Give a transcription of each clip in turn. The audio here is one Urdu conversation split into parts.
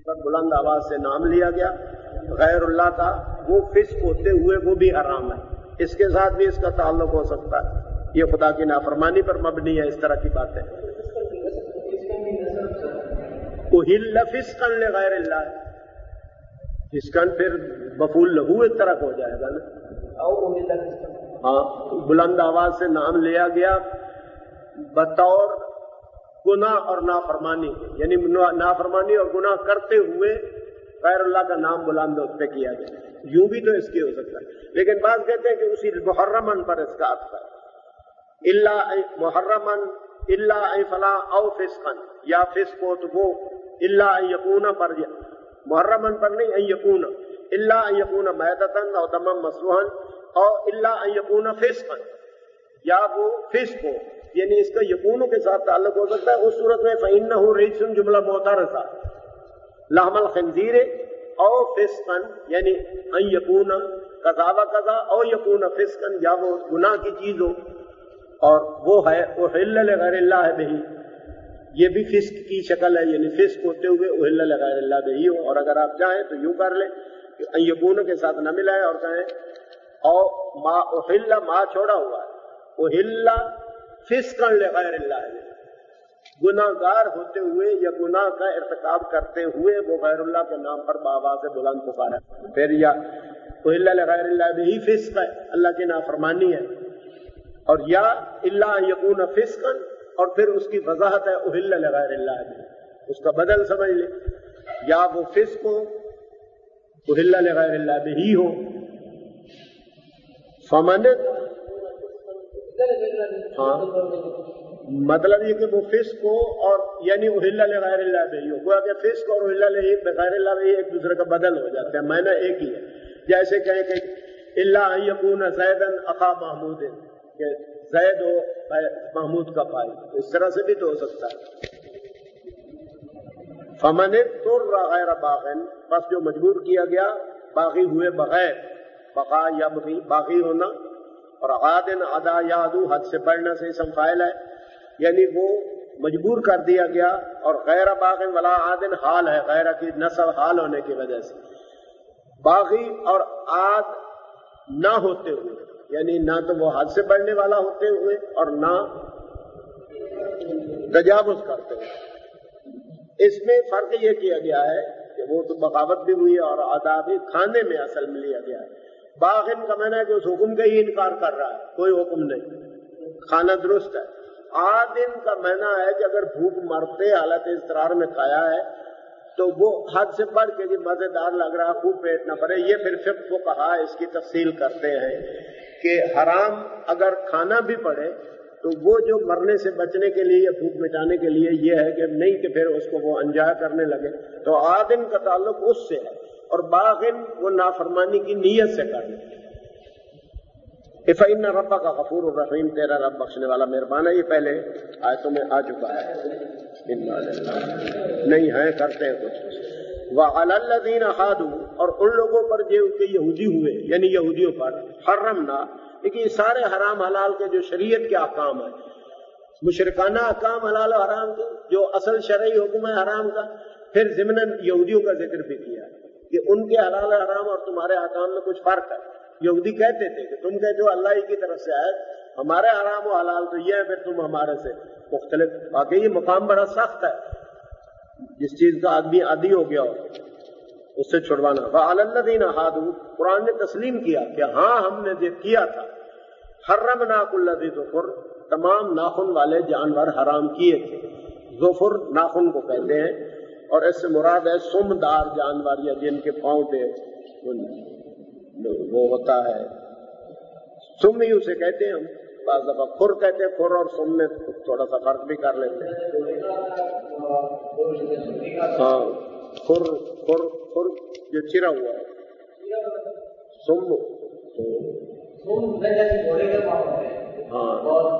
پر بلند آواز سے نام لیا گیا غیر اللہ کا، وہ فسق ہوتے ہوئے وہ بھی حرام ہے، اس کے ساتھ بھی اس کا تعلق ہو سکتا ہے، یہ خدا کی نافرمانی پر مبنی ہے، اس طرح کی باتیں۔ احل فسقا لغیر اللہ، فسقاً پھر مفعول لہو ایک طرح ہو جائے گا نا، ہاں، بلند آواز سے نام لیا گیا بطور گناہ اور نافرمانی، یعنی نافرمانی اور گناہ کرتے ہوئے غیر اللہ کا نام بلند اس پہ کیا گیا، یوں بھی تو اس کی ہو سکتا ہے، لیکن بعض کہتے ہیں کہ اسی محرمن پر اس کا عطف ہے، اللہ محرمن اللہ فلا او فسقن، یا فسق ہو تو وہ اللہ ان یکون پر، محرمن پر نہیں، ان یکون اللہ ان یکون میتتن او دما مسفوحا او اللہ ان یکون فسقن، یا وہ فسق ہو، یعنی اس کا یکونوں کے ساتھ تعلق ہو سکتا ہے، اس صورت میں فإنہ رجس جملہ معترضہ، لحم الخنزیر او فسقن، یعنی ان یکون قضا و قضا او یکون فسقن، یا وہ گناہ کی چیز ہو اور وہ ہے احل لغیر اللہ بہ، یہ بھی فسق کی شکل ہے، یعنی فسق ہوتے ہوئے احل لغیر اللہ بہ ہو، اور اگر آپ چاہیں تو یوں کر لیں کہ ان یکون کے ساتھ نہ ملائے اور کہیں او ما احل، ما چھوڑا ہوا ہے، احل فسقا لغیر اللہ، گناہ گار ہوتے ہوئے یا گناہ کا ارتکاب کرتے ہوئے وہ غیر اللہ کے نام پر بآواز بلند پکارا، پھر یا احل لغیر اللہ بہ فسق ہے، اللہ کی نافرمانی ہے، اور یا اللہ یکون فسقا، اور پھر اس کی وضاحت ہے احل لغیر اللہ بہ، اس کا بدل سمجھ لیں، یا وہ فسق ہو احل لغیر اللہ بہ ہی ہو، فمن، ہاں مطلب یہ کہ وہ فسق ہو اور یعنی احل لغیر اللہ بہ ہو، گویا کہ فسق اور احل لغیر اللہ بہ ایک دوسرے کا بدل ہو جاتا ہے، معنی ایک ہی ہے، جیسے کہیں کہ اللہ ان یکون زیدن اخا محمود، کہ زید ہو محمود کا بھائی، اس طرح سے بھی تو ہو سکتا ہے۔ فمن اضطر غیر باغ، بس جو مجبور کیا گیا باغی ہوئے بغیر، بغا یا باغی ہونا، اور عادن ادا یادو حد سے بڑھنا سے اسم فاعل ہے، یعنی وہ مجبور کر دیا گیا، اور غیر باغ ولا عادن حال ہے، غیر کی نصب حال ہونے کی وجہ سے، باغی اور عاد نہ ہوتے ہوئے، یعنی نہ تو وہ حد سے بڑھنے والا ہوتے ہوئے اور نہ تجاوز کرتے ہوئے، اس میں فرق یہ کیا گیا ہے کہ وہ تو بغاوت بھی ہوئی اور آداب بھی کھانے میں اصل میں لیا گیا ہے، باغن کا معنی ہے کہ اس حکم کا ہی انکار کر رہا ہے، کوئی حکم نہیں، کھانا درست ہے، عادن کا معنی ہے کہ اگر بھوک مرتے حالت اضطرار میں کھایا ہے تو وہ حد سے بڑھ کے مزیدار لگ رہا، خوب پیٹ نہ بھرے، یہ پھر فقہ فقہا اس کی تفصیل کرتے ہیں کہ حرام اگر کھانا بھی پڑے تو وہ جو مرنے سے بچنے کے لیے یا بھوک مٹانے کے لیے یہ ہے کہ نہیں کہ پھر اس کو وہ انجا کرنے لگے، تو عادن کا تعلق اس سے ہے، اور باغن وہ نافرمانی کی نیت سے کرنے۔ فإن ربک غفور الرحیم، تیرا رب بخشنے والا مہربان ہے، یہ پہلے آیتوں میں آ چکا ہے، نہیں ہے کرتے ہیں کچھ۔ وعلی الذین ہادوا، اور ان لوگوں پر جو کہ یہودی ہوئے، یعنی یہودیوں پر، حرمنا، لیکن یہ سارے حرام حلال کے جو شریعت کے احکام ہیں، مشرکانہ احکام حلال و حرام کے جو اصل شرعی حکم ہے حرام کا، پھر ضمناً یہودیوں کا ذکر بھی کیا کہ ان کے حلال و حرام اور تمہارے احکام میں کچھ فرق ہے۔ یہودی کہتے تھے کہ تم کہتے ہو اللہ ہی کی طرف سے آئے، ہمارے حرام و حلال تو یہ ہے، پھر تم ہمارے سے مختلف، واقعی یہ مقام بڑا سخت ہے، جس چیز کا آدمی عادی ہو گیا ہو اس سے چھڑوانا۔ وعلی الذین ہادوا، قرآن نے تسلیم کیا کہ ہاں ہم نے یہ کیا تھا، حرمنا کل ذی ظفر، تمام ناخن والے جانور حرام کیے تھے، ظفر ناخن کو کہتے ہیں، اور اس سے مراد ہے سمدار جانور یا جن کے پاؤں پہ وہ ہوتا ہے، سم ہی اسے کہتے ہیں ہم، بعض دفعہ کھر کہتے ہیں، کھر اور سم میں تھوڑا سا فرق بھی کر لیتے ہیں، ہاں کھر جو چرا ہوا ہے، سم ہاں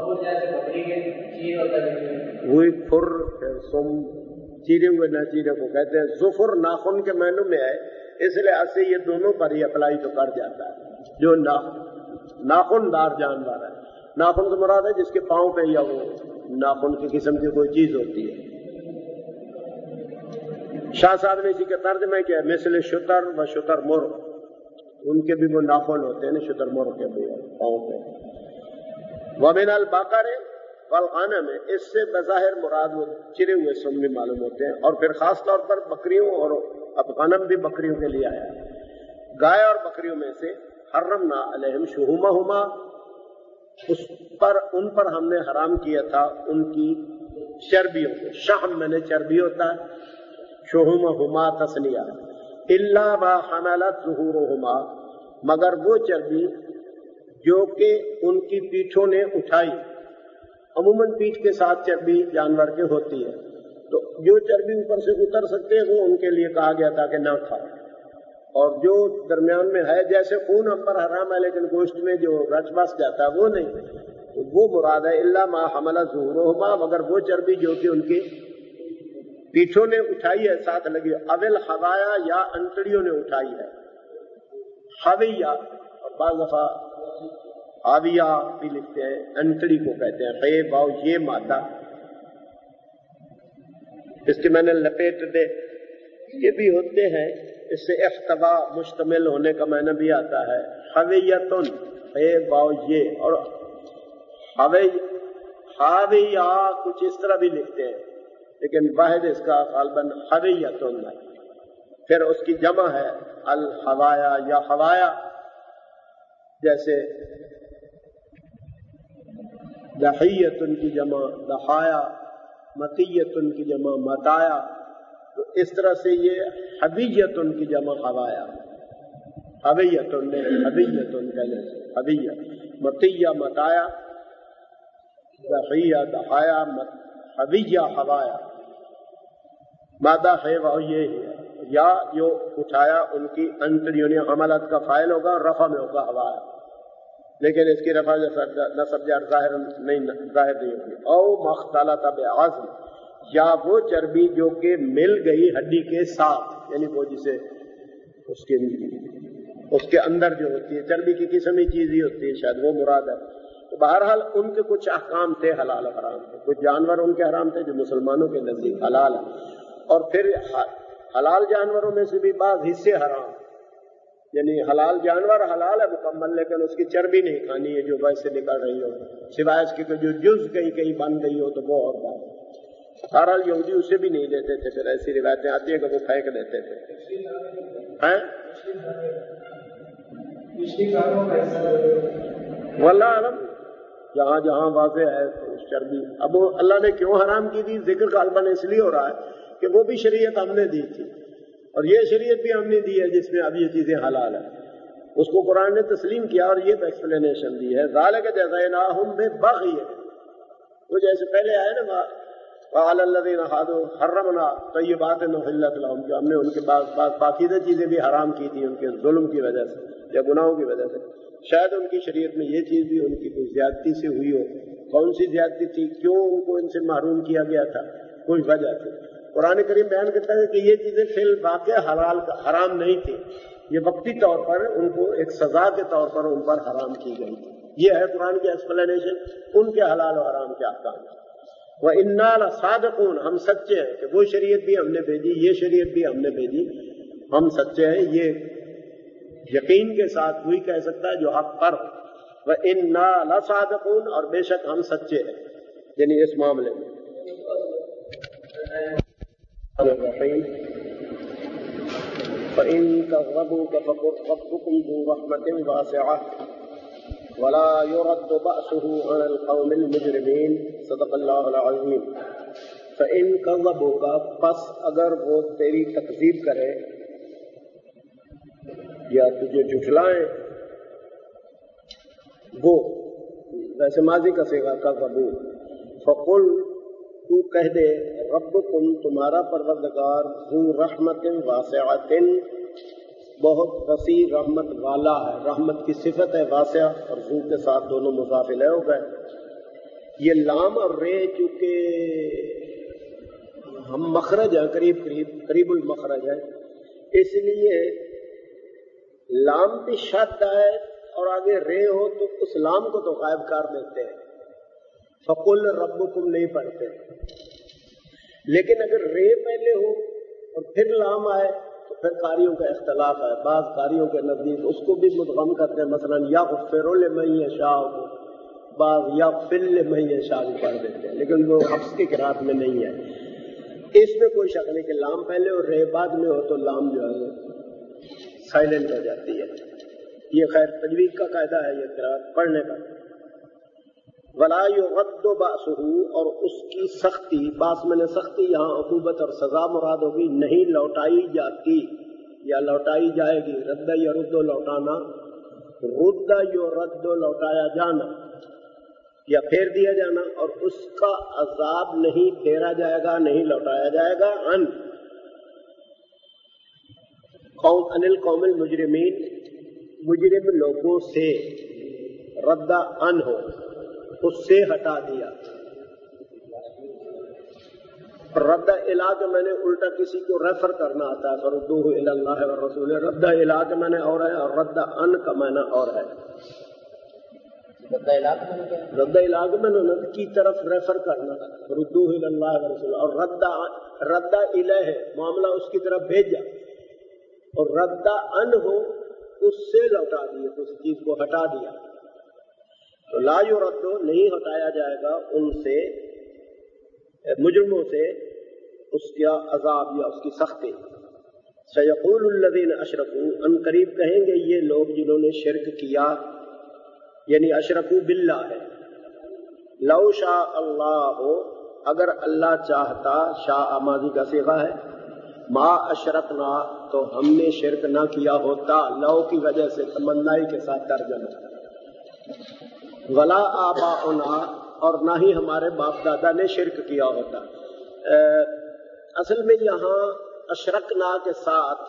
وہی کھر سم، چیرے ہوئے نہ چیرے کو کہتے ہیں۔ ظفر ناخن کے معنوں میں ہے، اس لحاظ سے یہ دونوں پر ہی اپلائی تو کر جاتا ہے، جو ناخن دار جانور ہے، ناخن سے مراد ہے جس کے پاؤں پہ یا وہ ناخن کی قسم کی کوئی چیز ہوتی ہے۔ شاہ صاحب نے اسی کے ترجمے کیا مثل شتر و شتر مرغ، ان کے بھی وہ ناخن ہوتے ہیں نا شتر مرغ کے بھی پاؤں پہ. ومن البقر والغنم، اس سے بظاہر مراد وہ چرے ہوئے سم بھی معلوم ہوتے ہیں، اور پھر خاص طور پر بکریوں، اور اب غنم بھی بکریوں کے لیے آیا ہے. گائے اور بکریوں میں سے حرمنا علیہم شہومہما، ان پر ہم نے حرام کیا تھا ان کی چربیوں کو. شحم میں نے چربی ہوتا ہے، شہومہما تسنیہ. الا ما حملت ظہورہما، مگر وہ چربی جو کہ ان کی پیٹھوں نے اٹھائی. عموماً پیٹھ کے ساتھ چربی جانور کے ہوتی ہے، تو جو چربی اوپر سے اتر سکتے ہیں وہ ان کے لیے کہا گیا تھا کہ نہ کھاؤ. اور جو درمیان میں ہے، جیسے خون ہم پر حرام ہے لیکن گوشت میں جو رچ بس جاتا ہے وہ نہیں، تو وہ مراد ہے الا ما حملت ظہورہما، مگر وہ چربی جو کہ ان کی پیٹھوں نے اٹھائی ہے، ساتھ لگی. اول حوایا، یا انتڑیوں نے اٹھائی ہے. حویہ، اور بعض دفعہ حاویہ بھی لکھتے ہیں، انتڑی کو کہتے ہیں. خے باؤ یہ مادہ، اس کے میں نے لپیٹ دے، یہ بھی ہوتے ہیں. اس سے احتوا، مشتمل ہونے کا معنی بھی آتا ہے. حویتن، خے باؤ یہ، اور حاویہ کچھ اس طرح بھی لکھتے ہیں، لیکن واحد اس کا غالباً حویتن ہے. پھر اس کی جمع ہے الحوایا یا حوایا، جیسے دحیتن کی جمع دحایا، مطیتن کی جمع متایا. تو اس طرح سے یہ حبیتن کی جمع حوایا، حویتن نے حبیتن کہنے سے حبیہ، مطیہ متایا، دحیہ دحایا، حبیہ حوایا. مادہ ہے وہ یہ ہے، یا جو اٹھایا ان کی انتڑیوں نے. حملت کا فاعل ہوگا، رفع میں ہوگا حوایا، لیکن اس کی رفع نصب جر ظاہر نہیں ہوگی. او مختلط بعظم، یا وہ چربی جو کہ مل گئی ہڈی کے ساتھ، یعنی وہ جسے اس کے اندر جو ہوتی ہے چربی کی قسم ہی چیز ہی ہوتی ہے، شاید وہ مراد ہے. تو بہرحال ان کے کچھ احکام تھے حلال و حرام تھے. کچھ جانور ان کے حرام تھے جو مسلمانوں کے نزدیک حلال ہے، اور پھر حلال جانوروں میں سے بھی بعض حصے حرام. یعنی حلال جانور حلال ہے مکمل، لیکن اس کی چربی نہیں کھانی ہے جو ویسے نکل رہی ہو، سوائے اس کی کہ جو جز کہیں بن گئی ہو تو وہ اور بات. بہرحال یہودی اسے بھی نہیں لیتے تھے. پھر ایسی روایتیں آتی ہیں کہ وہ پھینک دیتے تھے. واللہ علم، جہاں جہاں واضح ہے تو چربی. اب اللہ نے کیوں حرام کی تھی، ذکر غالباً اس لیے ہو رہا ہے کہ وہ بھی شریعت ہم نے دی تھی، اور یہ شریعت بھی ہم نے دی ہے جس میں اب یہ چیزیں حلال ہیں. اس کو قرآن نے تسلیم کیا اور یہ ایکسپلینیشن دی ہے. ذالک جزیناہم ببغی، وہ جیسے پہلے آئے نا وعلی الذین ہادوا حرمنا طیبات احلت لہم، جو ہم نے ان کے بعض پاکیزہ چیزیں بھی حرام کی تھی ان کے ظلم کی وجہ سے یا گناہوں کی وجہ سے. شاید ان کی شریعت میں یہ چیز بھی ان کی کوئی زیادتی سے ہوئی ہو. کون سی زیادتی تھی، کیوں ان کو ان سے محروم کیا گیا تھا، کوئی وجہ تھی. قرآن کریم بیان کرتا ہے کہ یہ چیزیں فی الواقع حرام نہیں تھی، یہ وقتی طور پر ان کو ایک سزا کے طور پر ان پر حرام کی گئی تھی. یہ ہے قرآن کی ایکسپلینیشن ان کے حلال و حرام کے احکام. وَإِنَّا لَصَادِقُونَ، ہم سچے ہیں کہ وہ شریعت بھی ہم نے بھیجی، یہ شریعت بھی ہم نے بھیجی، ہم سچے ہیں. یہ یقین کے ساتھ وہی کہہ سکتا ہے جو حق پر. وَإِنَّا لَصَادِقُونَ، اور بے شک ہم سچے ہیں، یعنی اس معاملے میں. الرحیم فَإِن كَذَّبُوكَ فَقُلْ رَبُّكُمْ ذُو رَحْمَةٍ وَاسِعَةٍ وَلَا يُرَدُّ بَأْسُهُ عَنِ الْقَوْمِ الْمُجْرِمِينَ. صدق اللہ العظیم. فَإِن كَذَّبُوكَ، پس اگر وہ تیری تکذیب کرے یا تجھے جھٹلائیں، وہ ویسے ماضی کا صیغہ کذبوا. فَقُلْ، تو کہہ دے، ربکم، تمہارا پروردگار، ذو رحمت واسعۃ، بہت وسیع رحمت والا ہے. رحمت کی صفت ہے واسعہ، اور ذو کے ساتھ دونوں مضاف الیہ ہو گئے. یہ لام اور رے چونکہ ہم مخرج ہیں، قریب المخرج ہے، اس لیے لام بھی شد ہے اور آگے رے ہو تو اس لام کو تو غائب کر دیتے ہیں. فقل ربکم نہیں پڑھتے، لیکن اگر رے پہلے ہو اور پھر لام آئے تو پھر قاریوں کا اختلاف ہے. بعض قاریوں کے نزدیک اس کو بھی مدغم کرتے ہیں، مثلا یغفر لمن یشاء، بعض یغفر لمن یشاء پڑھ دیتے ہیں، لیکن وہ حفص کی قرات میں نہیں ہے. اس میں کوئی شک نہیں کہ لام پہلے اور رے بعد میں ہو تو لام جو ہے سائلنٹ ہو جاتی ہے. یہ خیر تجوید کا قاعدہ ہے یہ قرات پڑھنے کا. ولا یغض بأسہ، اور اس کی سختی، باس میں نے سختی یہاں عقوبت اور سزا مراد ہوگی، نہیں لوٹائی جاتی یا لوٹائی جائے گی. رد یرد لوٹانا، رد یرد لوٹایا جانا یا پھیر دیا جانا، اور اس کا عذاب نہیں پھیرا جائے گا، نہیں لوٹایا جائے گا. عن القوم المجرمین، مجرم لوگوں سے، رد ان ہو اس سے ہٹا دیا. رد الہ کے میں نے الٹا کسی کو ریفر کرنا آتا ہے، فردوہ الی اللہ والرسول. رد الہ کے میں نے اور ہے، اور رد ان کا میں نے اور ہے. رد الہ کے میں نے کی طرف ریفر کرنا، فردوہ الی اللہ والرسول، اور رد الیہ معاملہ اس کی طرف بھیجا، اور رد ان ہو اس سے لوٹا دیا، اس چیز کو ہٹا دیا. تو لا یرد، نہیں ہٹایا جائے گا ان سے، مجرموں سے، اس کا عذاب یا اس کی سختی. سیقول الذین اشرکوا، ان قریب کہیں گے یہ لوگ جنہوں نے شرک کیا، یعنی اشرکوا باللہ ہے. لو شاء اللہ، اگر اللہ چاہتا، شاء ماضی کا صیغہ ہے، ما اشرکنا، تو ہم نے شرک نہ کیا ہوتا. لو کی وجہ سے تمنائی کے ساتھ ترجمہ. ولا آباؤنا، اور نہ ہی ہمارے باپ دادا نے شرک کیا ہوتا. اصل میں یہاں اشرکنا کے ساتھ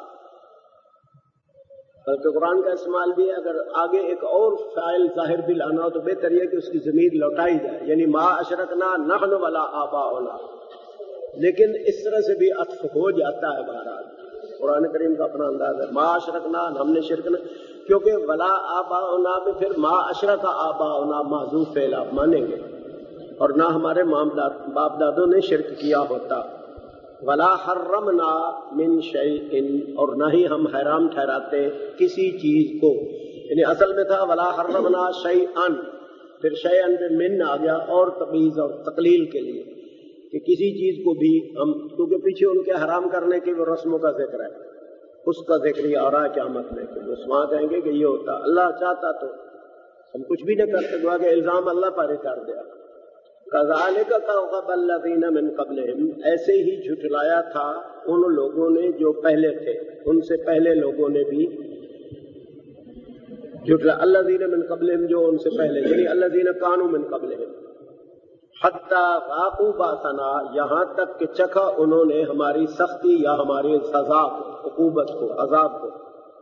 بلکہ قرآن کا استعمال بھی ہے، اگر آگے ایک اور فاعل ظاہر بھی لانا ہو تو بہتر یہ کہ اس کی ضمیر لوٹائی جائے، یعنی ما اشرکنا نحن ولا آباؤنا. لیکن اس طرح سے بھی عطف ہو جاتا ہے. بہرحال قرآن کریم کا اپنا انداز ہے. ما اشرکنا، ہم نے شرک نہ، کیونکہ ولا آباؤنا میں پھر ما اشرک آباؤنا محذوف فعل آپ مانیں گے، اور نہ ہمارے باپ دادوں نے شرک کیا ہوتا. ولا حرمنا من شیء، اور نہ ہی ہم حرام ٹھہراتے کسی چیز کو، یعنی اصل میں تھا ولا حرمنا شیئا، پھر شیئا پہ من آ گیا اور تمییز اور تقلیل کے لیے، کہ کسی چیز کو بھی ہم، کیونکہ پیچھے ان کے حرام کرنے کی وہ رسموں کا ذکر ہے، اس کا ذکر ہی آ رہا ہے قیامت میں، کہ وہاں کہیں گے کہ یہ ہوتا، اللہ چاہتا تو ہم کچھ بھی نہ کرتے، دعا کہ الزام اللہ پر کر دیا. کذالک کذب الذین من قبلہم، ایسے ہی جھٹلایا تھا ان لوگوں نے جو پہلے تھے، ان سے پہلے لوگوں نے بھی جھٹلا. الذین من قبلہم، جو ان سے پہلے، یعنی الذین کانوا من قبلہم. حتی ذاقوا باسنا، یہاں تک کہ چکھا انہوں نے ہماری سختی یا ہماری سزا کو، عقوبت کو، عذاب کو.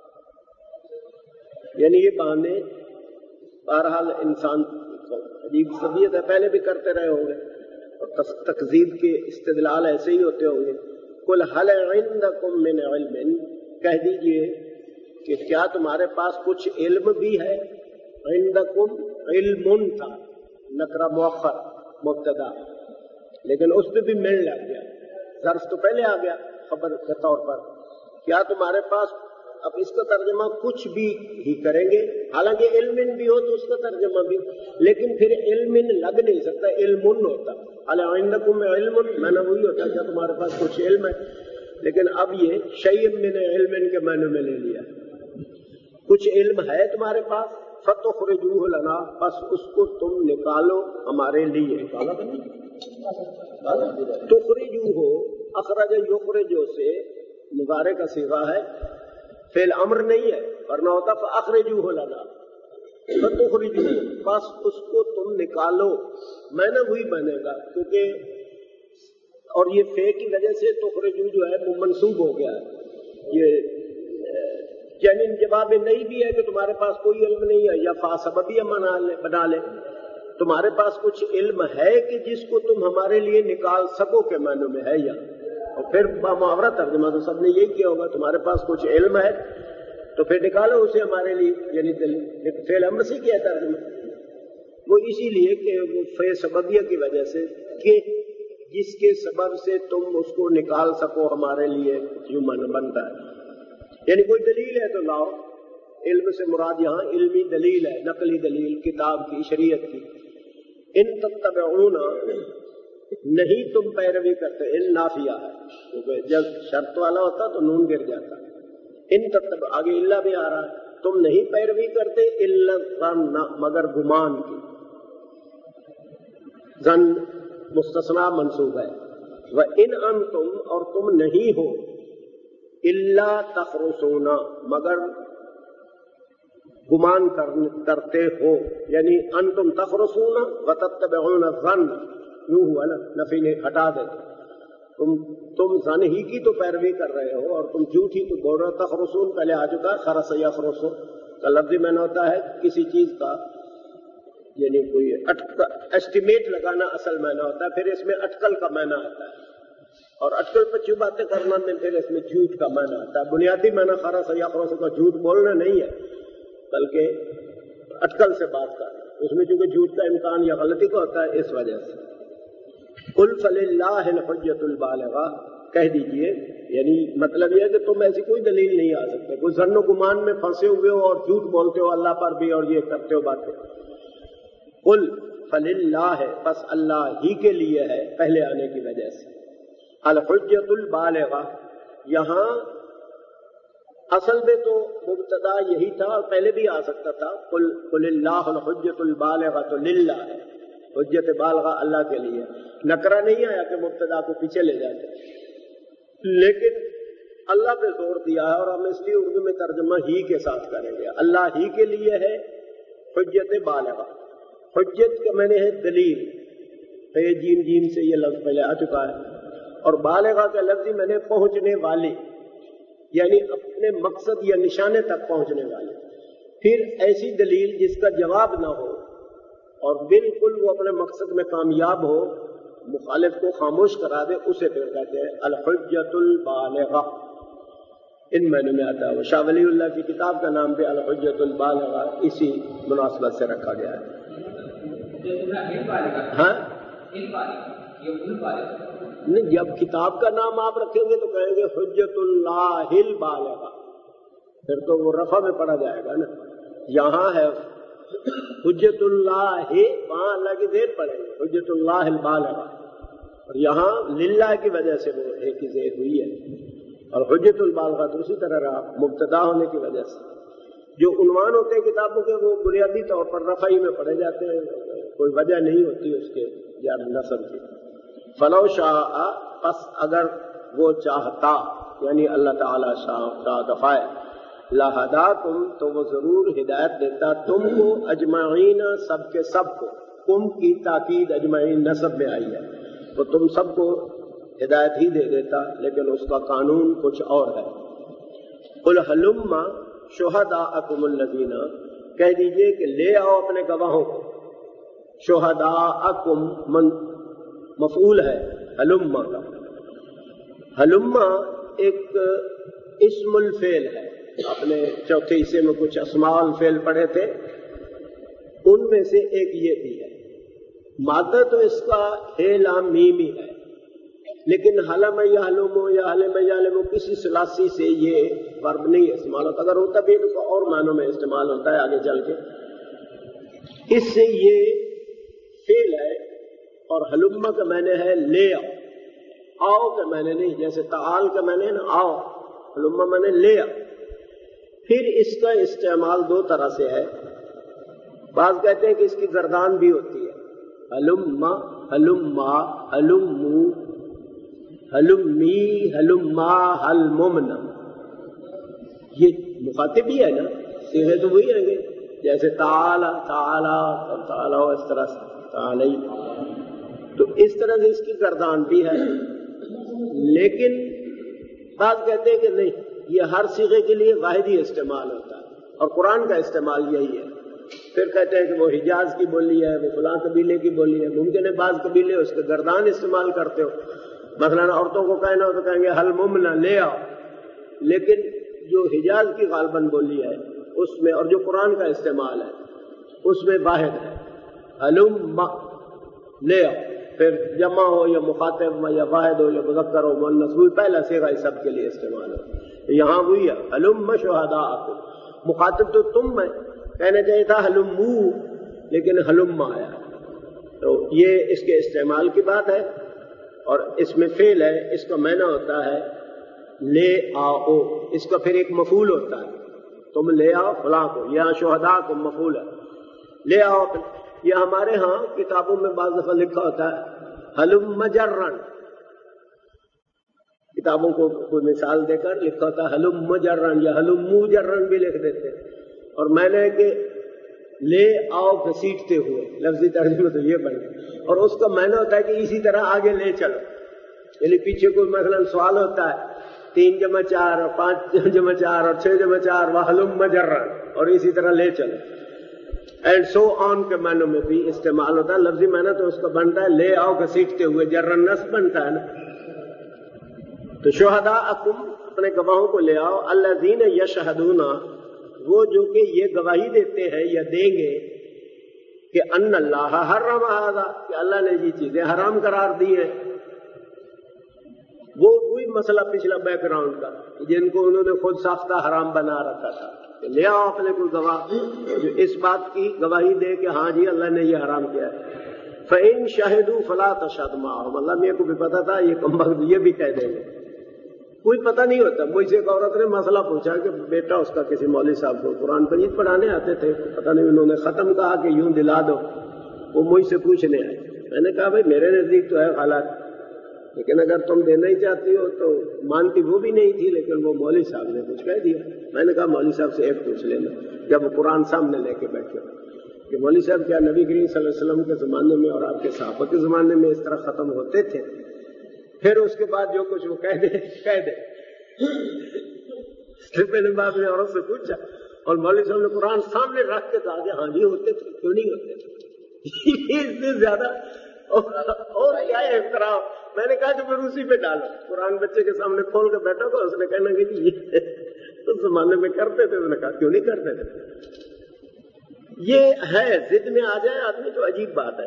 یعنی یہ بہانے بہرحال انسان عجیب طبیعت ہے، پہلے بھی کرتے رہے ہوں گے، اور تکذیب کے استدلال ایسے ہی ہوتے ہوں گے. قل هل عندکم من علم، کہہ دیجئے کہ کیا تمہارے پاس کچھ علم بھی ہے. عندکم علم تھا، نکرہ مؤخر مبتدا، لیکن اس پہ بھی مل لگ گیا، ظرف تو پہلے آ گیا خبر کے طور پر. کیا تمہارے پاس، اب اس کا ترجمہ کچھ بھی ہی کریں گے، حالانکہ علم بھی ہو تو اس کا ترجمہ بھی، لیکن پھر علم لگ نہیں سکتا، علم ہوتا. الا عندکم علم، میں نے وہی ہوتا کیا تمہارے پاس کچھ علم ہے، لیکن اب یہ شیء من علم کے معنی میں لے لیا. کچھ علم ہے تمہارے پاس، فتخرجوہ لنا، بس اس کو تم نکالو ہمارے لیے. تخرجوہ، اخرج یخرجو سے مضارع کا صیغہ ہے، فعل امر نہیں ہے، ورنہ ہوتا فاخرجوہ لنا، فتخرجوہ، بس اس کو تم نکالو. میں نے وہی بنے گا، کیونکہ اور یہ فے کی وجہ سے تخرجو جو ہے وہ منسوب ہو گیا ہے. یہ یعنی جواب نہیں بھی ہے کہ تمہارے پاس کوئی علم نہیں ہے، یا فا سببیہ بنا لے، تمہارے پاس کچھ علم ہے کہ جس کو تم ہمارے لیے نکال سکو کے معنی میں ہے. یا اور پھر بامحاورہ ترجمہ تو سب نے یہی کیا ہوگا، تمہارے پاس کچھ علم ہے تو پھر نکالو اسے ہمارے لیے، یعنی فعل امر سے کیا ترجمہ، وہ اسی لیے کہ وہ فے سببیہ کی وجہ سے کہ جس کے سبب سے تم اس کو نکال سکو ہمارے لیے ہیومن بنتا ہے. یعنی کوئی دلیل ہے تو لاؤ. علم سے مراد یہاں علمی دلیل ہے، نقلی دلیل کتاب کی، شریعت کی. ان تتبعون نہیں تم پیروی کرتے، ان نافیہ ہے کیونکہ جب شرط والا ہوتا تو نون گر جاتا. ان تتبع آگے اللہ بھی آ رہا ہے، تم نہیں پیروی کرتے الا الظن مگر گمان کی. ظن مستثنا منصوب ہے. وَإِنْ أَنْتُمْ اور تم نہیں ہو الا تخرصون مگر گمان کرتے ہو، یعنی انتم تخرصون وتتبعون الظن، یوں ہوا نا، نفی نے ہٹا دیتے. تم ظن ہی کی تو پیروی کر رہے ہو اور تم جھوٹ ہی تو بول رہے ہو. تخرصون پہلے آ چکا، خرس یخرس کا لفظی معنی ہوتا ہے کسی چیز کا یعنی کوئی ایسٹیمیٹ لگانا اصل معنی ہوتا ہے. پھر اس میں اٹکل کا معنی آتا ہے اور اٹکل پر چھو باتیں کرنا میں پھر اس میں جھوٹ کا معنی آتا ہے. بنیادی معنی خرس یخرس کا جھوٹ بولنا نہیں ہے بلکہ اٹکل سے بات کرنا. اس میں چونکہ جھوٹ کا امکان یا غلطی کا ہوتا ہے اس وجہ سے. قل فللہ الحجۃ البالغہ، کہہ دیجئے یعنی مطلب یہ ہے کہ تم ایسی کوئی دلیل نہیں آ سکتے. کوئی ظن و گمان میں پھنسے ہوئے ہو اور جھوٹ بولتے ہو اللہ پر بھی اور یہ کرتے ہو باتیں. قل فللہ ہے، بس اللہ ہی کے لیے ہے پہلے آنے کی وجہ سے. الحجۃ البالغہ یہاں اصل میں تو مبتدا یہی تھا اور پہلے بھی آ سکتا تھا. قل اللہ الحجۃ البالغہ تو للہ ہے، حجت بالغہ اللہ کے لیے. نکرہ نہیں آیا کہ مبتدا کو پیچھے لے جاتے، لیکن اللہ پہ زور دیا ہے اور ہم اس لیے اردو میں ترجمہ ہی کے ساتھ کریں گے. اللہ ہی کے لیے ہے حجت بالغہ. حجت کا معنی ہے دلیل، جیم جیم سے یہ لفظ پہلے آ چکا ہے. اور بالغہ کا لفظی معنی پہنچنے والی، یعنی اپنے مقصد یا نشانے تک پہنچنے والی. پھر ایسی دلیل جس کا جواب نہ ہو اور بالکل وہ اپنے مقصد میں کامیاب ہو، مخالف کو خاموش کرا دے، اسے پھر کہتے ہیں الحجۃ البالغہ. ان معنی میں آتا ہے. وہ شاہ ولی اللہ کی کتاب کا نام بھی الحجۃ البالغہ اسی مناسبت سے رکھا گیا ہے. ہاں نہیں، جب کتاب کا نام آپ رکھیں گے تو کہیں گے حجت اللہ البالغہ، پھر تو وہ رفع میں پڑھا جائے گا نا. یہاں ہے حجت اللہ، وہاں اللہ کی زیر پڑھیں گے حجت اللہ البالغہ، اور یہاں للہ کی وجہ سے وہ ایک ہی زیر ہوئی ہے. اور حجت البالغہ تو اسی طرح رہا مبتدا ہونے کی وجہ سے. جو عنوان ہوتے ہیں کتابوں کے وہ بنیادی طور پر رفعی میں پڑھے جاتے ہیں، کوئی وجہ نہیں ہوتی اس کے یاد نصب کی. فلو شاء، پس اگر وہ چاہتا، یعنی اللہ تعالی شاء دفائے، لہداکم تو وہ ضرور ہدایت دیتا تم کو، اجمعین سب کے سب کو. تم کی تاکید اجمعین نسب میں آئی ہے، تو تم سب کو ہدایت ہی دے دیتا، لیکن اس کا قانون کچھ اور ہے. قل ہلم شہداءکم الذین، کہہ دیجئے کہ لے آؤ اپنے گواہوں کو. شہداءکم مفعول ہے ہلم کا. ہلم ایک اسم الفعل ہے. اپنے چوتھے حصے میں کچھ اسماء الفعل پڑھے تھے، ان میں سے ایک یہ بھی ہے. مادہ تو اس کا ہے لام میم ہی ہے، لیکن حلم یحلم یا حلم یعلم کسی ثلاثی سے یہ ورب نہیں استعمال ہوتا. اگر ہوتا بھی تو اور معنوں میں استعمال ہوتا ہے آگے چل کے. اس سے یہ فعل ہے اور حلم کا معنی ہے لے آؤ. آؤ کا معنی نہیں، جیسے تعال کا معنی ہے نا آؤ، حلم معنی لے آؤ. پھر اس کا استعمال دو طرح سے ہے. بعض کہتے ہیں کہ اس کی گردان بھی ہوتی ہے، ہلم ہلما ہلمو ہلمی ہلما ہلممنا. یہ مخاطب بھی ہے نا، صیغے تو وہی ہیں گے، جیسے تعالی تعالی اور تعالی اس طرح سے تعالی. تو اس طرح سے اس کی گردان بھی ہے. لیکن بعض کہتے ہیں کہ نہیں، یہ ہر صیغے کے لیے واحد ہی استعمال ہوتا ہے اور قرآن کا استعمال یہی ہے. پھر کہتے ہیں کہ وہ حجاز کی بولی ہے، وہ فلاں قبیلے کی بولی ہے. ممکن ہے بعض قبیلے اس کے گردان استعمال کرتے ہو، مثلا عورتوں کو کہنا ہو تو کہیں گے حل ممنا لے آؤ. لیکن جو حجاز کی غالباً بولی ہے اس میں اور جو قرآن کا استعمال ہے اس میں واحد ہے، حلم لے آؤ. پھر جمع ہو یا مخاطب یا واحد ہو یا مذکر ہو مؤنث ہو، پہلا صیغہ سب کے لیے استعمال ہو. یہاں ہوئی ہے ہلم شہداءکم، مخاطب تو تم ہے، کہنا چاہیے تھا ہلمو، لیکن ہلم آیا. تو یہ اس کے استعمال کی بات ہے. اور اس میں فعل ہے، اس کا معنی ہوتا ہے لے آؤ، اس کا پھر ایک مفعول ہوتا ہے، تم لے آؤ فلاں کو. یہاں شہداء کو مفعول ہے، لے آؤ. یہ ہمارے ہاں کتابوں میں بعض دفعہ لکھا ہوتا ہے ہلم مجرن، کتابوں کو کوئی مثال دے کر لکھا ہوتا ہے ہلم مجرن یا ہلم موجرن بھی لکھ دیتے. اور میں نے کہ لے آؤ گھسیٹتے ہوئے، لفظی ترجمہ تو یہ بن گیا. اور اس کا معنی ہوتا ہے کہ اسی طرح آگے لے چلو، یعنی پیچھے کوئی مثلا سوال ہوتا ہے 3 جمع 4 اور 5 جمع 4 اور 6 جمع 4 وحلم مجرن، اور اسی طرح لے چلو. اینڈ سو آن کے معنوں میں بھی استعمال ہوتا ہے. لفظی معنی تو اس کا بنتا ہے لے آؤ گھسیٹتے ہوئے، جرن نصب بنتا ہے نا. تو شہداءکم، اپنے گواہوں کو لے آؤ. الذین یشہدون، وہ جو کہ یہ گواہی دیتے ہیں یا دیں گے کہ ان اللہ حرم ھذا، کہ اللہ نے یہ چیزیں حرام قرار دی ہیں. وہ کوئی مسئلہ پچھلا بیک گراؤنڈ کا جن کو انہوں نے خود ساختہ حرام بنا رکھا تھا. لے آؤ اپنے کوئی گواہ جو اس بات کی گواہی دے کہ ہاں جی اللہ نے یہ حرام کیا ہے. فَإِن شَهِدُوا فَلَا تَشْهَدْ مَعَهُمْ، اللہ میرے کو بھی پتا تھا یہ کمبخت یہ بھی کہہ دیں گے. کوئی پتہ نہیں ہوتا. مجھ سے ایک عورت نے مسئلہ پوچھا کہ بیٹا اس کا کسی مولوی صاحب کو قرآن مجید پڑھانے آتے تھے، پتہ نہیں انہوں نے ختم کہا کہ یوں دلا دو. وہ مجھ سے پوچھنے آئے. میں نے کہا بھائی میرے نزدیک تو ہے حالات، لیکن اگر تم دینا ہی چاہتی ہو تو مانتی وہ بھی نہیں تھی، لیکن وہ مولوی صاحب نے کچھ کہہ دیا. میں نے کہا مولوی صاحب سے ایک پوچھ لینا جب وہ قرآن سامنے لے کے بیٹھے کہ مولوی صاحب کیا نبی کریم صلی اللہ علیہ وسلم کے زمانے میں اور آپ کے صحابہ کے زمانے میں اس طرح ختم ہوتے تھے؟ پھر اس کے بعد جو کچھ وہ کہہ دے. میں نے بعد میں عورت سے پوچھا اور مولوی صاحب نے قرآن سامنے رکھ کے کہا کہ ہاں جی ہوتے تھے، کیوں نہیں ہوتے تھے. اس سے زیادہ اور کیا ہے اختراع. میں نے کہا کہ پھر اسی پہ ڈالو. قرآن بچے کے سامنے کھول کے بیٹھا تھا، اس نے کہنا کہ جی اس زمانے میں کرتے تھے. میں نے کہا کیوں نہیں کرتے تھے. یہ ہے ضد میں آ جائے آدمی تو عجیب بات ہے.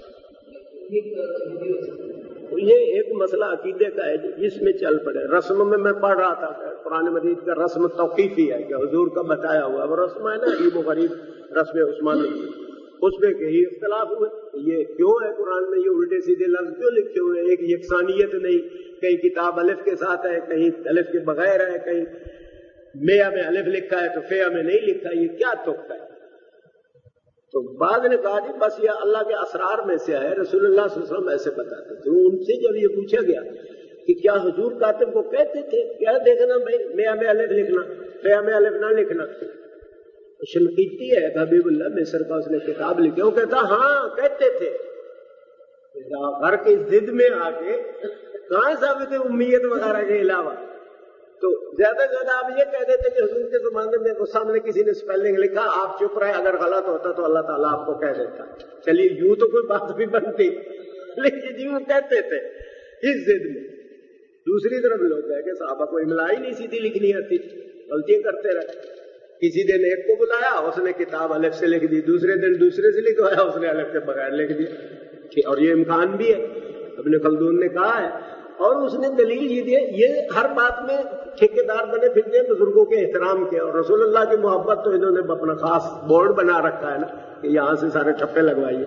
یہ ایک مسئلہ عقیدے کا ہے جس میں چل پڑے. رسم میں پڑھ رہا تھا قرآن مجید کا رسم توقیفی ہے کہ حضور کا بتایا ہوا، وہ رسم ہے نا عجیب و غریب رسم عثمانی، اس میں کہیں اختلاف ہوئے. یہ کیوں ہے قرآن میں یہ الٹے سیدھے لفظ کیوں لکھے ہوئے؟ ایک یکسانیت نہیں، کہیں کتاب الف کے ساتھ ہے، کہیں الف کے بغیر ہے، کہیں میاں میں الف لکھا ہے تو فیا میں نہیں لکھا. یہ کیا تحفہ ہے؟ تو بعد نے کہا جی بس یہ اللہ کے اسرار میں سے ہے، رسول اللہ صلی اللہ علیہ وسلم ایسے بتاتے تھے. ان سے جب یہ پوچھا گیا کہ کیا حضور کاتب کو کہتے تھے کیا دیکھنا بھائی میاں میں الف لکھنا، فیا میں الف نہ لکھنا. شنقیطی ہے حبیب اللہ مصر کا، اس نے کتاب لکھی، وہ کہتا ہاں کہتے تھے. گھر کی ضد میں آ کے کہاں ثابت ہے امیت وغیرہ کے علاوہ. تو زیادہ سے زیادہ آپ یہ کہہ دیتے کہ حضور کے زمانے میں وہ سامنے کسی نے اسپیلنگ لکھا، آپ چپ رہے، اگر غلط ہوتا تو اللہ تعالیٰ آپ کو کہہ دیتا. چلیے یوں تو کوئی بات بھی بنتی، لیکن یوں کہتے تھے اس ضد میں. دوسری طرف لوگ ہے کہ صحابہ کو املا ہی نہیں سیدھی لکھنی آتی، غلطیاں کرتے رہے. کسی دن ایک کو بلایا اس نے کتاب الف سے لکھ دی، دوسرے دن دوسرے سے لکھوایا اس نے الف کے بغیر لکھ دیا. اور یہ امکان بھی ہے، ابن خلدون نے کہا ہے. اور اس نے دلیل یہ دی، یہ ہر بات میں ٹھیکیدار بنے پھرتے ہیں بزرگوں کے احترام کے، اور رسول اللہ کی محبت تو انہوں نے اپنا خاص بورڈ بنا رکھا ہے نا کہ یہاں سے سارے ٹھپے لگوائیے.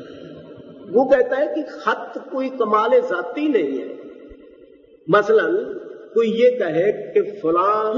وہ کہتا ہے کہ خط کوئی کمال ذاتی نہیں ہے. مثلا کوئی یہ کہے کہ فلاں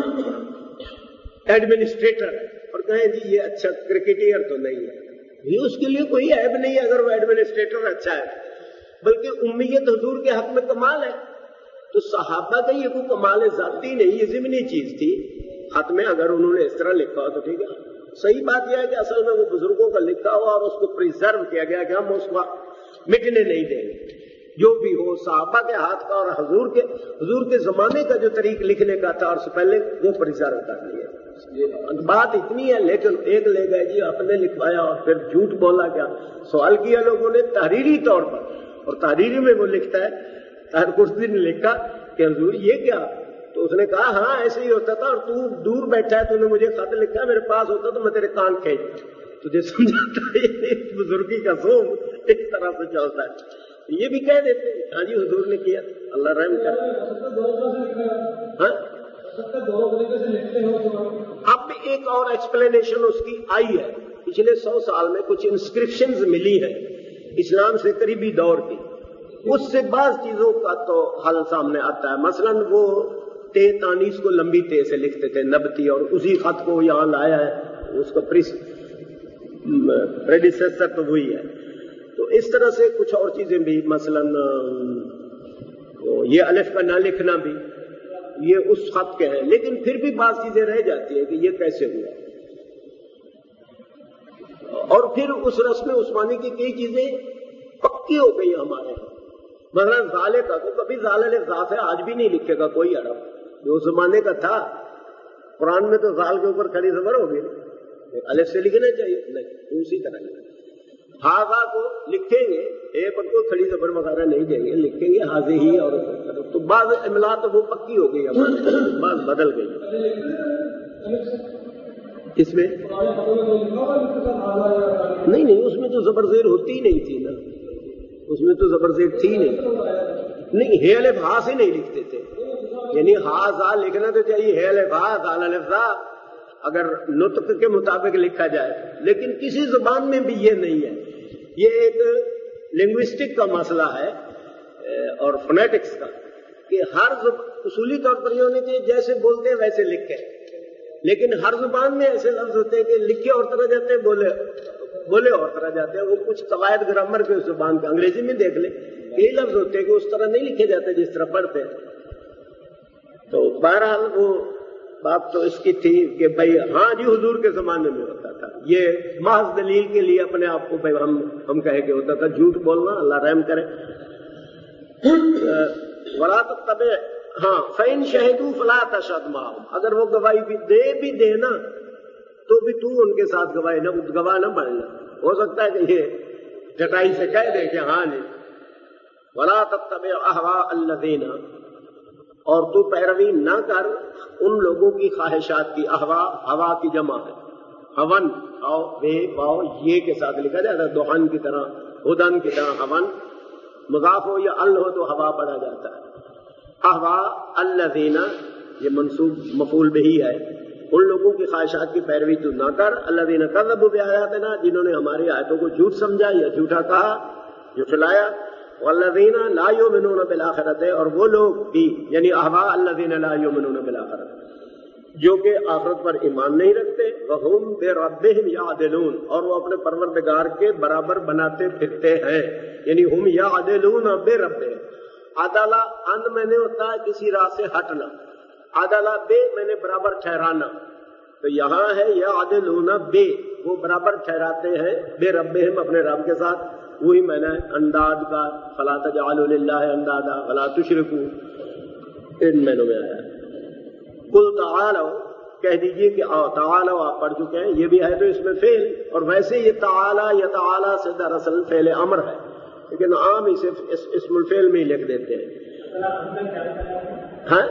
ایڈمنسٹریٹر ہے اور کہیں جی یہ اچھا کرکٹر تو نہیں ہے، یہ اس کے لیے کوئی عیب نہیں ہے اگر وہ ایڈمنسٹریٹر اچھا ہے، بلکہ امیت حضور کے حق میں کمال ہے. تو صحابہ کا یہ کوئی کمال ذاتی نہیں، یہ ضمنی چیز تھی. خط میں اگر انہوں نے اس طرح لکھا ہو تو ٹھیک ہے. صحیح بات یہ ہے کہ اصل میں وہ بزرگوں کا لکھا ہوا اور اس کو پریزرو کیا گیا کہ ہم اس کو مٹنے نہیں دیں گے. جو بھی ہو صحابہ کے ہاتھ کا اور حضور کے زمانے کا جو طریق لکھنے کا تھا اور سے پہلے وہ پریزرو کر لیا. بات اتنی ہے. لیکن ایک لے گئے جی آپ نے لکھوایا اور پھر جھوٹ بولا. کیا سوال کیا لوگوں نے تحریری طور پر، اور تحریری میں وہ لکھتا ہے طاہر کرسی نے لکھا کہ حضور یہ کیا؟ تو اس نے کہا ہاں ایسے ہی ہوتا تھا، اور تو دور بیٹھا ہے، تو نے مجھے خط لکھا، میرے پاس ہوتا تو میں تیرے کان کھینچتا. تجھے سمجھاتا ہے بزرگی کا زوم اس طرح سے چلتا ہے. یہ بھی کہہ دیتے ہیں ہاں جی حضور نے کیا، اللہ رحم کرے۔ ہاں اب ایک اور ایکسپلینیشن اس کی آئی ہے، پچھلے 100 سال میں کچھ انسکرپشنز ملی ہیں اسلام سے قریبی دور کی، اس سے بعض چیزوں کا تو حل سامنے آتا ہے۔ مثلا وہ تے تانیس کو لمبی تے سے لکھتے تھے نبتی، اور اسی خط کو یہاں لایا ہے، اس کا پریڈیسیسر تو وہی ہے۔ تو اس طرح سے کچھ اور چیزیں بھی، مثلا یہ الف کا نہ لکھنا بھی یہ اس خط کے ہیں، لیکن پھر بھی بعض چیزیں رہ جاتی ہیں کہ یہ کیسے ہوا۔ اور پھر اس رسم عثمانی کی کئی چیزیں پکی ہو گئی ہمارے، مثلا زالے کا تو کبھی زال الف ذات ہے آج بھی نہیں لکھے گا کوئی عرب، جو اس زمانے کا تھا۔ قرآن میں تو زال کے اوپر کھڑی زبر ہوگی، الف سے لکھنا چاہیے، نہیں اسی طرح ہاضا کو لکھیں گے، اے پر کوئی کھڑی زبر وغیرہ نہیں دیں گے، لکھیں گے حاضے ہی، اور تو بعض املا تو وہ پکی ہو گئی ہمارے، بعض بدل گئی۔ اس میں نہیں اس میں تو زبر زیر ہوتی ہی نہیں تھی نا، اس میں تو زبر زیر تھی نہیں، ہے الف ہا سے نہیں لکھتے تھے، یعنی ہا زا لکھنا تو چاہیے، ہے الف ہا زال الف زا اگر نطق کے مطابق لکھا جائے، لیکن کسی زبان میں بھی یہ نہیں ہے۔ یہ ایک لنگوسٹک کا مسئلہ ہے اور فونیٹکس کا، کہ ہر اصولی طور پر یہ ہونے چاہیے جیسے بولتے ہیں ویسے لکھیں، لیکن ہر زبان میں ایسے لفظ ہوتے ہیں کہ لکھے اور طرح جاتے ہیں، بولے اور طرح جاتے ہیں۔ وہ کچھ قواعد گرامر کے اس زبان کا، انگریزی میں دیکھ لیں کئی لفظ ہوتے ہیں کہ اس طرح نہیں لکھے جاتے جس طرح پڑھتے ہیں۔ تو بہرحال وہ بات تو اس کی تھی کہ بھائی ہاں جی حضور کے زمانے میں ہوتا تھا، یہ محض دلیل کے لیے اپنے آپ کو بھائی ہم کہے کہ ہوتا تھا، جھوٹ بولنا اللہ رحم کرے۔ ولا تتبع، ہاں فإن شہدوا فلا تشهد معهم، اگر وہ گواہی بھی دے نا تو بھی تو ان کے ساتھ گواہ نہ بننا، ہو سکتا ہے کہ یہ ڈٹائی سے کہہ دے کہ ہاں جی۔ ولا تتبع اهواء الذین، اور تو پیروی نہ کر ان لوگوں کی خواہشات کی، ہوا کی جمع ہے، ہون آؤ بے پاؤ یہ کے ساتھ لکھا جاتا ہے، دوہن کی طرح، ہدن کی طرح ہون، مضاف ہو یا ال ہو تو ہوا پڑا جاتا ہے۔ اہوا الذین، یہ منصوب مفعول بہ ہے، ان لوگوں کی خواہشات کی پیروی تو نہ کر، الذین کذبوا بآیاتنا، جنہوں نے ہماری آیتوں کو جھوٹ سمجھا یا جھوٹا کہا، جھٹلایا۔ والذین لا یؤمنون بالآخرۃ، اور وہ لوگ بھی یعنی اہوا الذین لا یؤمنون بالآخرۃ، جو کہ آخرت پر ایمان نہیں رکھتے، وہم بربہم یعدلون، اور وہ اپنے پروردگار کے برابر بناتے پھرتے ہیں، یعنی ہم یعدلون بربہم۔ عدالہ ان میں نے ہوتا ہے کسی راہ سے ہٹنا، عدالہ بے میں نے برابر ٹھہرانا، تو یہاں ہے یعدلون بے، وہ برابر ٹھہراتے ہیں بے ربہم اپنے رب کے ساتھ، وہی میں نے انداد کا فلا تجعلوا للہ اندادا ولا تشرکوا، ان معنوں میں آیا ہے۔ قل تعالوا، کہہ دیجئے کہ آؤ، تعالوا آپ پڑھ چکے ہیں، یہ بھی ہے تو اس میں فعل، اور ویسے یہ تعالی یا تعالی سے دراصل فعل امر ہے، لیکن عام اسے اسم الفعل میں ہی لکھ دیتے ہیں۔ ہاں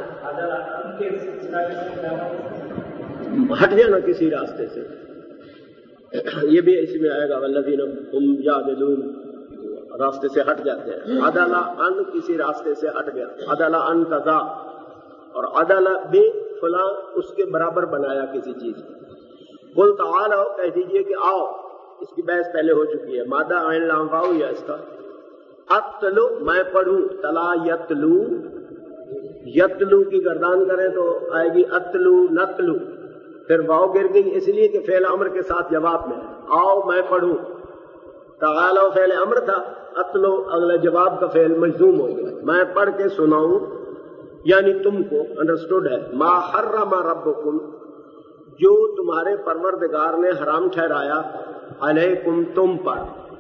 ہٹ جانا کسی راستے سے، یہ بھی اس میں آئے گا، والذین هم یعدلون، راستے سے ہٹ جاتے ہیں۔ عدلا ان کسی راستے سے ہٹ گیا، عدلا ان قضا، اور عدلا بے فلاں اس کے برابر بنایا کسی چیز کو۔ قل تعالوا، کہہ دیجئے کہ آؤ، اس کی بحث پہلے ہو چکی ہے، مادہ عین لام واؤ یا اس کا اتلو، میں پڑھوں، تلا یتلو، یتلو کی گردان کریں تو آئے گی اتلو نتلو، پھر واؤ گر گئی اس لیے کہ فعل امر کے ساتھ جواب میں، آؤ میں پڑھوں، تعالوا فعل امر تھا، اتلو اگلا جواب کا فعل مجزوم ہو گیا، میں پڑھ کے سناؤں، یعنی تم کو انڈرسٹوڈ ہے، ما حرم ربکم، جو تمہارے پروردگار نے حرام ٹھہرایا، علیکم تم پر۔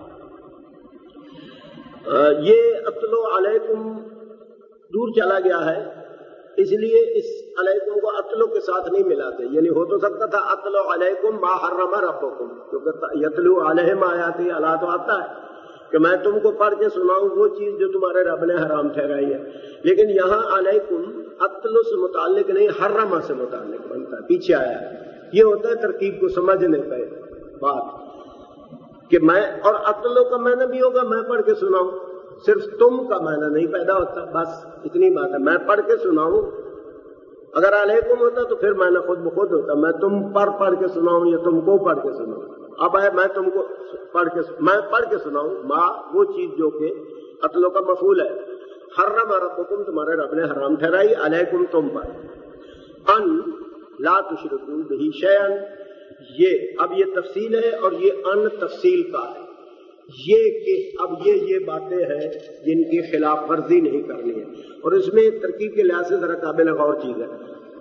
یہ اتلو علیکم دور چلا گیا ہے، اس لیے اس علیکم کو اتلو کے ساتھ نہیں ملاتے، یعنی ہو تو سکتا تھا اتلو علیکم ما حرم ربکم، کیونکہ یتلو علیہم آیاتی اللہ تو آتا ہے کہ میں تم کو پڑھ کے سناؤں وہ چیز جو تمہارے رب نے حرام ٹھہرائی ہے، لیکن یہاں علیکم اتلو سے متعلق نہیں، حرمہ سے متعلق بنتا ہے، پیچھے آیا ہے۔ یہ ہوتا ہے ترکیب کو سمجھنے پہ بات کہ میں، اور اتلو کا معنی بھی ہوگا میں پڑھ کے سناؤں، صرف تم کا معنی نہیں پیدا ہوتا، بس اتنی بات ہے. میں پڑھ کے سناؤں، اگر علیکم ہوتا تو پھر معنی خود بخود ہوتا. میں تم پر پڑھ کے سناؤں یا تم کو پڑھ کے سناؤں. اب ہے میں تم کو میں پڑھ کے سناؤں. ماں وہ چیز جو کہ قتلوں کا مفعول ہے. حرم ربکم تمہارے رب نے حرام ٹھہرائی، علیکم تم پر، ان لا تشرکوا بہ شیئا. یہ اب یہ تفصیل ہے اور یہ ان تفصیل کا ہے. یہ کہ اب یہ باتیں ہیں جن کی خلاف ورزی نہیں کرنی ہے، اور اس میں ترکیب کے لحاظ سے ذرا قابل غور چیز ہے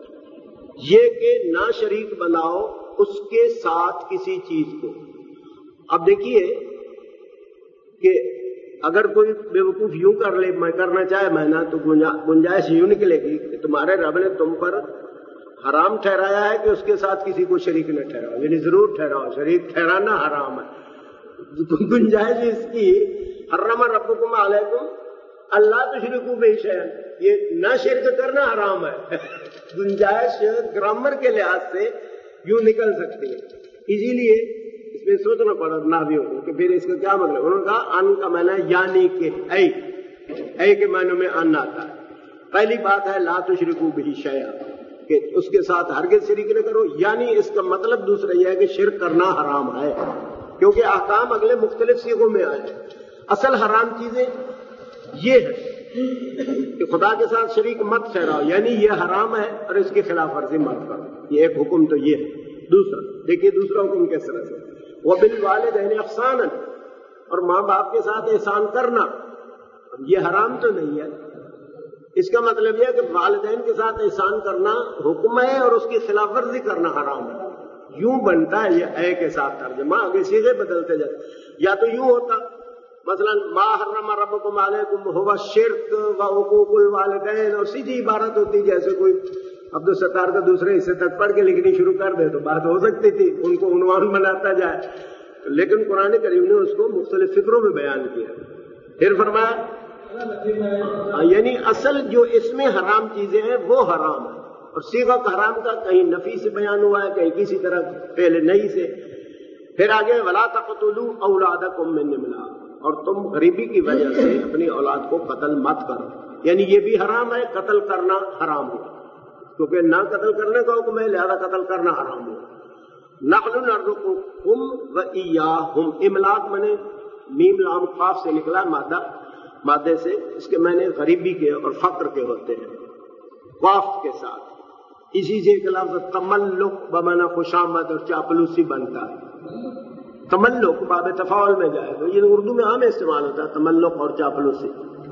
یہ کہ نہ شریک بناؤ اس کے ساتھ کسی چیز کو. اب دیکھیے کہ اگر کوئی بے وقوف یوں کر لے میں کرنا چاہے میں نہ، تو گنجائش یوں نکلے گی کہ تمہارے رب نے تم پر حرام ٹھہرایا ہے کہ اس کے ساتھ کسی کو شریک نہ ٹھہراؤ، یعنی ضرور ٹھہراؤ. شریک ٹھہرانا حرام ہے. گنجائش اس کی حرم ربکم علیکم اللہ تشرکوا بہ شیئا، یہ نہ شرک کرنا حرام ہے. گنجائش گرامر کے لحاظ سے یوں نکل سکتی ہے. اسی لیے اس میں سوچنا پڑا نحویوں کو کہ پھر اس کا کیا مطلب. انہوں نے کہا ان کا معنی یعنی کہ اے کے معنی میں ان آتا ہے. پہلی بات ہے لا تشرکوا بہ شیئا کہ اس کے ساتھ ہرگز شریک نہ کرو، یعنی اس کا مطلب دوسرا یہ ہے کہ شرک کرنا حرام ہے، کیونکہ احکام اگلے مختلف صیغوں میں آئے ہیں. اصل حرام چیزیں یہ ہے کہ خدا کے ساتھ شریک مت ٹھہراؤ، یعنی یہ حرام ہے اور اس کی خلاف ورزی مت کرو. یہ ایک حکم تو یہ ہے. دوسرا دیکھیے دوسرا حکم کس طرح سے، وبالوالدین احسانا، اور ماں باپ کے ساتھ احسان کرنا. یہ حرام تو نہیں ہے. اس کا مطلب یہ ہے کہ والدین کے ساتھ احسان کرنا حکم ہے اور اس کی خلاف ورزی کرنا حرام ہے. یوں بنتا ہے یہ اے کے ساتھ ترجمہ، آگے سیدھے بدلتے جاتے. یا تو یوں ہوتا مثلا ما حرم ربکم علیکم هو الشرک وعقوق الوالدین، اور سیدھی عبارت ہوتی جیسے کوئی عبد الستار کا دوسرے حصے تک پڑھ کے لکھنی شروع کر دے تو بات ہو سکتی تھی، ان کو عنوان بناتا جائے. لیکن قرآن کریم نے اس کو مختلف فکروں میں بیان کیا. پھر فرمایا یعنی اصل جو اس میں حرام چیزیں ہیں وہ حرام ہے، اور صیغہ حرام کا کہیں نفی سے بیان ہوا ہے کہیں کسی طرح پہلے نہیں سے. پھر آگے ولا تقتلوا اولادکم من املاق، اور تم غریبی کی وجہ سے اپنی اولاد کو قتل مت کرو. یعنی یہ بھی حرام ہے، قتل کرنا حرام ہو، کیونکہ نہ قتل کرنے کا حکم ہے لہذا قتل کرنا حرام ہو. نحن نرزقکم وإیاہم، املاق منے میم لام قاف سے نکلا مادے سے، اس کے معنی غریبی کے اور فقر کے ہوتے ہیں قاف کے ساتھ. اسی سے ایک لفظ تملق بمعنی خوشامد اور چاپلوسی بنتا ہے. تملق باب تفاعل میں جائے تو یہ اردو میں عام استعمال ہوتا ہے تملق اور چاپلوسی.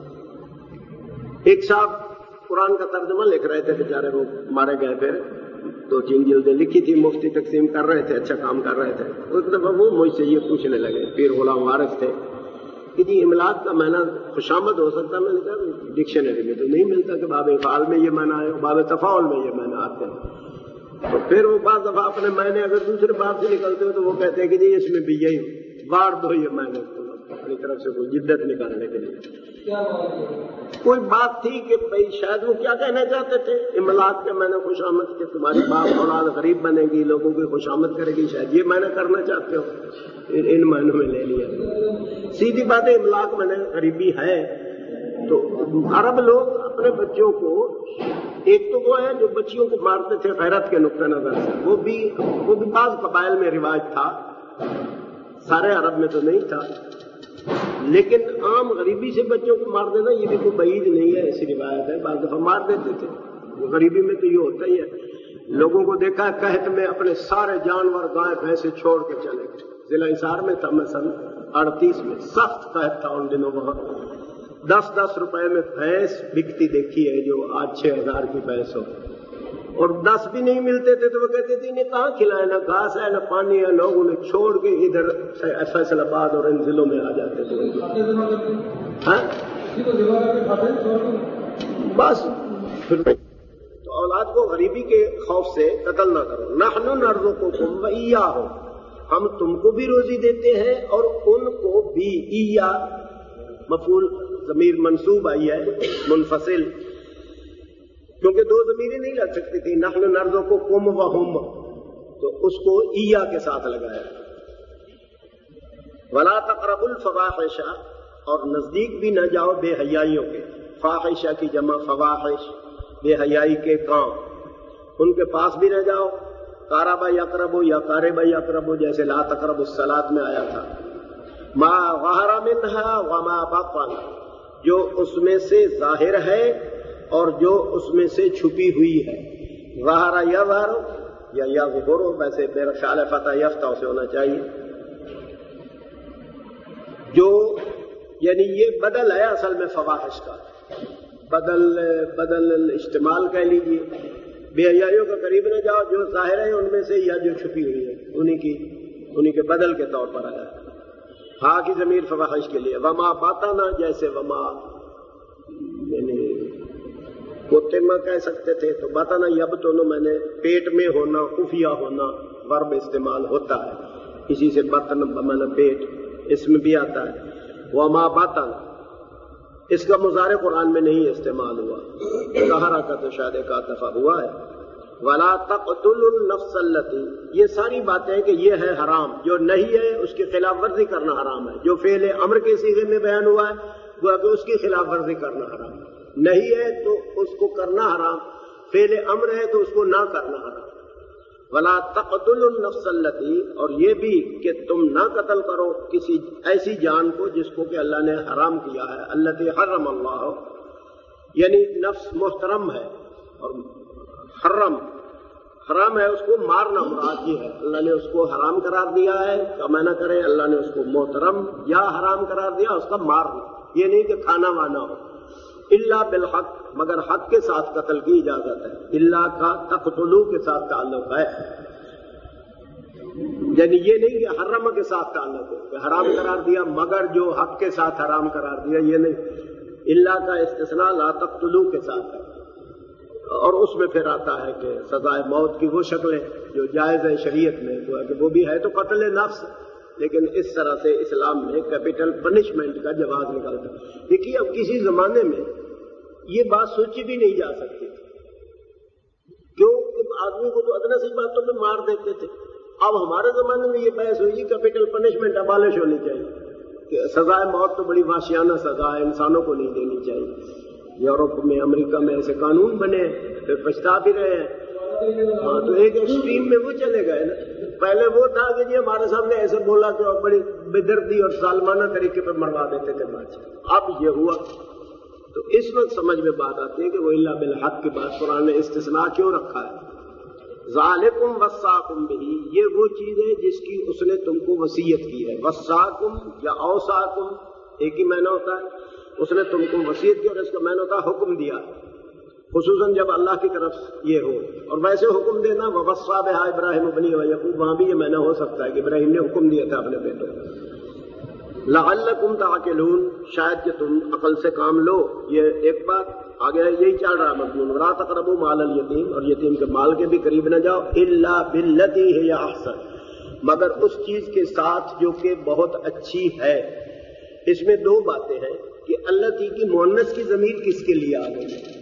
ایک صاحب قرآن کا ترجمہ لکھ رہے تھے، بیچارے وہ مارے گئے، پھر 2-3 جلدیں لکھی تھی، مفتی تقسیم کر رہے تھے، اچھا کام کر رہے تھے. ایک دفعہ وہ مجھ سے یہ پوچھنے لگے، پیر غلام وارث تھے، کہ جی املاک کا معنی خوشامد ہو سکتا ہے؟ میں نے کہا ڈکشنری میں تو نہیں ملتا کہ باب افعال میں یہ معنی آئے، باب تفاعل میں یہ معنی آتے ہیں. تو پھر وہ بعض دفعہ اپنے معنی اگر دوسرے باب سے نکلتے ہو تو وہ کہتے ہیں کہ جی اس میں بھی یہی وار دو یہ معنی اپنی طرف سے کوئی جدت نکالنے کے لیے. کوئی بات تھی کہ بھائی شاید وہ کیا کہنا چاہتے تھے املاک کے معنی خوشامد کے، تمہاری باپ اولاد غریب بنے گی، لوگوں کی خوشامد کرے گی، شاید یہ معنی کرنا چاہتے ہو. ان معنوں میں لے لیا. سیدھی بات ہے املاک معنی غریبی ہے. تو عرب لوگ اپنے بچوں کو، ایک تو وہ ہے جو بچیوں کو مارتے تھے غیرت کے نقطہ نظر سے، وہ بھی بعض قبائل میں رواج تھا، سارے عرب میں تو نہیں تھا. لیکن عام غریبی سے بچوں کو مار دینا یہ بھی کوئی بعید نہیں ہے، ایسی روایت ہے. بعض دفعہ مار دیتے تھے. غریبی میں تو یہ ہوتا ہی ہے. لوگوں کو دیکھا ہے قحط میں اپنے سارے جانور گائے بھینسے چھوڑ کے چلے گئے. ضلع حصار میں تھا میں سن 38 میں، سخت قحط تھا ان دنوں. وہاں 10-10 روپے میں بھینس بکتی دیکھی ہے جو آج 6000 کی بھینس ہو، اور 10 بھی نہیں ملتے تھے تو وہ کہتے تھے انہیں کہاں کھلائے، نہ گھاس ہے نہ پانی ہے. لوگ انہیں چھوڑ کے ادھر فیصل آباد اور ان ضلعوں میں آ جاتے تھے. بس تو اولاد کو غریبی کے خوف سے قتل نہ کرو. نحن نرزقکم وإیاہم، ہم تم کو بھی روزی دیتے ہیں اور ان کو بھی. ایا مفعول ضمیر منصوب آئی ہے منفصل، کیونکہ 2 ضمیریں نہیں لگ سکتی تھی. نحن نرزقکم وہم، تو اس کو ایا کے ساتھ لگایا. ولا تقربوا الفواحش، اور نزدیک بھی نہ جاؤ بے حیائیوں کے. فاحشہ کی جمع فواحش، بے حیائی کے کام، ان کے پاس بھی نہ جاؤ. قارب یقرب یا قارب یقرب، جیسے لا تقربوا الصلاۃ میں آیا تھا. ما ظہر منہا وما بطن، جو اس میں سے ظاہر ہے اور جو اس میں سے چھپی ہوئی ہے. ظہر یظہر یا یظہر، ویسے میرا خیال ہے فتح یفتح سے ہونا چاہیے. جو یعنی یہ بدل ہے اصل میں فواحش کا، بدل استعمال کہہ لیجیے. بے حیائیوں کے قریب نہ جاؤ، جو ظاہر ہے ان میں سے یا جو چھپی ہوئی ہے انہی کے بدل کے طور پر آیا. ہاں کی ضمیر فواحش کے لیے. وما باطنا، جیسے وما یعنی کوتما کہہ سکتے تھے، تو باطنا یبطن میں نے پیٹ میں ہونا، خفیہ ہونا ورب استعمال ہوتا ہے. اسی سے باطن بمعنی پیٹ اس میں بھی آتا ہے. وما باطن اس کا مضارع قرآن میں نہیں استعمال ہوا. ظہرا کا تو شاید ایک آدھ دفعہ ہوا ہے. ولا تقتلوا النفس التي، یہ ساری باتیں کہ یہ ہے حرام، جو نہیں ہے اس کی خلاف ورزی کرنا حرام ہے. جو فعل امر کے صیغے میں بیان ہوا ہے وہ کہ اس کی خلاف ورزی کرنا حرام ہے. نہیں ہے تو اس کو کرنا حرام، فعل امر ہے تو اس کو نہ کرنا حرام. ولا تقتلوا النفس التي، اور یہ بھی کہ تم نہ قتل کرو کسی ایسی جان کو جس کو کہ اللہ نے حرام کیا ہے. التي حرم اللہ، یعنی نفس محترم ہے اور حرام ہے، اس کو مارنا مراد یہ ہے. اللہ نے اس کو حرام قرار دیا ہے، کما نہ کرے. اللہ نے اس کو محترم یا حرام قرار دیا، اس کا مارنا، یہ نہیں کہ کھانا وانا ہو. الا بالحق، مگر حق کے ساتھ قتل کی اجازت ہے. اللہ کا تقتلوا کے ساتھ تعلق ہے، یعنی یہ نہیں کہ حرم کے ساتھ تعلق ہے کہ حرام قرار دیا مگر جو حق کے ساتھ حرام قرار دیا، یہ نہیں. اللہ کا استثناء لا تقتلوا کے ساتھ ہے. اور اس میں پھر آتا ہے کہ سزائے موت کی وہ شکلیں جو جائز ہے شریعت میں، وہ بھی ہے تو قتل نفس، لیکن اس طرح سے اسلام میں کیپٹل پنشمنٹ کا جواز نکلتا ہے. دیکھیے اب کسی زمانے میں یہ بات سوچی بھی نہیں جا سکتی، کیوں کہ آدمی کو تو ادنا سی باتوں میں مار دیتے تھے. اب ہمارے زمانے میں یہ بحث ہوئی کیپٹل پنشمنٹ ابالش ہونی چاہیے، کہ سزائے موت تو بڑی وحشیانہ سزا ہے، انسانوں کو نہیں دینی چاہیے. یورپ میں، امریکہ میں ایسے قانون بنے، پھر پچھتا بھی رہے ہیں. ہاں تو ایک ایکسٹریم میں وہ چلے گئے نا. پہلے وہ تھا کہ جی ہمارے سامنے ایسے بولا کہ بڑی بےدردی اور ظالمانہ طریقے پر مروا دیتے تھے مارچ. اب یہ ہوا تو اس وقت سمجھ میں بات آتی ہے کہ وہ الا بالحق کی بات قرآن نے استثناء کیوں رکھا ہے. ذالکم وصاکم بہ، یہ وہ چیز ہے جس کی اس نے تم کو وصیت کی ہے. وصاکم یا اوصاکم ایک ہی معنی ہوتا ہے. اس نے تم کو وصیت کی اور اس کا معنی ہوتا ہے حکم دیا، خصوصاً جب اللہ کی طرف یہ ہو. اور ویسے حکم دینا ووصى بها ابراہیم بنیہ ویعقوب، وہاں بھی یہ معنی ہو سکتا ہے کہ ابراہیم نے حکم دیا تھا اپنے بیٹوں کو. لعلکم تعقلون، شاید کہ تم عقل سے کام لو. یہ ایک بات آگے یہی چل رہا مضمون. ولا تقربوا مال الیتیم، اور یتیم کے مال کے بھی قریب نہ جاؤ. الا باللتی ہی احسن، مگر اس چیز کے ساتھ جو کہ بہت اچھی ہے. اس میں دو باتیں ہیں کہ اللہ کی مؤنث کی ضمیر کس کے لیے آ گئی ہے.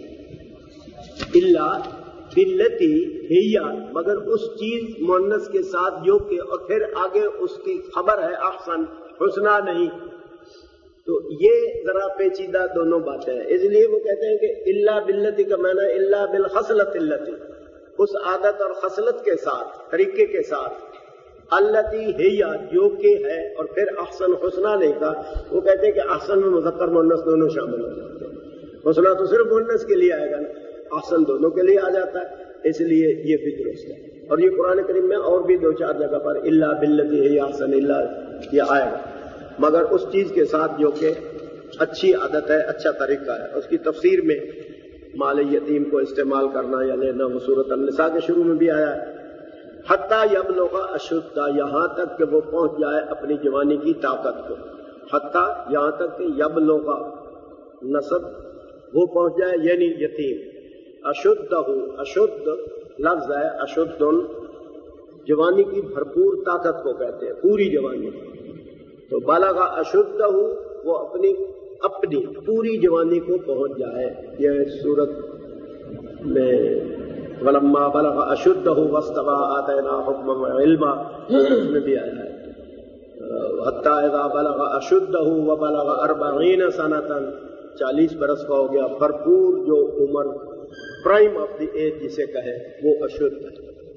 اللہ باللتی ہی، مگر اس چیز مؤنث کے ساتھ جو کہ، اور پھر آگے اس کی خبر ہے احسن، حسنہ نہیں. تو یہ ذرا پیچیدہ دونوں باتیں ہیں. اس لیے وہ کہتے ہیں کہ اللہ باللتی کا معنی اللہ بالخصلت اللتی، اس عادت اور خصلت کے ساتھ، طریقے کے ساتھ. التی ہی جو کہ ہے، اور پھر احسن حسنہ نہیں تھا. وہ کہتے ہیں کہ احسن میں مذکر مؤنث دونوں شامل ہو جاتے ہیں. حسنہ تو صرف مؤنث کے لیے آئے گا نا، احسن دونوں کے لیے آ جاتا ہے. اس لیے یہ بھی درست ہے. اور یہ قرآن کریم میں اور بھی دو چار جگہ پر اللہ باللتی ہی احسن اللہ یہ آئے گا، مگر اس چیز کے ساتھ جو کہ اچھی عادت ہے، اچھا طریقہ ہے. اس کی تفسیر میں مال یتیم کو استعمال کرنا یا لینا وہ سورۃ النساء کے شروع میں بھی آیا ہے. حتیٰ یبلغ اشدہ، یہاں تک کہ وہ پہنچ جائے اپنی جوانی کی طاقت کو. حتیٰ یہاں تک کہ یبلغ نسب وہ پہنچ جائے، یعنی یتیم. اشدہ، اشد لفظ ہے، اشد جوانی کی بھرپور طاقت کو کہتے ہیں، پوری جوانی. تو بلغ اشدہ وہ اپنی پوری جوانی کو پہنچ جائے. یہ سورت میں ولما بلغ اشدہ واستوى آتیناہ حکما وعلما، اس میں بھی آیا ہے. حتی اذا بلغ اشدہ وبلغ 40 سنۃ، 40 برس کا ہو گیا، بھرپور جو عمر، پرائم آف دی ایج جسے کہے، وہ اشد ہے۔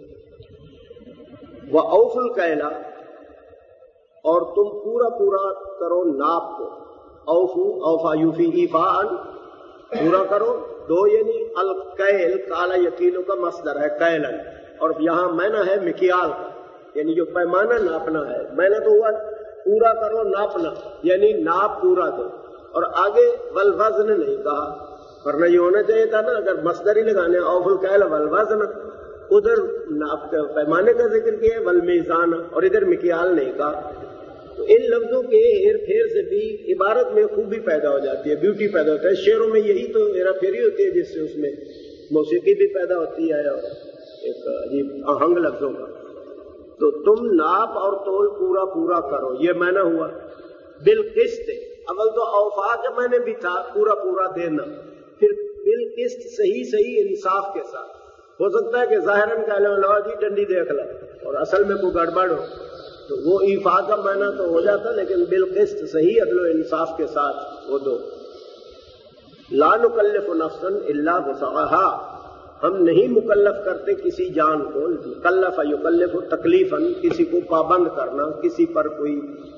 وَأَوْفُوا الْكَيْلَ، اور تم پورا پورا کرو ناپ کو، اوفا یوفی ایفاء، پورا کرو، دو یعنی الکیل، کالا یقینوں کا مصدر ہے کیلن، اور یہاں معنی ہے مکیال کا، یعنی جو پیمانہ ناپنا ہے، معنی تو ہوا پورا کرو ناپنا، یعنی ناپ پورا دو، اور آگے والوزن نہیں کہا، ورنہ یہ ہونا چاہیے تھا نا، اگر مصدر ہی لگانے اوف الکیل والوزن، ادھر ناپ کا پیمانے کا ذکر کیا ہے، والمیزان، اور ادھر مکیال نہیں کہا۔ تو ان لفظوں کے ہیر پھیر سے بھی عبارت میں خوبی پیدا ہو جاتی ہے، بیوٹی پیدا ہوتا ہے۔ شعروں میں یہی تو ہیرا پھیری ہوتی ہے، جس سے اس میں موسیقی بھی پیدا ہوتی ہے اور ایک عجیب آہنگ لفظوں کا۔ تو تم ناپ اور تول پورا پورا کرو، یہ معنی ہوا۔ بالقسط، اول تو اوفا کا معنی بھی تھا پورا پورا دینا، پھر بالقسط صحیح صحیح انصاف کے ساتھ۔ ہو سکتا ہے کہ ظاہراً کہہ لو جی ڈنڈی دیکھ لو، اور اصل میں کوئی گڑبڑ ہو، تو وہ ایفا کا معنی تو ہو جاتا، لیکن بالقسط صحیح عدل و انصاف کے ساتھ وہ دو۔ لا نکلف نفسا الا وسعها، ہم نہیں مکلف کرتے کسی جان کو، کلف یکلف تکلیفا، کسی کو پابند کرنا، کسی پر کوئی،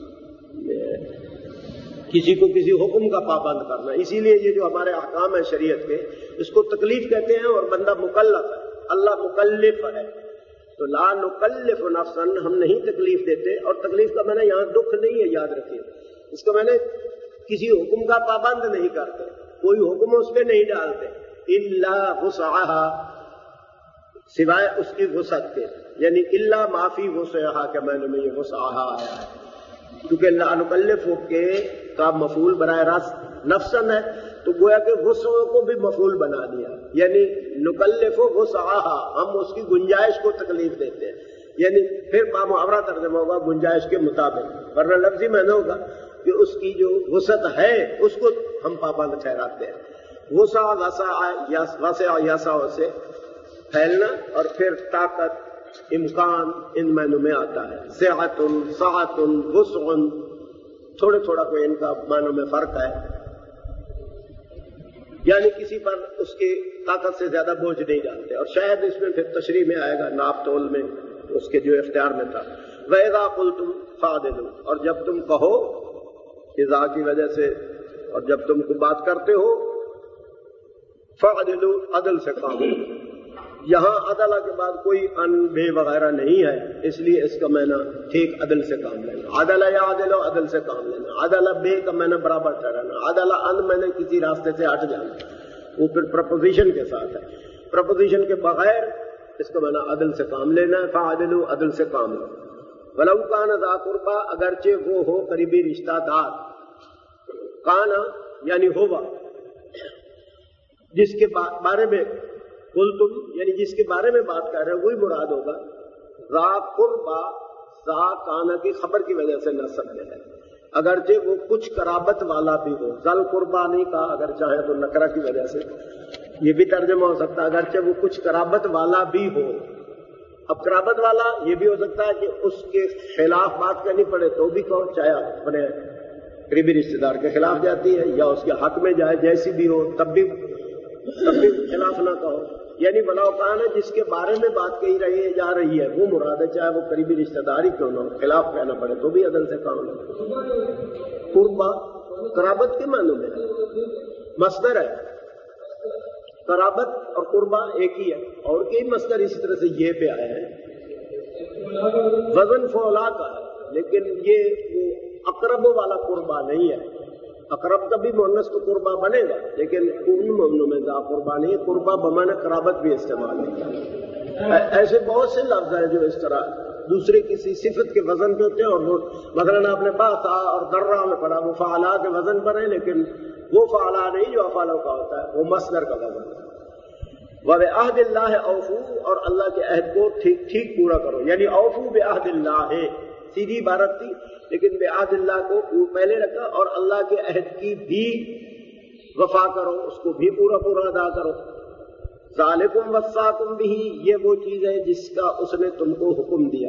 کسی کو کسی حکم کا پابند کرنا۔ اسی لیے یہ جو ہمارے احکام ہیں شریعت کے، اس کو تکلیف کہتے ہیں، اور بندہ مکلف ہے، اللہ مکلف ہے۔ تو لا نکلف نفسا، ہم نہیں تکلیف دیتے، اور تکلیف کا معنی یہاں دکھ نہیں ہے، یاد رکھیے، اس کا معنی کسی حکم کا پابند نہیں کرتے، کوئی حکم اس پہ نہیں ڈالتے، الا وسعها، سوائے اس کی وسعت کے، یعنی الا ما فی وسعها کے معنی میں یہ وسعها آیا ہے، کیونکہ لا نکلف کے کا مفعول براہ راست نفسن ہے، تو گویا کہ وسع کو بھی مفعول بنا دیا، یعنی نکلف وسعها، ہم اس کی گنجائش کو تکلیف دیتے ہیں، یعنی پھر بامحاورہ ترجمہ ہوگا گنجائش کے مطابق، ورنہ لفظی میں نہ ہوگا کہ اس کی جو وسعت ہے اس کو ہم پابند ٹھہراتے ہیں۔ وسع وسع یسع سے پھیلنا، اور پھر طاقت، امکان، ان معنوں میں آتا ہے۔ سعۃ، سعۃ، وسع، تھوڑے تھوڑا کوئی ان کا معنوں میں فرق ہے، یعنی کسی پر اس کی طاقت سے زیادہ بوجھ نہیں ڈالتے، اور شاید اس میں پھر تشریح میں آئے گا ناپ تول میں اس کے جو اختیار میں تھا۔ وَإِذَا قُلْتُمْ فَعْدِلُوا، اور جب تم کہو، اذا کی وجہ سے، اور جب تم کو بات کرتے ہو، فَعْدِلُوا، عدل سے کام لو۔ یہاں عدل کے بعد کوئی ان بے وغیرہ نہیں ہے، اس لیے اس کا معنی ٹھیک عدل سے کام لینا، عدل یا عدل، عدل سے کام لینا، عدل بے کا معنی برابر ٹھہرانا، عدل ان معنی کسی راستے سے ہٹ جانا، وہ پھر پرپوزیشن کے ساتھ ہے، پرپوزیشن کے بغیر اس کا معنی عدل سے کام لینا ہے۔ فعدلوا، عدل سے کام لو۔ ولو کان ذا قربا، اگرچہ وہ ہو قریبی رشتہ دار، کانا یعنی ہوگا، جس کے بارے میں قلتم یعنی جس کے بارے میں بات کر رہے ہیں وہی مراد ہوگا۔ ذا قربا، ذا کانا کی خبر کی وجہ سے نصب میں ہے، اگرچہ وہ کچھ قرابت والا بھی ہو، ذل قربا نہیں کہا، اگر چاہیں تو نکرہ کی وجہ سے یہ بھی ترجمہ ہو سکتا ہے، اگرچہ وہ کچھ قرابت والا بھی ہو۔ اب قرابت والا یہ بھی ہو سکتا ہے کہ اس کے خلاف بات کرنی پڑے تو بھی کہو، چاہے اپنے قریبی رشتے دار کے خلاف جاتی ہے یا اس کے حق میں جائے، جیسی بھی ہو تب بھی خلاف نہ کہو، یعنی بلاؤ کہاں ہے جس کے بارے میں بات کہی رہی جا رہی ہے وہ مراد ہے، چاہے وہ قریبی رشتے داری کیوں نہ ہو، خلاف کہنا پڑے تو بھی عدل سے کام لو۔ قربا قرابت کے معنوں میں مصدر ہے، قرابت اور قربا ایک ہی ہے، اور کئی مصدر اسی طرح سے یہ پہ آئے ہیں، وزن فولا کا ہے، لیکن یہ وہ اقرب والا قربا نہیں ہے، اقرب کا بھی مؤنث تو قربا بنے گا، لیکن ان معنوں میں ذا قربا نہیں، قربا بمعنی قرابت بھی استعمال نہیں۔ ایسے بہت سے لفظ ہیں جو اس طرح دوسرے کسی صفت کے وزن پہ ہوتے ہیں، اور وہ مثلاً آپ نے باسا اور درہ میں پڑھا وہ فعلا کے وزن پر ہے، لیکن وہ فعلا نہیں جو افعالوں کا ہوتا ہے، وہ مصدر کا وزن ہے۔ وَبِعَهْدِ اللَّهِ أَوْفُوا، اور اللہ کے عہد کو ٹھیک ٹھیک پورا کرو، یعنی اوفو بعہد اللہ، سیدھی عبارت تھی لیکن بعہد اللہ کو پہلے رکھا، اور اللہ کے عہد کی بھی وفا کرو، اس کو بھی پورا پورا ادا کرو۔ ذالکم وصاکم بہ، یہ وہ چیز ہے جس کا اس نے تم کو حکم دیا،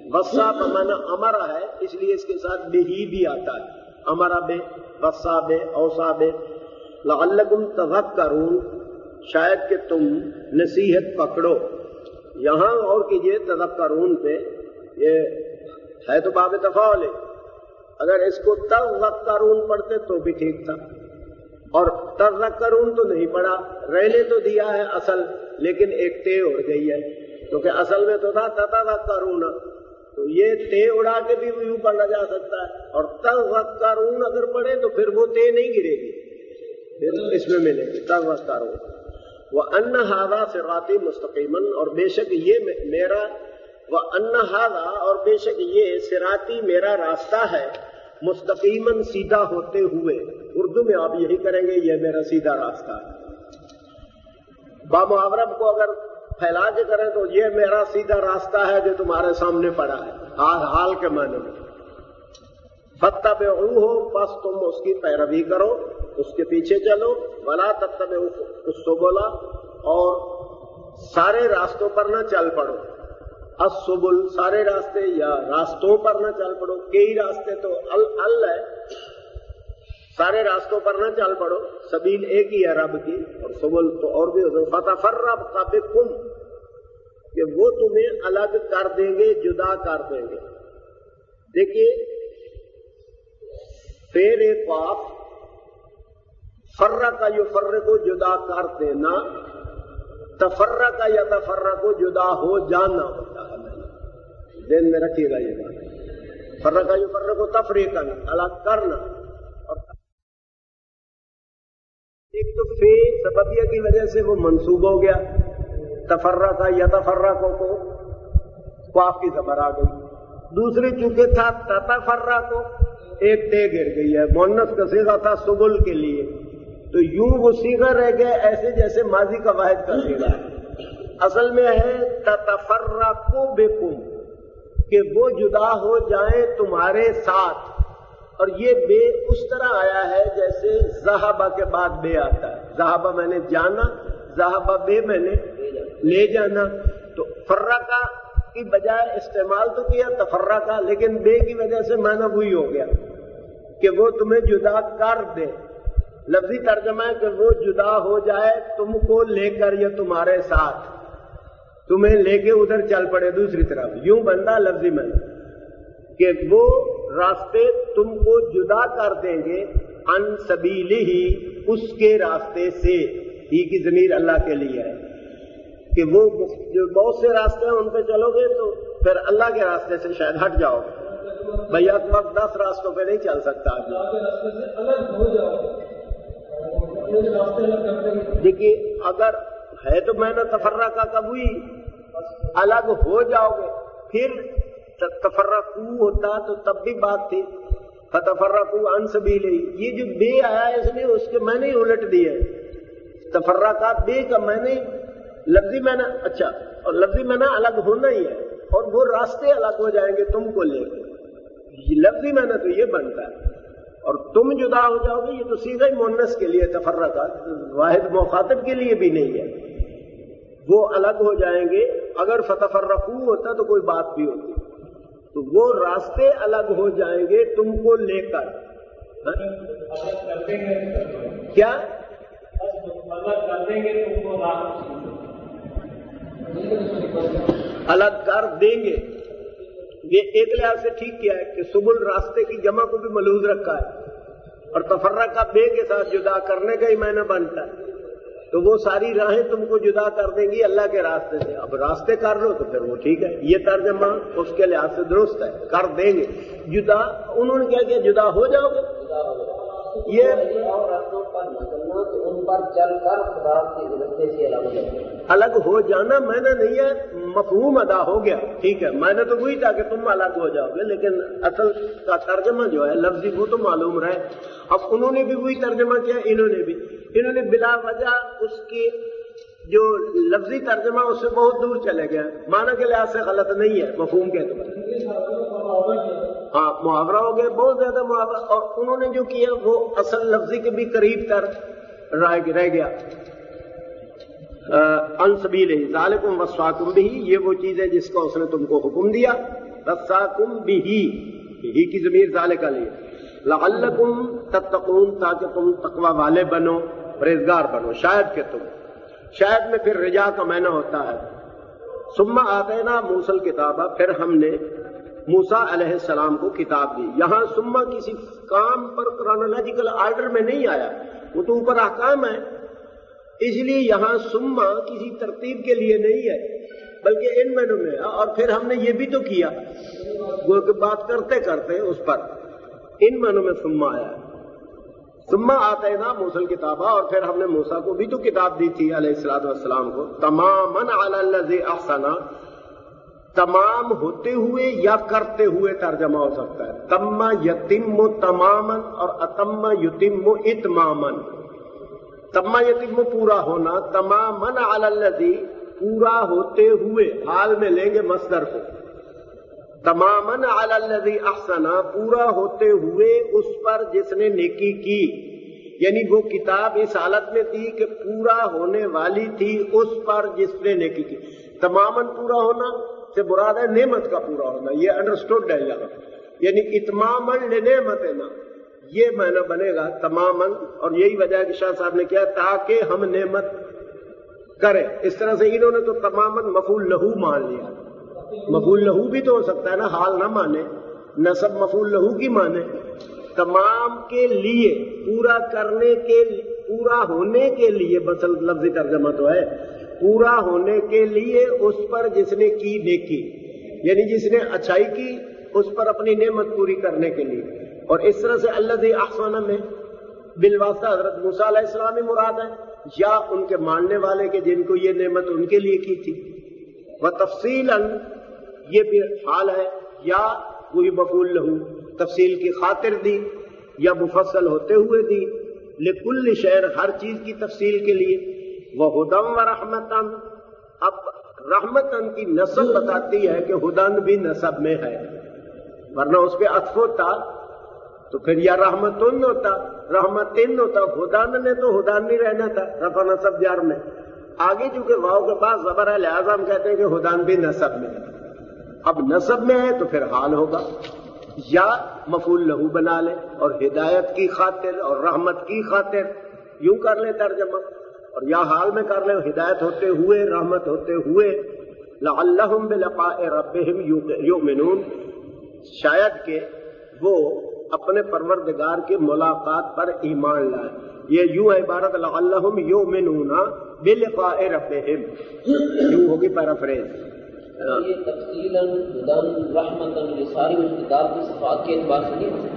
وصا بمانا امرا ہے، اس لیے اس کے ساتھ بہی بھی آتا ہے، امرا بے، وصا بے، اوصا بے۔ لعلکم تذکرون، شاید کہ تم نصیحت پکڑو۔ یہاں اور کیجئے تذکرون پہ، یہ ہے تو باب تفاعل ہے، اگر اس کو تذکرون پڑھتے تو بھی ٹھیک تھا، اور تذکرون تو نہیں پڑھا، رہنے تو دیا ہے اصل، لیکن ایک تے اڑ گئی ہے، کیونکہ اصل میں تو تھا تذکرون، تو یہ تے اڑا کے بھی یوں پڑھا جا سکتا ہے، اور تذکرون اگر پڑھے تو پھر وہ تے نہیں گرے گی، پھر اس میں ملے گی تذکرون۔ وَأَنَّ هَذَا صِرَاطِي مُسْتَقِيمًا، اور بے شک یہ میرا، وَأَنَّ هَذَا، اور بے شک یہ صراطی میرا راستہ ہے، مستقیماً سیدھا ہوتے ہوئے، اردو میں آپ یہی کریں گے یہ میرا سیدھا راستہ ہے۔ با محاورہ کو اگر پھیلا کے کریں تو یہ میرا سیدھا راستہ ہے جو تمہارے سامنے پڑا ہے، حال کے معنی میں۔ فَاتَّبِعُوهُ، پس تم اس کی پیروی کرو، اس کے پیچھے چلو، وَلَا تَتَّبِعُوا السُّبُلَ، اور سارے راستوں پر نہ چل پڑو، السبل سارے راستے یا راستوں پر نہ چل پڑو، کئی راستے تو ال ہے، سارے راستوں پر نہ چل پڑو، سبیل ایک ہی ہے رب کی، اور سبل تو اور بھی ہوتا ہے، فَتَفَرَّقَ بِكُمْ، کہ وہ تمہیں الگ کر دیں گے، جدا کر دیں گے۔ دیکھیے پیر قاف، فرق یفرق کو جدا کر دینا، تفرق یتفرق کو جدا ہو جانا ہوتا ہے، ذہن میں رکھیے گا یہ بات، فرق یفرق کو تفریقا، الگ کرنا، اور ایک تو فی سببیہ کی وجہ سے وہ منسوب ہو گیا، تفرق یتفرق کو قاف کی زبر آ گئی، دوسری چونکہ تھا تتفرق کو ایک تے گر گئی ہے، مؤنث کا صیغہ تھا سبل کے لیے، تو یوں وہ صیغہ رہ گئے ایسے جیسے ماضی کا واحد کا صیغہ ہے، اصل میں ہے تتفرق بکم، کہ وہ جدا ہو جائیں تمہارے ساتھ، اور یہ بے اس طرح آیا ہے جیسے ذہبہ کے بعد بے آتا ہے، ذہبہ میں نے جانا، ذہبہ بے میں نے لے جانا، تو فرقہ کی بجائے استعمال تو کیا تفرقہ، لیکن بے کی وجہ سے معنی وہی ہو گیا کہ وہ تمہیں جدا کر دے، لفظی ترجمہ ہے کہ وہ جدا ہو جائے تم کو لے کر یا تمہارے ساتھ، تمہیں لے کے ادھر چل پڑے دوسری طرف، یوں بندہ لفظی میں کہ وہ راستے تم کو جدا کر دیں گے، ان سبیلہ، اس کے راستے سے، ہی کی ضمیر اللہ کے لیے ہے، کہ وہ جو بہت سے راستے ہیں ان پہ چلو گے تو پھر اللہ کے راستے سے شاید ہٹ جاؤ گے، بھیا وقت 10 راستوں پہ نہیں چل سکتا آدمی۔ دیکھیے اگر ہے تو میں نے تفرقہ کب ہوئی، الگ ہو جاؤ گے، پھر تفرقو ہوتا تو تب بھی بات تھی، فتفرقوا عن سبیلہ، یہ جو بے آیا ہے اس نے اس کے میں نے الٹ دی ہے، تفرقہ بے کا میں نے لفظی معنی، اچھا، اور لفظی معنی الگ ہونا ہی ہے، اور وہ راستے الگ ہو جائیں گے تم کو لے کے، لفظی معنی تو یہ بنتا ہے، اور تم جدا ہو جاؤ گے، یہ تو سیدھا ہی مؤنث کے لیے تفرقہ، واحد مخاطب کے لیے بھی نہیں ہے، وہ الگ ہو جائیں گے، اگر فتفرقو ہوتا تو کوئی بات بھی ہوتی، تو وہ راستے الگ ہو جائیں گے تم کو لے کر، کیا الگ کر دیں گے، یہ ایک لحاظ سے ٹھیک کیا ہے کہ سبل راستے کی جمع کو بھی ملحوظ رکھا ہے، اور تفرقہ بے کے ساتھ جدا کرنے کا ہی معنی بنتا ہے، تو وہ ساری راہیں تم کو جدا کر دیں گی اللہ کے راستے سے، اب راستے کر لو تو پھر وہ ٹھیک ہے، یہ ترجمہ اس کے لحاظ سے درست ہے، کر دیں گے جدا، انہوں نے کیا کیا جدا ہو جاؤ گے، یہ ان پر چل کر خدا کے راستے سے الگ ہو جانا معنی نہیں ہے، مفہوم ادا ہو گیا، ٹھیک ہے، معنی تو وہی تھا کہ تم الگ ہو جاؤ گے، لیکن اصل کا ترجمہ جو ہے لفظی وہ تو معلوم رہے، اب انہوں نے بھی وہی ترجمہ کیا، انہوں نے بلا وجہ اس کی جو لفظی ترجمہ اس سے بہت دور چلے گئے، معنی کے لحاظ سے غلط نہیں ہے، مفہوم کے اعتبار سے، ہاں محاورہ ہو گیا، بہت زیادہ محاورہ، اور انہوں نے جو کیا وہ اصل لفظی کے بھی قریب تر رہ گیا، ان سبیلہ ذالکم وصاکم بہ، یہ وہ چیز ہے جس کا اس نے تم کو حکم دیا، رساکم بھی کی ضمیر ذالک علیہ لعلکم تتقون تاکہ تم تقوی والے بنو پرہیزگار بنو شاید کہ تم شاید میں پھر رجا کا معنی ہوتا ہے ثم آتینا موسی الکتاب پھر ہم نے موسیٰ علیہ السلام کو کتاب دی یہاں ثم کسی کام پر کرونالوجیکل آرڈر میں نہیں آیا وہ تو اوپر احکام ہے اس لیے یہاں ثم کسی ترتیب کے لیے نہیں ہے بلکہ ان معنوں میں اور پھر ہم نے یہ بھی تو کیا وہ بات کرتے کرتے اس پر ان معنوں میں ثم آیا ہے ثم آتینا موسی الکتاب اور پھر ہم نے موسیٰ کو بھی تو کتاب دی تھی علیہ الصلوۃ والسلام کو تماماً علی الذی احسن تمام ہوتے ہوئے یا کرتے ہوئے ترجمہ ہو سکتا ہے تم یتم تماماً اور اتم یتم اتماماً تم یتم پورا ہونا تماماً علی الذی پورا ہوتے ہوئے حال میں لیں گے مصدر کو تماماً علی الذی احسن پورا ہوتے ہوئے اس پر جس نے نیکی کی یعنی وہ کتاب اس حالت میں تھی کہ پورا ہونے والی تھی اس پر جس نے نیکی کی تماماً پورا ہونا سے مراد ہے نعمت کا پورا ہونا یہ انڈرسٹوڈ ہے یہاں یعنی اتماماً لنعمتنا یہ معنی بنے گا تماماً اور یہی وجہ ہے کہ شاہ صاحب نے کیا تاکہ ہم نعمت کریں اس طرح سے انہوں نے تو تماماً مفعول لہو مان لیا مفعول لہو بھی تو ہو سکتا ہے نا حال نہ مانے نصب مفعول لہو کی مانے تمام کے لیے پورا کرنے کے پورا ہونے کے لیے بس لفظی ترجمہ تو ہے پورا ہونے کے لیے اس پر جس نے کی نیکی یعنی جس نے اچھائی کی اس پر اپنی نعمت پوری کرنے کے لیے اور اس طرح سے الذی احسن میں بالواسطہ حضرت موسیٰ علیہ السلام مراد ہے یا ان کے ماننے والے کہ جن کو یہ نعمت ان کے لیے کی تھی وتفصیلاً یہ بھی حال ہے یا وہی مفعول لہو تفصیل کی خاطر دی یا مفصل ہوتے ہوئے دی لکل شیء ہر چیز کی تفصیل کے لیے وہدی ورحمتاً اب رحمتاً کی نسب بتاتی ہے کہ ہدن بھی نسب میں ہے ورنہ اس پہ عطف ہوتا تو پھر یا رحمتن ہوتا رحمتن ہوتا ہدن نے تو ہدن نہیں رہنا تھا رفع نصب جار میں آگے چونکہ واو کے بعد زبر ہے لہذا ہم کہتے ہیں کہ ہدن بھی نسب میں ہے اب نسب میں ہے تو پھر حال ہوگا یا مفعول لہو بنا لے اور ہدایت کی خاطر اور رحمت کی خاطر یوں کر لے ترجمہ اور یا حال میں کر لے ہدایت ہوتے ہوئے رحمت ہوتے ہوئے لعلہم بلقاء ربہم یؤمنون شاید کہ وہ اپنے پروردگار کی ملاقات پر ایمان لائے یہ یوں ہے عبارت لعلہم یؤمنون بلقاء ربہم یوں ہوگی پیرافریز یہ تفصیلاً ہدن رحمتاً یہ ساری کتاب کی صفات کے اعتبار سے نہیں ہو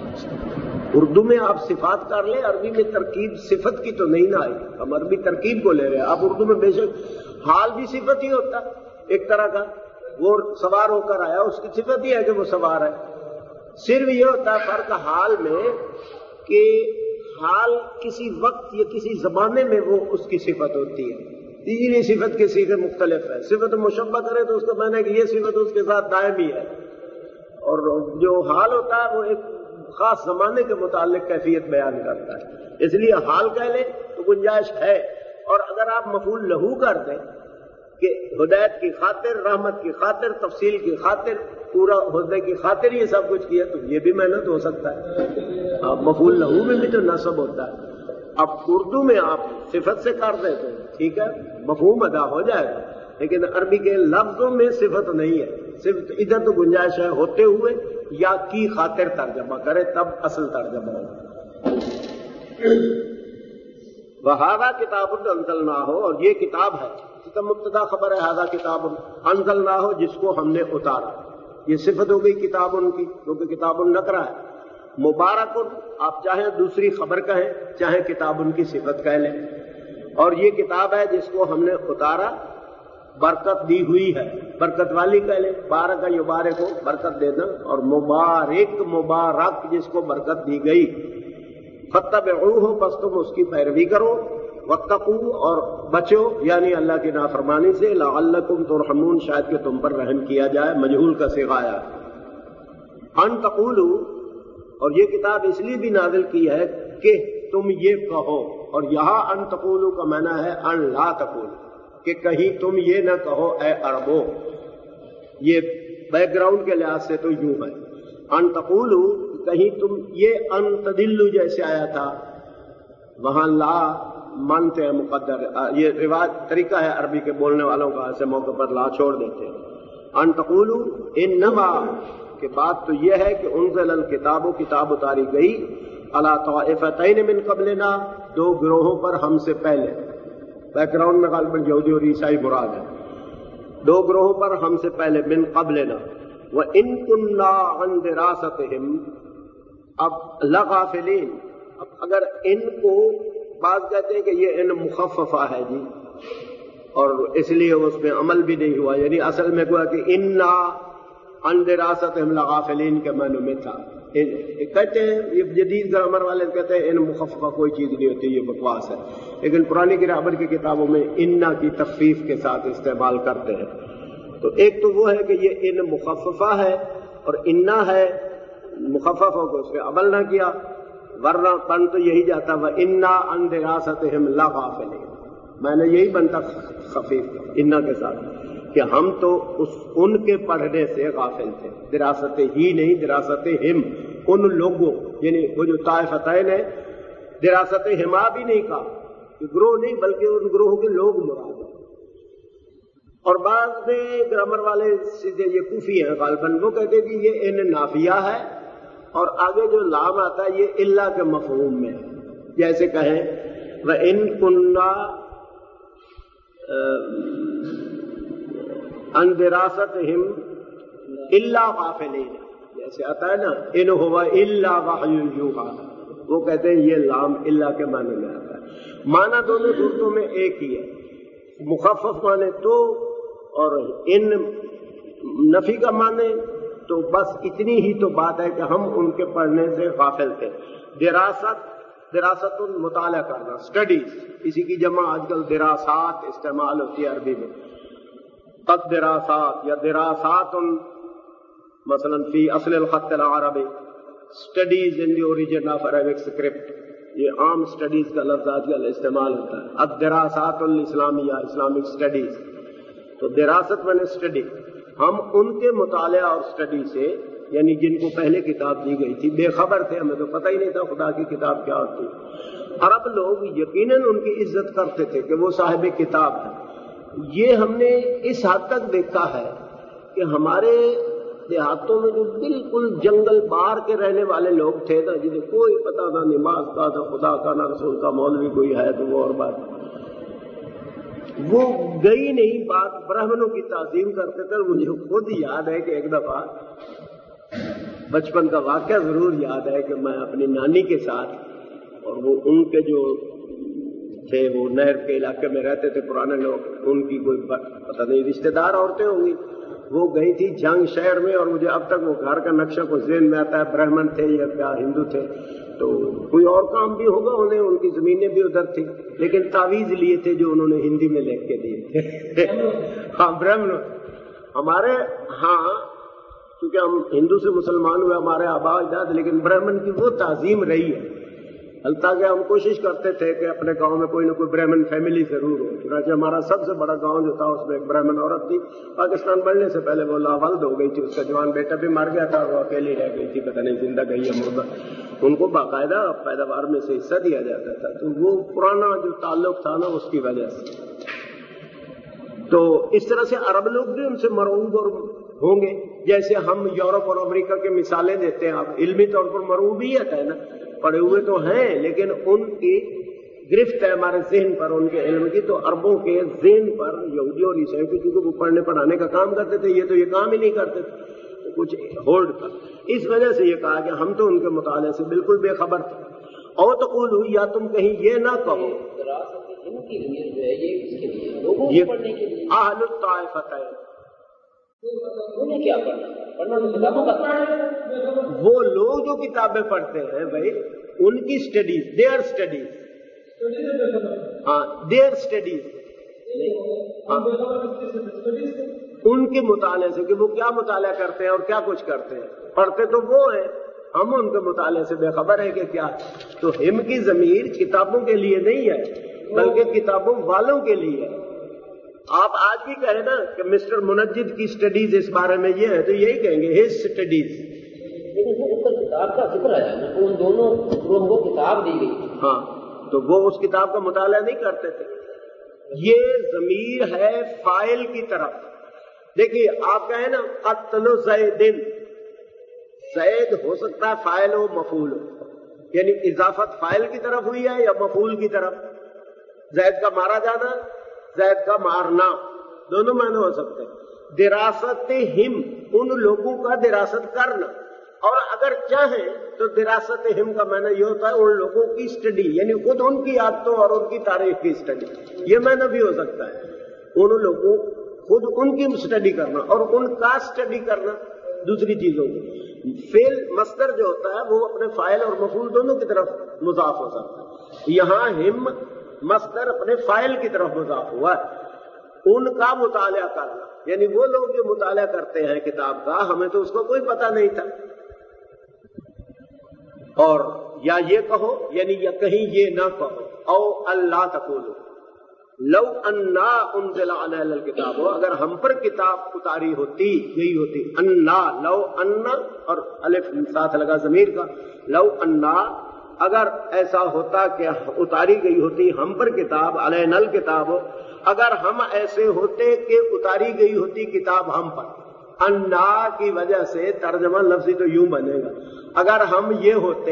سکتی اردو میں آپ صفات کر لیں عربی میں ترکیب صفت کی تو نہیں نہ آئی ہم عربی ترکیب کو لے رہے ہیں آپ اردو میں بے شک حال بھی صفت ہی ہوتا ایک طرح کا وہ سوار ہو کر آیا اس کی صفت ہی ہے کہ وہ سوار ہے صرف یہ ہوتا ہے فرق حال میں کہ حال کسی وقت یا کسی زمانے میں وہ اس کی صفت ہوتی ہے اسی لیے صفت کے صیغے مختلف ہے صفت مشبہ کرے تو اس کا معنی ہے کہ یہ صفت اس کے ساتھ دائمی ہے اور جو حال ہوتا ہے وہ ایک خاص زمانے کے متعلق کیفیت بیان کرتا ہے اس لیے حال کہہ لیں تو گنجائش ہے اور اگر آپ مفعول لہو کر دیں کہ ہدایت کی خاطر رحمت کی خاطر تفصیل کی خاطر پورا ہونے کی خاطر یہ سب کچھ کیا تو یہ بھی محنت ہو سکتا ہے مفعول لہو میں بھی تو نصب ہوتا ہے اب اردو میں آپ صفت سے کر دیں تو ٹھیک ہے مفہوم ادا ہو جائے گا لیکن عربی کے لفظوں میں صفت نہیں ہے صرف ادھر تو گنجائش ہے ہوتے ہوئے یا کی خاطر ترجمہ کرے تب اصل ترجمہ ہو وہذا کتاب انزلناہ اور یہ کتاب ہے مبتدا خبر ہے ہذا کتاب انزلناہ جس کو ہم نے اتارا یہ صفت ہو گئی کتاب ان کی کیونکہ کتاب نکرہ ہے مبارک آپ چاہیں دوسری خبر کہیں چاہیں کتاب ان کی صفت کہہ لیں اور یہ کتاب ہے جس کو ہم نے اتارا برکت دی ہوئی ہے برکت والی کہہ لیں بارک یبارک کو برکت دینا اور مبارک جس کو برکت دی گئی فتبعوہ پس تم اس کی پیروی کرو واتقوا اور بچو یعنی اللہ کی نافرمانی سے لعلکم ترحمون شاید کہ تم پر رحم کیا جائے مجہول کا صیغہ آیا ان تقولوا اور یہ کتاب اس لیے بھی نازل کی ہے کہ تم یہ کہو اور یہاں ان تقولوا کا معنی ہے ان لا تقولوا کہ کہیں تم یہ نہ کہو اے عربو یہ بیک گراؤنڈ کے لحاظ سے تو یوں ہے، ان تقولو کہیں تم، یہ ان تدلو جیسے آیا تھا وہاں لا مانتے ہیں مقدر، یہ رواج طریقہ ہے عربی کے بولنے والوں کا، ایسے موقع پر لا چھوڑ دیتے ہیں. ان تقولو انما کہ بات تو یہ ہے کہ انزل الکتاب، کتاب اتاری گئی علی طائفتین من قبلنا، دو گروہوں پر ہم سے پہلے. بیک گراؤنڈ میں غالباً یہودی اور عیسائی مراد ہے. دو گروہوں پر ہم سے پہلے، من قبلنا. وَإِن كُنَّا عَن دِرَاسَتِهِمْ، اب لغافلین، اب اگر ان کو بعض کہتے ہیں کہ یہ ان مخففہ ہے جی، اور اس لیے اس میں عمل بھی نہیں ہوا، یعنی اصل میں گویا کہ انا عن دراستہم لغافلین کے معنی میں تھا. کہتے ہیں یہ جدید گرامر والے کہتے ہیں ان مخففہ کوئی چیز نہیں ہوتی، یہ بکواس ہے، لیکن پرانی گرامر کی کتابوں میں انا کی تخفیف کے ساتھ استعمال کرتے ہیں. تو ایک تو وہ ہے کہ یہ ان مخففہ ہے اور انا ہے مخفف ہو کے اس نے عمل نہ کیا، ورنہ بن تو یہی جاتا وَإِنَّا عَن دِرَاسَتِهِمْ لَغَافِلِينَ، میں نے یہی بنتا خفیف انا کے ساتھ کہ ہم تو ان کے پڑھنے سے غافل تھے. دراست ہی نہیں، دراست ہم، ان لوگوں، یعنی وہ جو طائفتین ہے، دراست ہما بھی نہیں کہا کہ گروہ نہیں، بلکہ ان گروہوں کے لوگ مراد ہیں. اور بعض میں گرامر والے سیدھے یہ کوفی ہیں غالباً، وہ کہتے ہیں کہ یہ ان نافیہ ہے اور آگے جو لام آتا ہے یہ اللہ کے مفہوم میں ہے. جیسے کہیں وَإِن كُنَّا عَن دِرَاسَتِهِمْ إِلَّا غَافِلِينَ، جیسے آتا ہے نا إِنْ هُوَ إِلَّا وَحْيٌ يُوحَىٰ، وہ کہتے ہیں یہ لام اللہ کے معنی میں آتا ہے. معنی دونوں صورتوں میں ایک ہی ہے، مخفف معنی تو اور ان نفی کا معنی تو بس اتنی ہی تو بات ہے کہ ہم ان کے پڑھنے سے غافل تھے. دراست مطالعہ کرنا، اسٹڈیز، اسی کی جمع آج کل دراسات استعمال ہوتی ہے عربی میں. قد دراسات یا دراسات مثلا فی اصل الخط العربی، studies in the origin of Arabic script, یہ عام اسٹڈیز کا لفظ آج کل استعمال ہوتا ہے. الدراسات الاسلامیہ، اسلامک اسٹڈیز. تو دراست میں نے اسٹڈی، ہم ان کے مطالعہ اور اسٹڈی سے، یعنی جن کو پہلے کتاب دی گئی تھی، بے خبر تھے، ہمیں تو پتہ ہی نہیں تھا خدا کی کتاب کیا ہوتی. عرب لوگ یقیناً ان کی عزت کرتے تھے کہ وہ صاحب کتاب ہیں. یہ ہم نے اس حد تک دیکھا ہے کہ ہمارے دیہاتوں میں جو بالکل جنگل بار کے رہنے والے لوگ تھے نا، جنہیں کوئی پتہ نہ نماز کا، نہ خدا کا، نہ رسول کا، مولوی کوئی ہے تو وہ اور بات، وہ گئی نہیں بات، برہمنوں کی تعظیم کرتے تھے. مجھے خود یاد ہے کہ ایک دفعہ بچپن کا واقعہ ضرور یاد ہے کہ میں اپنی نانی کے ساتھ، اور وہ ان کے جو تھے وہ نہر کے علاقے میں رہتے تھے پرانے لوگ، ان کی کوئی پتہ نہیں رشتہ دار عورتیں ہوں گی، وہ گئی تھی جنگ شہر میں، اور مجھے اب تک وہ گھر کا نقشہ کو ذہن میں آتا ہے، برہمن تھے یا کیا ہندو تھے، تو کوئی اور کام بھی ہوگا انہیں، ان کی زمینیں بھی ادھر تھی، لیکن تعویذ لیے تھے جو انہوں نے ہندی میں لکھ کے دیے تھے. ہاں برہمن ہمارے، ہاں کیونکہ ہم ہندو سے مسلمان ہوئے ہمارے آبا اجداد، لیکن برہمن کی وہ تعظیم رہی ہے. حتیٰ کہ ہم کوشش کرتے تھے کہ اپنے گاؤں میں کوئی نہ کوئی برہمن فیملی ضرور ہو. چنانچہ ہمارا سب سے بڑا گاؤں جو تھا اس میں ایک برہمن عورت تھی، پاکستان بڑھنے سے پہلے وہ لاولد ہو گئی تھی، اس کا جوان بیٹا بھی مر گیا تھا، وہ اکیلی رہ گئی تھی، پتہ نہیں زندہ گئی یا مردہ. ان کو باقاعدہ پیداوار میں سے حصہ دیا جاتا تھا. تو وہ پرانا جو تعلق تھا نا اس کی وجہ سے، تو اس طرح سے عرب لوگ بھی ان سے مرعوب اور ہوں گے، جیسے ہم یورپ اور امریکہ کے مثالیں دیتے ہیں. اب علمی طور پر مرعوبیت ہے نا، پڑھے ہوئے تو ہیں لیکن ان کی گرفت ہے ہمارے ذہن پر ان کے علم کی. تو عربوں کے ذہن پر یہودیوں اور عیسائیوں کی، کیونکہ وہ پڑھنے پڑھانے کا کام کرتے تھے، یہ تو یہ کام ہی نہیں کرتے تھے، تو کچھ ہولڈ تھا. اس وجہ سے یہ کہا کہ ہم تو ان کے مطالعے سے بالکل بے خبر تھے. اور تقولوا، یا تم کہیں یہ نہ کہو، یہ اہل الطائفتین، کیا وہ لوگ جو کتابیں پڑھتے ہیں بھائی، ان کی اسٹڈیز، دیئر اسٹڈیز، ہاں دیئر اسٹڈیز، ان کے مطالعے سے، کہ وہ کیا مطالعہ کرتے ہیں اور کیا کچھ کرتے ہیں. پڑھتے تو وہ ہیں، ہم ان کے مطالعے سے بے خبر ہیں کہ کیا. تو ہم کی ضمیر کتابوں کے لیے نہیں ہے بلکہ کتابوں والوں کے لیے ہے. آپ آج بھی کہیں نا کہ مسٹر منجد کی سٹڈیز اس بارے میں یہ ہے تو یہی کہیں گے ہز سٹڈیز. لیکن اس پر کتاب کا ذکر آیا نا، ان دونوں گروہوں کو کتاب دی گئی. ہاں تو وہ اس کتاب کا مطالعہ نہیں کرتے تھے. یہ ضمیر ہے فاعل کی طرف. دیکھیے آپ کہیں نا قتل زیدن، زید ہو سکتا ہے فاعل ہو مفعول ہو، یعنی اضافت فاعل کی طرف ہوئی ہے یا مفعول کی طرف. زید کا مارا جانا، زید کا مارنا، دونوں معنی ہو سکتے ہیں. دراست ہم، ان لوگوں کا دراست کرنا، اور اگر چاہیں تو دراست ہم کا معنی یہ ہوتا ہے ان لوگوں کی اسٹڈی، یعنی خود ان کی عادتوں اور ان کی تاریخ کی اسٹڈی. یہ معنی بھی ہو سکتا ہے ان لوگوں خود ان کی اسٹڈی کرنا اور ان کا اسٹڈی کرنا دوسری چیزوں کی. فعل مصدر جو ہوتا ہے وہ اپنے فاعل اور مفعول دونوں کی طرف مضاف ہو سکتا ہے. یہاں ہم مصدر اپنے فاعل کی طرف مضاف ہوا ہے. ان کا مطالعہ کرنا، یعنی وہ لوگ جو مطالعہ کرتے ہیں کتاب کا، ہمیں تو اس کو کوئی پتہ نہیں تھا. اور یا یہ کہو، یعنی یا کہیں یہ نہ کہو، او اللہ تقولو لو انا انزل علینا الکتاب، اگر ہم پر کتاب اتاری ہوتی گئی ہوتی. انا، لو انا اور الف ساتھ لگا ضمیر کا. لو انا، اگر ایسا ہوتا کہ اتاری گئی ہوتی ہم پر کتاب، علینا الکتاب، اگر ہم ایسے ہوتے کہ اتاری گئی ہوتی کتاب ہم پر. انا کی وجہ سے ترجمہ لفظی تو یوں بنے گا، اگر ہم یہ ہوتے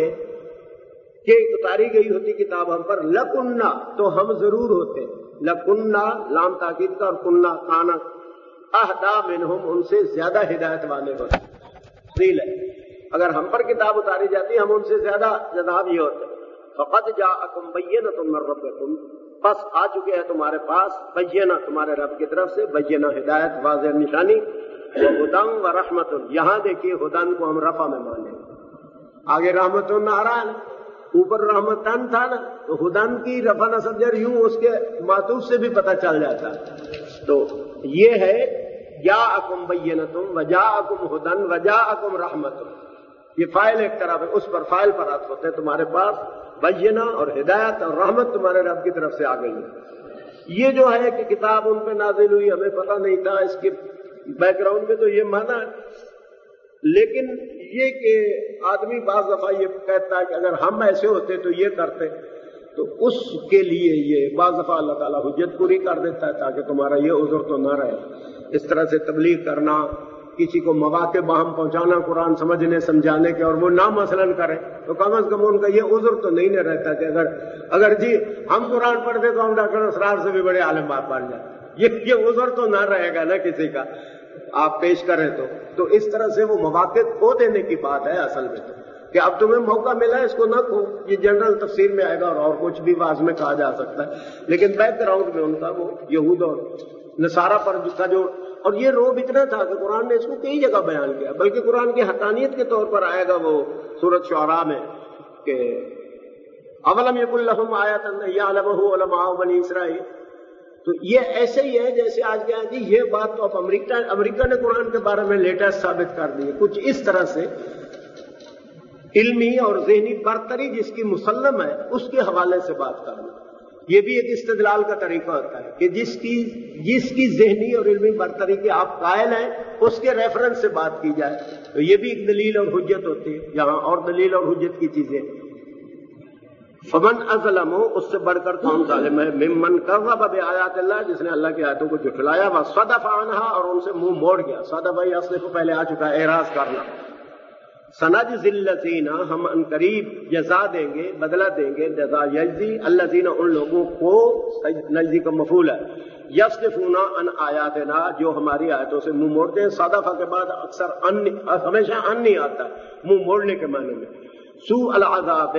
کہ اتاری گئی ہوتی کتاب ہم پر، لکننا، تو ہم ضرور ہوتے. لکننا لام تاکید کا، اور کننا کانا، اہدا منہم، ان سے زیادہ ہدایت والے ہوتے. ذیل ہے، اگر ہم پر کتاب اتاری جاتی ہم ان سے زیادہ جناب یہ ہوتے. فقد جاءکم بینۃ من ربکم، پس آ چکے ہیں تمہارے پاس بینہ تمہارے رب کی طرف سے، بینہ ہدایت، واضح نشانی. ہدن و رحمت، یہاں دیکھیے ہدن کو ہم رفع میں مانیں، آگے رحمت ناران، اوپر رحمتن تھا نا، تو ہدن کی رفع نصب جر یوں اس کے معطوف سے بھی پتہ چل جاتا. تو یہ ہے جاءکم بینۃ وجاءکم ہدن وجاءکم رحمت. یہ فاعل ایک طرف ہے، اس پر فاعل پر عطف ہوتے ہیں. تمہارے پاس بینہ اور ہدایت اور رحمت تمہارے رب کی طرف سے آ گئی ہے. یہ جو ہے کہ کتاب ان پہ نازل ہوئی، ہمیں پتہ نہیں تھا، اس کے بیک گراؤنڈ میں تو یہ مانا ہے. لیکن یہ کہ آدمی بعض دفعہ یہ کہتا ہے کہ اگر ہم ایسے ہوتے تو یہ کرتے، تو اس کے لیے یہ بعض دفعہ اللہ تعالیٰ حجت پوری کر دیتا ہے تاکہ تمہارا یہ عذر تو نہ رہے. اس طرح سے تبلیغ کرنا، کسی کو مواقع باہم پہنچانا قرآن سمجھنے سمجھانے کے، اور وہ نہ مثلاً کرے، تو کم از کم ان کا یہ عذر تو نہیں رہتا کہ اگر جی ہم قرآن پڑھتے تو ہم ڈاکٹر اسرار سے بھی بڑے عالم بات بن جائیں. یہ عذر تو نہ رہے گا نا کسی کا، آپ پیش کریں تو اس طرح سے وہ مواقع کھو دینے کی بات ہے اصل میں، کہ اب تمہیں موقع ملا اس کو نہ کھو. یہ جنرل تفسیر میں آئے گا اور کچھ بھی واضح میں کہا جا سکتا ہے، لیکن بیک گراؤنڈ میں ان کا وہ یہود اور نصارہ پر کا جو، اور یہ روب اتنا تھا کہ قرآن نے اس کو کئی جگہ بیان کیا، بلکہ قرآن کی حقانیت کے طور پر آئے گا وہ سورۃ شعراء میں کہ اولم یکن لہم آیۃ ان یعلمہ علماء بنی اسرائیل. تو یہ ایسے ہی ہے جیسے آج کیا جی یہ بات تو اب امریکہ نے قرآن کے بارے میں لیٹسٹ ثابت کر دی ہے. کچھ اس طرح سے علمی اور ذہنی برتری جس کی مسلم ہے اس کے حوالے سے بات کرنا، یہ بھی ایک استدلال کا طریقہ ہوتا ہے کہ جس کی ذہنی اور علمی برتری کے آپ قائل ہیں اس کے ریفرنس سے بات کی جائے، تو یہ بھی ایک دلیل اور حجت ہوتی ہے. یہاں اور دلیل اور حجت کی چیزیں. فمن اظلم، اس سے بڑھ کر کون ظالم ہے، ممن کذب بآیات اللہ، جس نے اللہ کی آیتوں کو جھٹلایا، وصدف عنہا، اور ان سے منہ موڑ گیا. صدف ہی اصل کو پہلے آ چکا ہے، اعراض کرنا. سنجزی الذین، ہم ان قریب جزا دیں گے، بدلہ دیں گے. جزا یجزی الذین، ان لوگوں کو، نجزی کا مفعول ہے، یصدفون عن آیاتنا، جو ہماری آیتوں سے منہ موڑتے ہیں. صدفہ کے بعد اکثر ہمیشہ ان نہیں آتا ہے منہ موڑنے کے معنی میں. سوء العذاب،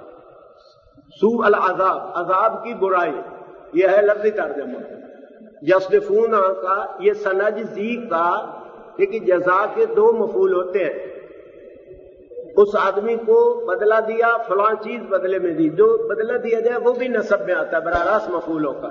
سوء العذاب، عذاب کی برائی، یہ ہے لفظی ترجمہ. یصدفون کا یہ سنجزی کا، لیکن جزا کے دو مفعول ہوتے ہیں. اس آدمی کو بدلہ دیا، فلاں چیز بدلے میں دی، جو بدلہ دیا جائے وہ بھی نسب میں آتا ہے، براہ راست مفعول ہوگا.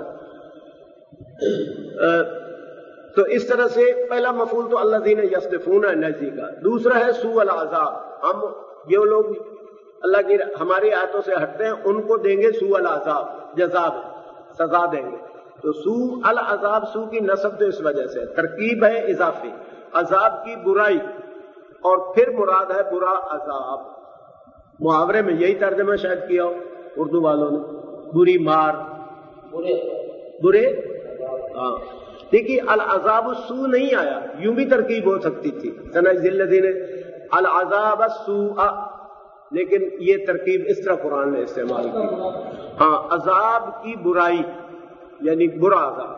تو اس طرح سے پہلا مفعول تو الذین یصدفون ہے نجزی کا. دوسرا ہے سوء العذاب، ہم یہ لوگ اللہ کی ہماری آیتوں سے ہٹتے ہیں ان کو دیں گے سوء العذاب، جزا سزا دیں گے. تو سو العذاب، سو کی نسب تو اس وجہ سے ترکیب ہے اضافی، عذاب کی برائی، اور پھر مراد ہے برا عذاب. محاورے میں یہی ترجمہ شاید کیا ہو اردو والوں نے، بری مار، برے. ہاں دیکھیے العذاب السوء نہیں آیا، یوں بھی ترکیب ہو سکتی تھی سنجزی الذین العذاب السوء، لیکن یہ ترکیب اس طرح قرآن نے استعمال کی. ہاں عذاب کی برائی یعنی برا عذاب،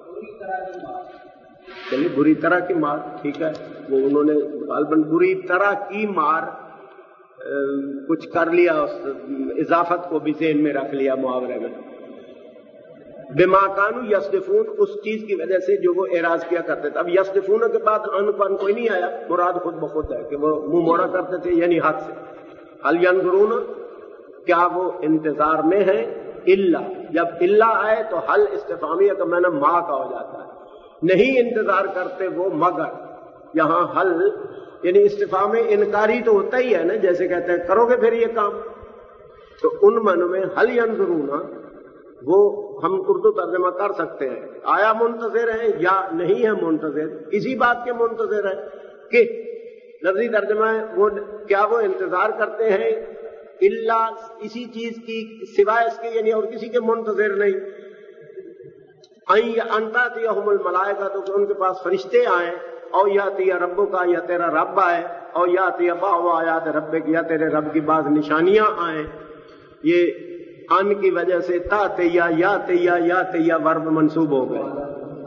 چلیے بری طرح کی مار ٹھیک ہے، وہ انہوں نے غالباً بری طرح کی مار کچھ کر لیا، اس اضافت کو بھی ذہن میں رکھ لیا محاورے میں. بما کانوا یصدفون، اس چیز کی وجہ سے جو وہ اعراض کیا کرتے تھے. اب یصدفون کے بعد ان پن کوئی نہیں آیا، مراد خود بخود ہے کہ وہ منہ موڑا کرتے تھے یعنی حد سے. هل ينظرون، کیا وہ انتظار میں ہیں؟ الا، جب الا آئے تو حل استفہامیہ کا معنی ما کا ہو جاتا ہے، نہیں انتظار کرتے وہ مگر. یہاں حل یعنی استفہام انکاری تو ہوتا ہی ہے نا، جیسے کہتے ہیں کرو گے پھر یہ کام. تو ان معنوں میں حل ينظرون وہ ہم اردو ترجمہ کر سکتے ہیں، آیا منتظر ہیں یا نہیں ہے منتظر، اسی بات کے منتظر ہیں کہ لفظی ترجمہ ہے وہ کیا وہ انتظار کرتے ہیں الا اسی چیز کی سوائے اس کے، یعنی اور کسی کے منتظر نہیں. انتاتیہم الملائکہ، تو کہ ان کے پاس فرشتے آئیں، او یاتی ربک کا، یا تیرا رب آئے، او یاتی بعض آیات ربک، یا تیرے رب کی بعض نشانیاں آئیں. یہ ان کی وجہ سے یا ورب منصوب ہو گئے.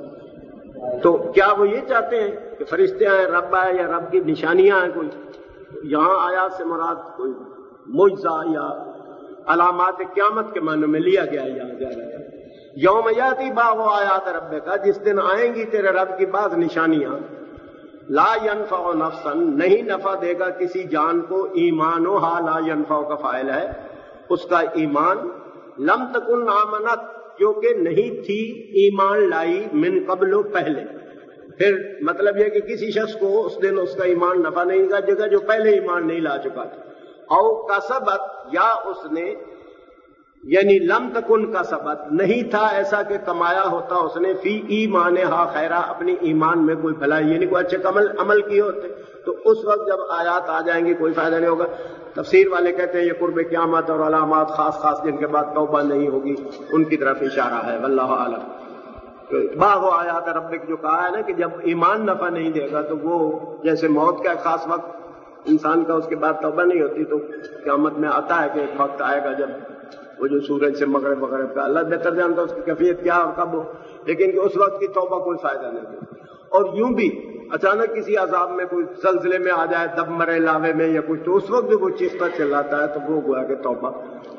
تو کیا وہ یہ چاہتے ہیں کہ فرشتے آئیں، رب آئے یا رب کی نشانیاں آئیں کوئی؟ یہاں آیات سے مراد کوئی معجزہ یا علامات قیامت کے معنی میں لیا گیا. یہاں زیادہ یوم یاتی بعض آیات ربک، جس دن آئیں گی تیرے رب کی بعض نشانیاں. لا ينفع نفسا، نہیں نفع دے گا کسی جان کو، ایمانها، لا ينفع کا فاعل ہے اس کا ایمان، لم تکن آمنت، کیونکہ نہیں تھی ایمان لائی، من قبل، پہلے. پھر مطلب یہ کہ کسی شخص کو اس دن اس کا ایمان نفع نہیں گا جگہ جو پہلے ایمان نہیں لا چکا تھا. او کسبت، یا اس نے، یعنی لم تکن کسبت، نہیں تھا ایسا کہ کمایا ہوتا اس نے، فی ایمانہا خیرا، اپنی ایمان میں کوئی بھلائی یعنی کوئی اچھے عمل کیے ہوتے. تو اس وقت جب آیات آ جائیں گی کوئی فائدہ نہیں ہوگا. تفسیر والے کہتے ہیں یہ قرب قیامت اور علامات خاص خاص جن کے بعد توبہ نہیں ہوگی ان کی طرف اشارہ ہے، واللہ اعلم. بعض آیات ربک جو کہا ہے نا کہ جب ایمان نفع نہیں دے گا تو وہ جیسے موت کا خاص وقت انسان کا اس کے بعد توبہ نہیں ہوتی، تو قیامت میں آتا ہے کہ ایک وقت آئے گا جب وہ جو سورج سے مغرب کا اللہ بہتر جانتا اس کی کیفیت کیا اور کب ہو، لیکن کہ اس وقت کی توبہ کوئی فائدہ نہیں دے. اور یوں بھی اچانک کسی عذاب میں کوئی زلزلے میں آ جائے، دب مرے لاوے میں یا کچھ، تو اس وقت جو وہ چیختا چلاتا ہے تو وہ گویا کہ توبہ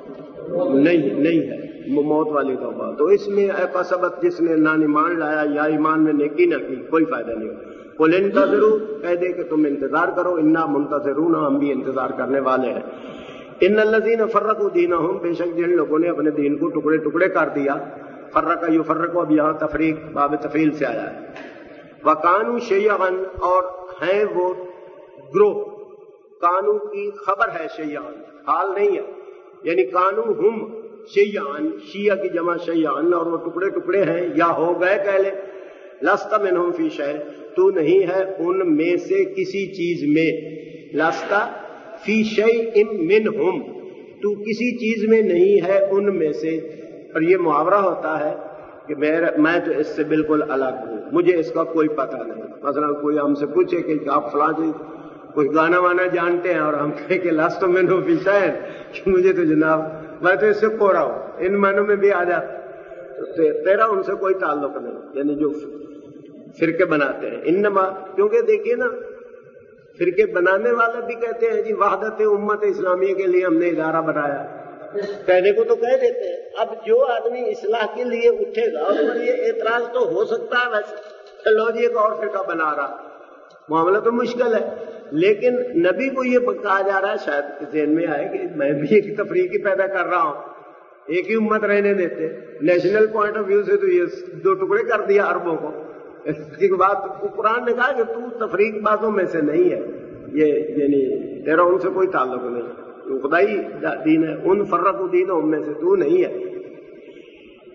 نہیں ہے، موت والی توبہ. تو اس میں کسبت، جس نے نہ ایمان لایا یا ایمان میں نیکی نہ کی، کوئی فائدہ نہیں ہو. قل انتظروا، کہہ دے کہ تم انتظار کرو، انا منتظرون، ہم بھی انتظار کرنے والے ہیں. ان الذین فرقوا دینہم، بے شک جن لوگوں نے اپنے دین کو ٹکڑے ٹکڑے کر دیا. فرق یفرق، اب یہاں تفریق باب تفعیل سے آیا ہے. وَقَانُوا شَيَّعًا، اور ہیں وہ گروہ. کانو کی خبر ہے، شیعان حال نہیں ہے، یعنی کانو ہم شیعان، شیعہ کی جمع شیعان، اور وہ ٹکڑے ٹکڑے ہیں یا ہو گئے کہہ لے. لست منہم فی شیء، تو نہیں ہے ان میں سے کسی چیز میں. لست فی شیء منہم، تو کسی چیز میں نہیں ہے ان میں سے. اور یہ محاورہ ہوتا ہے کہ میں تو اس سے بالکل الگ ہوں، مجھے اس کا کوئی پتہ نہیں. مثلا کوئی ہم سے پوچھے کہ آپ فلاں چیز کوئی گانا وانا جانتے ہیں، اور ہم کہیں کہ لست منہ فی شیء، کہ مجھے تو جناب میں تو اس سے کورا ہوں، ان معنوں میں بھی آ جاتا. تو تیرا ان سے کوئی تعلق نہیں، یعنی جو فرقے بناتے ہیں. انما، کیونکہ دیکھیے نا فرقے بنانے والے بھی کہتے ہیں جی وحدت امت اسلامیہ کے لیے ہم نے ادارہ بنایا، کہنے کو تو کہہ دیتے ہیں. اب جو آدمی اصلاح کے لیے اٹھے گا اس پر یہ اعتراض تو ہو سکتا ہے، ویسے لو جی ایک اور فرقہ بنا رہا، معاملہ تو مشکل ہے. لیکن نبی کو یہ کہا جا رہا ہے، شاید ذہن میں آئے کہ میں بھی ایک تفریقی پیدا کر رہا ہوں، ایک ہی امت رہنے دیتے. نیشنل پوائنٹ آف ویو سے تو یہ دو ٹکڑے کر دیا عربوں کو. اس کے بعد قرآن نے کہا کہ تو تفریق بازوں میں سے نہیں ہے، یہ یعنی تیرا ان سے کوئی تعلق نہیں، تو خدائی دین ہے. ان فرقوا دینہم میں سے تو نہیں ہے.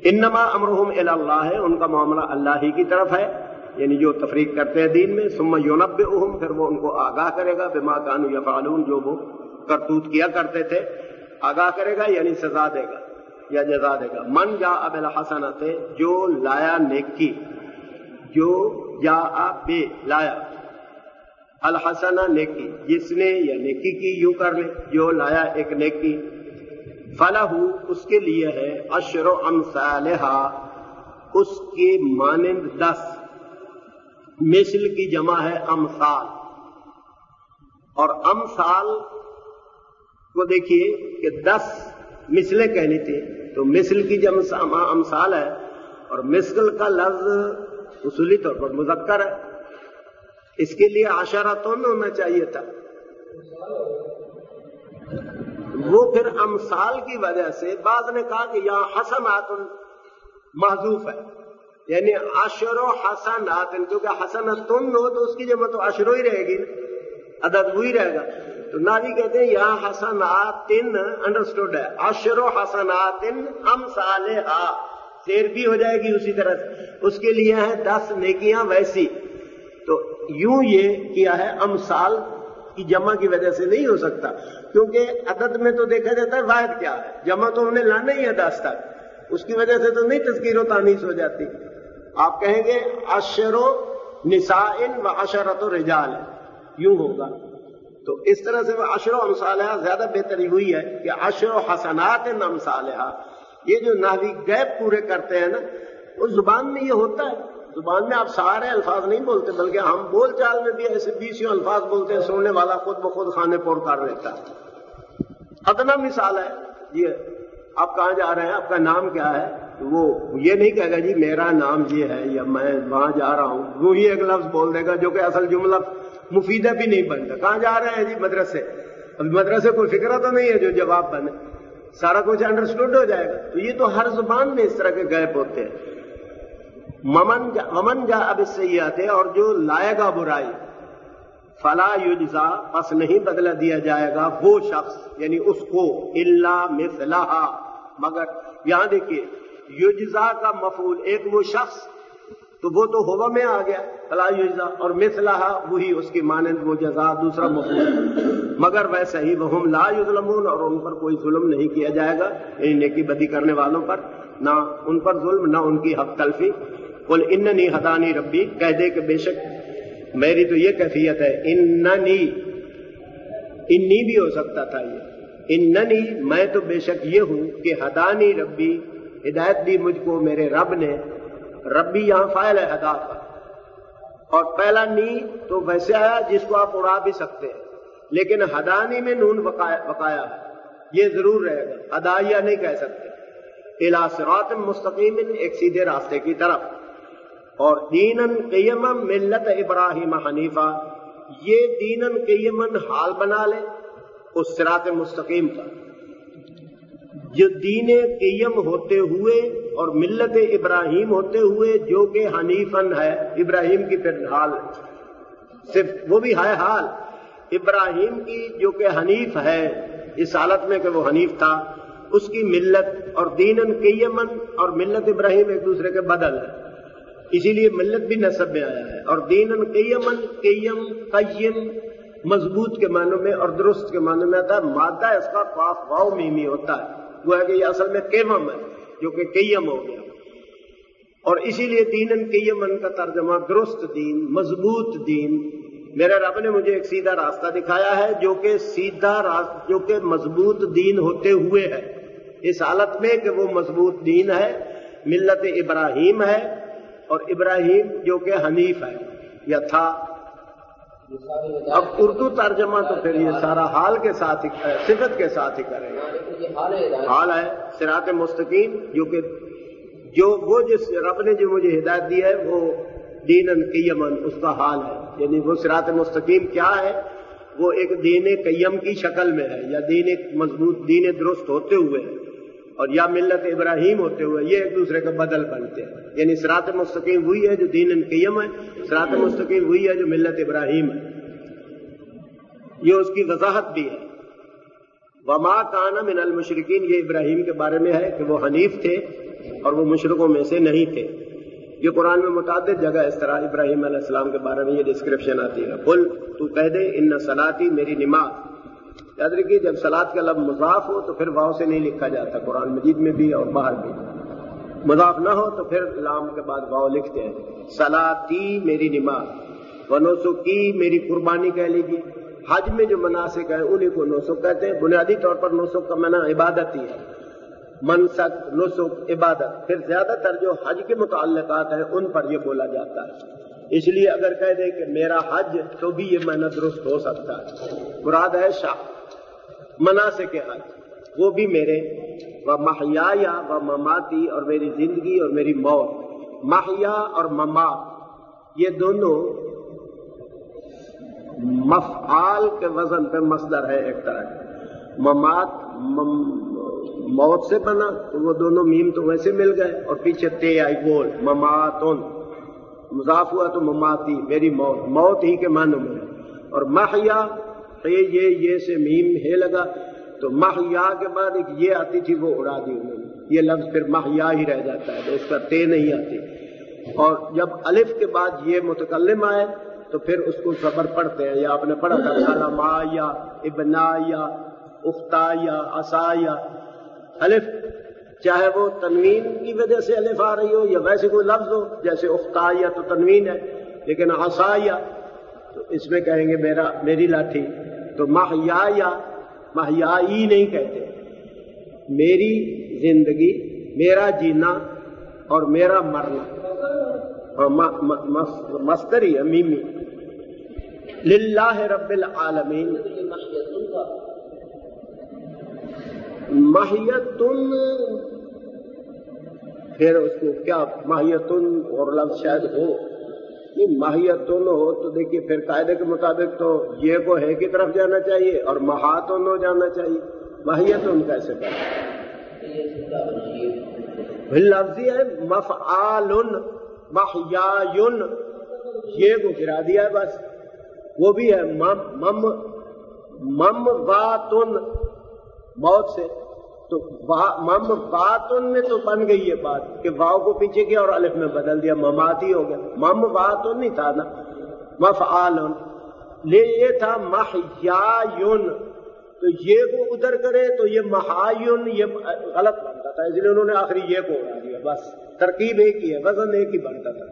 انما امرہم الی اللہ ہے، ان کا معاملہ اللہ ہی کی طرف ہے، یعنی جو تفریق کرتے ہیں دین میں. ثم ینبئہم، پھر وہ ان کو آگاہ کرے گا، بما کانوا یفعلون، جو وہ کرتوت کیا کرتے تھے، آگاہ کرے گا یعنی سزا دے گا یا جزا دے گا. من جاء بالحسنۃ، جو لایا نیکی، جو جاء بے لایا، الحسنہ نیکی، جس نے یا نیکی کی، یوں کر لے جو لایا ایک نیکی، فلہ، اس کے لیے ہے عشر امثالہا، اس کے مانند 10. مثل کی جمع ہے امثال، اور امثال کو دیکھیے کہ 10 مثلیں کہنی تھی، تو مثل کی جمع امثال ہے، اور مثل کا لفظ اصولی طور پر مذکر ہے، اس کے لیے عشرتن ہونا چاہیے تھا. وہ پھر امثال کی وجہ سے بعض نے کہا کہ یہاں حسنات محذوف ہے، یعنی عشر و حسنات، کیونکہ حسنتن ہو تو اس کی جمع تو عشر ہی رہے گی، عدد وہی رہے گا. تو ناوی کہتے ہیں یہاں حسنات انڈرسٹوڈ ہے، عشر و حسنات امثالہا، سیر بھی ہو جائے گی اسی طرح سے، اس کے لیے ہیں 10 نیکیاں ویسی. تو یوں یہ کیا ہے، امثال کی جمع کی وجہ سے نہیں ہو سکتا، کیونکہ عدد میں تو دیکھا جاتا ہے واحد کیا ہے، جمع تو ہم نے لانا ہی ہے 10 تک، اس کی وجہ سے تو نہیں تذکیر و تانیث ہو جاتی. آپ کہیں گے عشر نساء و عشرۃ رجال، یوں ہوگا. تو اس طرح سے وہ عشر امثالہا زیادہ بہتری ہوئی ہے کہ عشر حسنات امثالہا. یہ جو نحوی گیپ پورے کرتے ہیں نا، اس زبان میں یہ ہوتا ہے. زبان میں آپ سارے الفاظ نہیں بولتے، بلکہ ہم بول چال میں بھی ایسے 20 الفاظ بولتے ہیں، سننے والا خود بخود خانے پور کر لیتا ہے. ادنا مثال ہے، یہ آپ کہاں جا رہے ہیں، آپ کا نام کیا ہے، وہ یہ نہیں کہے گا جی میرا نام یہ ہے یا میں وہاں جا رہا ہوں، وہ ہی ایک لفظ بول دے گا جو کہ اصل جملہ مفیدہ بھی نہیں بنتا. کہاں جا رہے ہیں جی مدرسے، اب مدرسے کوئی فکرہ تو نہیں ہے جو جواب بنے، سارا کچھ انڈرسٹوڈ ہو جائے گا. تو یہ تو ہر زبان میں اس طرح کے گیپ ہوتے ہیں. ومن جاء بالسیئات، اور جو لائے گا برائی، فلا یجزا، پس نہیں بدلہ دیا جائے گا وہ شخص، یعنی اس کو، الا مثلہا، مگر یہاں دیکھیے یجزا کا مفعول ایک وہ شخص، تو وہ تو ہوا میں آ گیا فلا یجزا، اور مثلہا وہی اس کی مانند وہ جزا دوسرا مفعول، مگر ویسا ہی وہم لا یظلمون، اور ان پر کوئی ظلم نہیں کیا جائے گا، یعنی نیکی بدی کرنے والوں پر نہ ان پر ظلم نہ ان کی حق تلفی. قل اننی ہدانی ربی، کہہ دے کہ بے شک میری تو یہ کیفیت ہے، انی بھی ہو سکتا تھا یہ، اننی میں تو بے شک یہ ہوں کہ ہدانی ربی، ہدایت دی مجھ کو میرے رب نے. ربی یہاں فاعل ہے ہدا کا، اور پہلا نی تو ویسے آیا جس کو آپ اڑا بھی سکتے ہیں، لیکن ہدانی میں نون بقایا ہے، یہ ضرور رہے گا، ہدایہ نہیں کہہ سکتے. الی صراط مستقیم، ایک سیدھے راستے کی طرف. اور دینن قیما ملت ابراہیم حنیفہ، یہ دینن قیمن حال بنا لے اس صراط مستقیم کا، جو دین قیم ہوتے ہوئے اور ملت ابراہیم ہوتے ہوئے جو کہ حنیفن ہے، ابراہیم کی پھر حال صرف وہ بھی ہے حال ابراہیم کی جو کہ حنیف ہے، اس حالت میں کہ وہ حنیف تھا، اس کی ملت. اور دینن قیمن اور ملت ابراہیم ایک دوسرے کے بدل ہے، اسی لیے ملت بھی نسب میں آیا ہے. اور دینن قیمن، قیم مضبوط کے معنوں میں اور درست کے معنوں میں آتا ہے، مادہ اس کا قاف واو میمی ہوتا ہے، وہ ہے کہ یہ اصل میں قیمم ہے جو کہ قیم ہو گیا. اور اسی لیے دینن قیمن کا ترجمہ درست دین، مضبوط دین. میرے رب نے مجھے ایک سیدھا راستہ دکھایا ہے جو کہ سیدھا راستہ، جو کہ مضبوط دین ہوتے ہوئے ہے، اس حالت میں کہ وہ مضبوط دین ہے، ملت ابراہیم ہے، اور ابراہیم جو کہ حنیف ہے یا تھا. اب اردو ترجمہ تو پھر یہ سارا حال کے ساتھ ہی، صفت کے ساتھ ہی کریں گے. حال ہے صراط مستقیم، جو کہ وہ جس رب نے جو مجھے ہدایت دی ہے وہ دینن قیمن اس کا حال ہے. یعنی وہ صراط مستقیم کیا ہے، وہ ایک دین قیم کی شکل میں ہے، یا دین مضبوط، دین درست ہوتے ہوئے ہے، اور یا ملت ابراہیم ہوتے ہوئے، یہ ایک دوسرے کا بدل بنتے ہیں. یعنی صراط مستقیم وہی ہے جو دین قیم ہے، صراط مستقیم وہی ہے جو ملت ابراہیم ہے. یہ اس کی وضاحت بھی ہے. وما کان من المشرکین، یہ ابراہیم کے بارے میں ہے کہ وہ حنیف تھے، اور وہ مشرکوں میں سے نہیں تھے. یہ قرآن میں متعدد جگہ اس طرح ابراہیم علیہ السلام کے بارے میں یہ ڈسکرپشن آتی ہے. قل تو کہہ دے ان صلاتی میری نماز. یاد رکھیے جب صلاۃ کا لفظ مضاف ہو تو پھر واو سے نہیں لکھا جاتا, قرآن مجید میں بھی اور باہر بھی. مضاف نہ ہو تو پھر لام کے بعد واو لکھتے ہیں. صلاتی میری نماز, ونسکی میری قربانی کہہ لیجیے. حج میں جو مناسک ہیں انہیں کو نسک کہتے ہیں. بنیادی طور پر نسک کا معنی عبادت ہی ہے. منسک, نسک, عبادت. پھر زیادہ تر جو حج کے متعلقات ہیں ان پر یہ بولا جاتا ہے. اس لیے اگر کہہ دے کہ میرا حج تو بھی یہ معنی درست ہو سکتا ہے. مراد ہے شاہ مناسک حج, وہ بھی میرے. و محیا و مماتی, اور میری زندگی اور میری موت. محیا اور ممات یہ دونوں مفعال کے وزن پہ مصدر ہے ایک طرح کا. ممات موت سے بنا تو وہ دونوں میم تو ویسے مل گئے اور پیچھے تے آئی گول. مماتن مضاف ہوا تو مماتی میری موت, موت ہی کے معنوں میں. اور محیا یہ سے میم ہے لگا تو محیا کے بعد ایک یہ آتی تھی وہ اڑا دی انہوں نے. یہ لفظ پھر محیا ہی رہ جاتا ہے تو اس کا تے نہیں آتی. اور جب الف کے بعد یہ متکلم آئے تو پھر اس کو صبر پڑھتے ہیں. یا آپ نے پڑھا تھا سلمایا, ابنایا, اختایا, عصایا. الف چاہے وہ تنوین کی وجہ سے الف آ رہی ہو یا ویسے کوئی لفظ ہو, جیسے اختایا تو تنوین ہے, لیکن عصایا تو اس میں کہیں گے میری لاٹھی. تو محیا محیائی نہیں کہتے. میری زندگی, میرا جینا اور میرا مرنا. مصدر ہی ہے میمی. للہ رب العالمین. ماہیتن پھر اس کو کیا ماہیتن اور لفظ شاید ہو نہیں, ماہیتن ہو تو دیکھیے پھر قاعدے کے مطابق تو یہ کو ہے کی طرف جانا چاہیے اور مہاتن ہو جانا چاہیے. ماہیتن کیسے پھر لفظی ہے مفعال. محیاین یہ کو گرا دیا ہے بس. وہ بھی ہے مم واتن موت سے. تو مم واتن میں تو بن گئی یہ بات کہ واو کو پیچھے کیا اور الف میں بدل دیا, مماتی ہو گیا. مم واتن نہیں تھا نا, مفعال. یہ تھا محیاین, تو یہ کو ادھر کرے تو یہ محایون یہ غلط بنتا تھا, اس لیے انہوں نے آخری یہ کو اڑا دیا بس. ترکیب ایک ہی ہے, وزن ایک ہی بنتا تھا.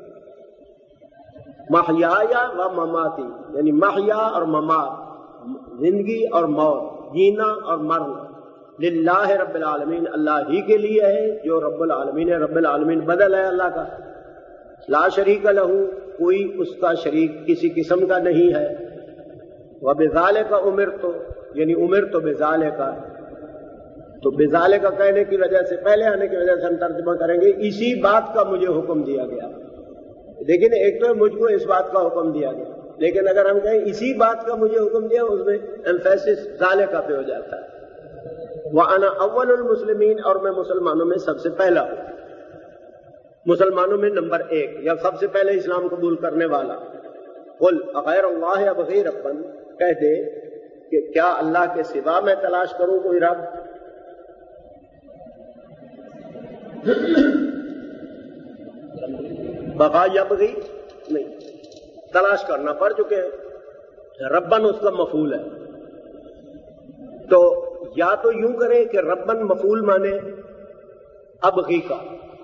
محیا و مماتی یعنی محیا اور ممات, زندگی اور موت, جینا اور مرنا. للہ رب العالمین اللہ ہی کے لیے ہے جو رب العالمین ہے. رب العالمین بدل ہے اللہ کا. لا شریک لہ کوئی اس کا شریک کسی قسم کا نہیں ہے. وبذالک امرت یعنی امرت بذالک, تو بذالک کا کہنے کی وجہ سے پہلے آنے کی وجہ سے ہم ترجمہ کریں گے اسی بات کا مجھے حکم دیا گیا. لیکن ایک تو مجھ کو اس بات کا حکم دیا گیا, لیکن اگر ہم کہیں اسی بات کا مجھے حکم دیا اس میں ایمفیسس ذالک پہ ہو جاتا ہے. وَأَنَا أَوَّلُ الْمُسْلِمِينَ اور میں مسلمانوں میں سب سے پہلا ہوں, مسلمانوں میں نمبر 1 یا سب سے پہلے اسلام قبول کرنے والا. قُلْ أَغَيْرَ اللَّهِ أَبْغِي رَبًّا کہہ دے کہ کیا اللہ کے سوا میں تلاش کروں کوئی رب. بغا یبغی نہیں, تلاش کرنا پڑ چکے ہیں. ربن اس کا مفعول ہے, تو یا تو یوں کرے کہ ربن مفعول مانے ابغی کا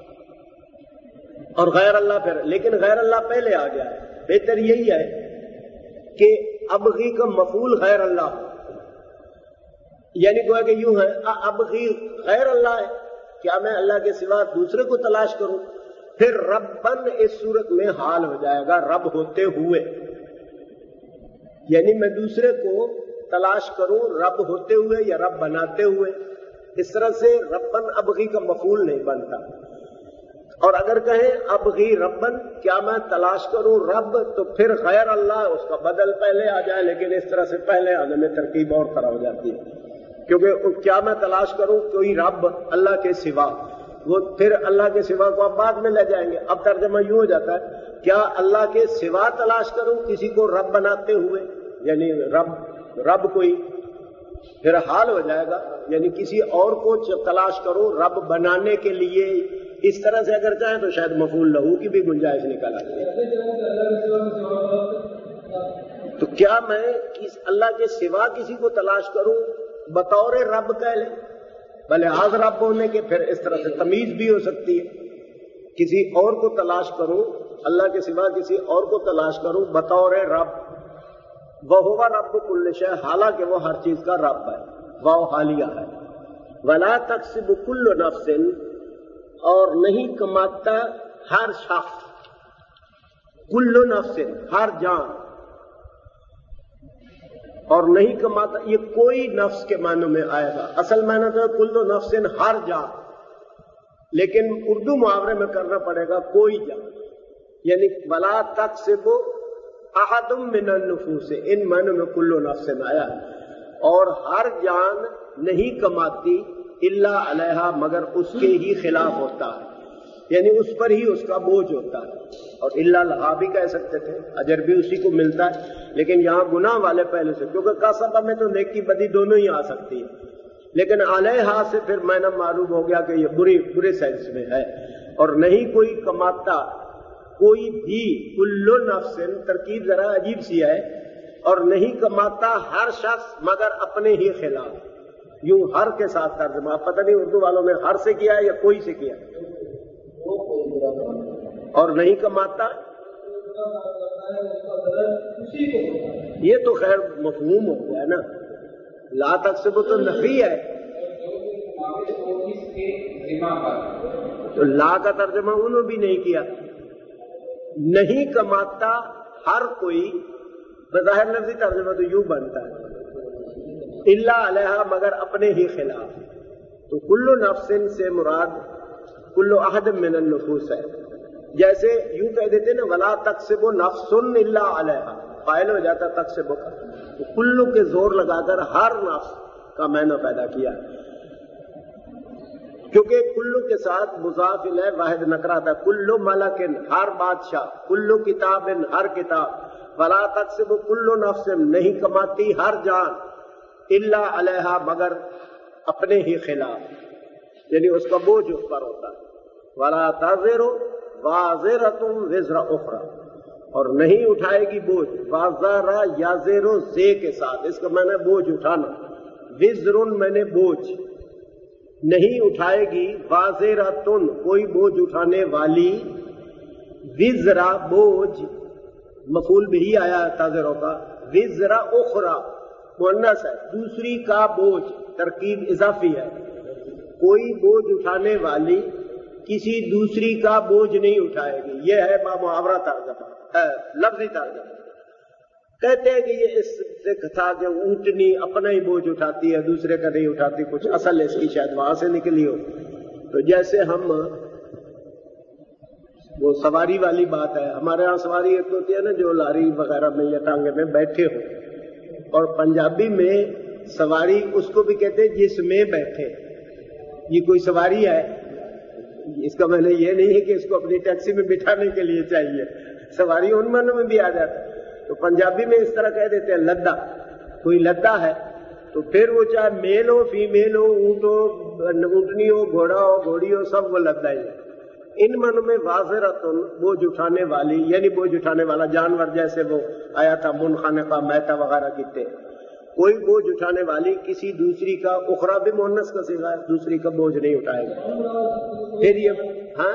اور غیر اللہ پھر, لیکن غیر اللہ پہلے آ گیا ہے. بہتر یہی ہے کہ ابغی کا مفعول غیر اللہ ہو, یعنی گویا کہ یوں ہے ابغی غیر اللہ ہے, کیا میں اللہ کے سوا دوسرے کو تلاش کروں. پھر ربن اس صورت میں حال ہو جائے گا رب ہوتے ہوئے, یعنی میں دوسرے کو تلاش کروں رب ہوتے ہوئے یا رب بناتے ہوئے. اس طرح سے ربن ابغی کا مفعول نہیں بنتا. اور اگر کہیں ابغی ربن کیا میں تلاش کروں رب, تو پھر غیر اللہ اس کا بدل پہلے آ جائے, لیکن اس طرح سے پہلے آنے میں ترکیب اور طرح ہو جاتی ہے, کیونکہ کیا میں تلاش کروں کوئی رب اللہ کے سوا, وہ پھر اللہ کے سوا کو اب بعد میں لے جائیں گے. اب ترجمہ یوں ہو جاتا ہے کیا اللہ کے سوا تلاش کروں کسی کو رب بناتے ہوئے, یعنی رب کوئی, پھر حال ہو جائے گا یعنی کسی اور کو تلاش کروں رب بنانے کے لیے, اس طرح سے اگر چاہیں تو شاید مفعول لہو کی بھی گنجائش نکل آتی ہے. تو کیا میں اللہ کے سوا کسی کو تلاش کروں بطور رب کہہ لیں، بلحاظ رب ہونے کے، پھر اس طرح سے تمیز بھی ہو سکتی ہے. کسی اور کو تلاش کروں، اللہ کے سوا کسی اور کو تلاش کروں بطور رب، وَهُوَ رَبُّ كُلِّ شَيْءٍ، حالانکہ وہ ہر چیز کا رب ہے، واو حالیہ ہے. وَلَا تَكْسِبُ كُلُّ نَفْسٍ، اور نہیں کماتا ہر شخص، کل نفس ہر جان، اور نہیں کماتا، یہ کوئی نفس کے معنی میں آئے گا. اصل معنی تو ہے کل نفس ہر جان، لیکن اردو محاورے میں کرنا پڑے گا کوئی جان، یعنی ولا تکسب احد من النفوس، ان معنی میں کل نفس آیا. اور ہر جان نہیں کماتی الا علیہا، مگر اس کے ہی خلاف ہوتا ہے، یعنی اس پر ہی اس کا بوجھ ہوتا ہے. اور الا لہا بھی کہہ سکتے تھے، اجر بھی اسی کو ملتا ہے، لیکن یہاں گناہ والے پہلے سے، کیونکہ کسب میں تو نیکی بدی دونوں ہی آ سکتی ہے، لیکن علیہا سے پھر معنی معلوم ہو گیا کہ یہ برے سینس میں ہے. اور نہیں کوئی کماتا کوئی بھی، کل نفس، ترکیب ذرا عجیب سی ہے، اور نہیں کماتا ہر شخص مگر اپنے ہی خلاف. یوں ہر کے ساتھ ترجمہ، پتہ نہیں اردو والوں نے ہر سے کیا یا کوئی سے کیا. اور نہیں کماتا، یہ تو خیر مفہوم ہو گیا نا. لا تکسب تو نفی ہے، تو لا کا ترجمہ انہوں بھی نہیں کیا. نہیں کماتا ہر کوئی، بظاہر لفظی ترجمہ تو یوں بنتا ہے الا علیہا، مگر اپنے ہی خلاف. تو کل نفس سے مراد کل احد من النفوس ہے. جیسے یوں کہہ دیتے نا ولا تکسب نفس الا علیہا، فاعل ہو جاتا تکسب کا، تو کلو کے زور لگا کر ہر نفس کا معنی پیدا کیا، کیونکہ کلو کے ساتھ مضاف الیہ واحد نکرہ تھا. کلو ملکن، ہر بادشاہ، کلو کتابن، ہر کتاب. ولا تکسب کل نفس، نہیں کماتی ہر جان، الا علیہا، مگر اپنے ہی خلاف، یعنی اس کا بوجھ اس پر ہوتا ہے. ولا تزر وازرۃ وزر اخرى، اور نہیں اٹھائے گی بوجھ، وازر یازر زے کے ساتھ، اس کا معنی بوجھ اٹھانا. وزر میں نے بوجھ، نہیں اٹھائے گی وازرۃ کوئی بوجھ اٹھانے والی، وزرا بوجھ مفعول بھی آیا ہے تازروں کا، وزر اخرى مؤنث ہے، دوسری کا بوجھ، ترکیب اضافی ہے. کوئی بوجھ اٹھانے والی کسی دوسری کا بوجھ نہیں اٹھائے گی. یہ ہے محاورہ ترجمہ، لفظی ترجمہ. کہتے ہیں کہ یہ اس سے تھا کہ اونٹنی اپنا ہی بوجھ اٹھاتی ہے، دوسرے کا نہیں اٹھاتی، کچھ اصل اس کی شاید وہاں سے نکلی ہو. تو جیسے ہم وہ سواری والی بات ہے، ہمارے ہاں سواری ایک ہوتی ہے نا جو لاری وغیرہ میں یا ٹانگے میں بیٹھے ہو، اور پنجابی میں سواری اس کو بھی کہتے ہیں جس میں بیٹھے. یہ کوئی سواری ہے، اس کا معنی یہ نہیں ہے کہ اس کو اپنی ٹیکسی میں بٹھانے کے لیے چاہیے، سواری ان معنوں میں بھی آ جاتا ہے. تو پنجابی میں اس طرح کہہ دیتے ہیں لدا، کوئی لدا ہے، تو پھر وہ چاہے میل ہو فیمیل ہو، اونٹ ہو اونٹنی ہو، گھوڑا ہو گھوڑی ہو، سب وہ لدا ہی ہے. ان معنوں میں واضرۃ بوجھ اٹھانے والی، یعنی بوجھ اٹھانے والا جانور، جیسے وہ آیا تھا منخنقہ میتا وغیرہ کہتے ہیں. کوئی بوجھ اٹھانے والی کسی دوسری کا، اخرى بھی مؤنث کا صیغہ ہے، دوسری کا بوجھ نہیں اٹھائے گا. پھر یہ ہاں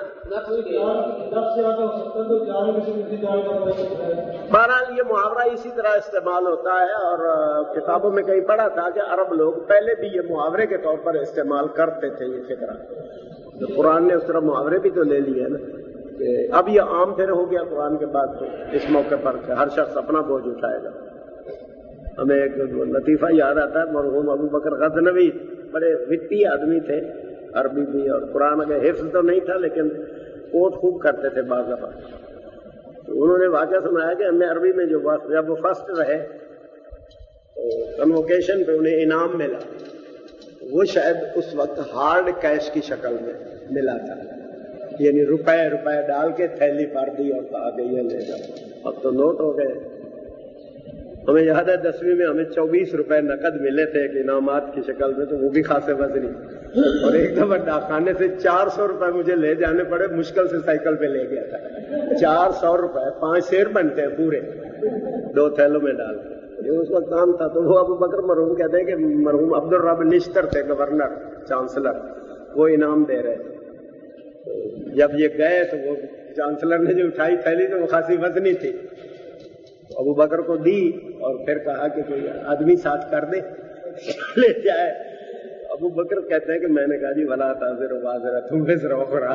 بہرحال یہ محاورہ اسی طرح استعمال ہوتا ہے، اور کتابوں میں کہیں پڑھا تھا کہ عرب لوگ پہلے بھی یہ محاورے کے طور پر استعمال کرتے تھے. یہ فکرہ قرآن نے اس طرح محاورے بھی تو لے لیے نا، کہ اب یہ عام پھر ہو گیا قرآن کے بعد تو اس موقع پر کہ ہر شخص اپنا بوجھ اٹھائے گا. ہمیں ایک لطیفہ یاد آتا ہے، مرحوم ابو بکر غزنوی بڑے وٹی آدمی تھے، عربی بھی، اور قرآن کا حفظ تو نہیں تھا لیکن کوٹ خوب کرتے تھے بعض دفعہ. تو انہوں نے واقعہ سنایا کہ ہمیں عربی میں جو جب وہ فرسٹ رہے تو کنوکیشن پہ انہیں انعام ملا، وہ شاید اس وقت ہارڈ کیش کی شکل میں ملا تھا، یعنی روپے ڈال کے تھیلی پار دی اور کہا کہ یہ لے جاؤ. اب تو نوٹ ہو گئے. ہمیں یاد ہے 10ویں میں ہمیں 24 روپے نقد ملے تھے کہ انعامات کی شکل میں، تو وہ بھی خاصے وزنی، اور ایک دفعہ ڈاکخانے سے 400 روپے مجھے لے جانے پڑے، مشکل سے سائیکل پہ لے گیا تھا۔ 400 روپے 5 شیر بنتے ہیں پورے 2 تھیلوں میں ڈال کے، یہ اس وقت کام تھا۔ تو وہ ابو بکر مرحوم کہتے ہیں کہ مرحوم عبدالرب نشتر تھے گورنر چانسلر، وہ انعام دے رہے تھے۔ جب یہ گئے تو وہ چانسلر نے جو اٹھائی تھیلی تو وہ خاصی وزنی تھی، ابو بکر کو دی اور پھر کہا کہ کوئی آدمی ساتھ کر دے لے جائے۔ ابو بکر کہتے ہیں کہ میں نے کہا جی ولا تازر وازرہ تم وزر اخرى،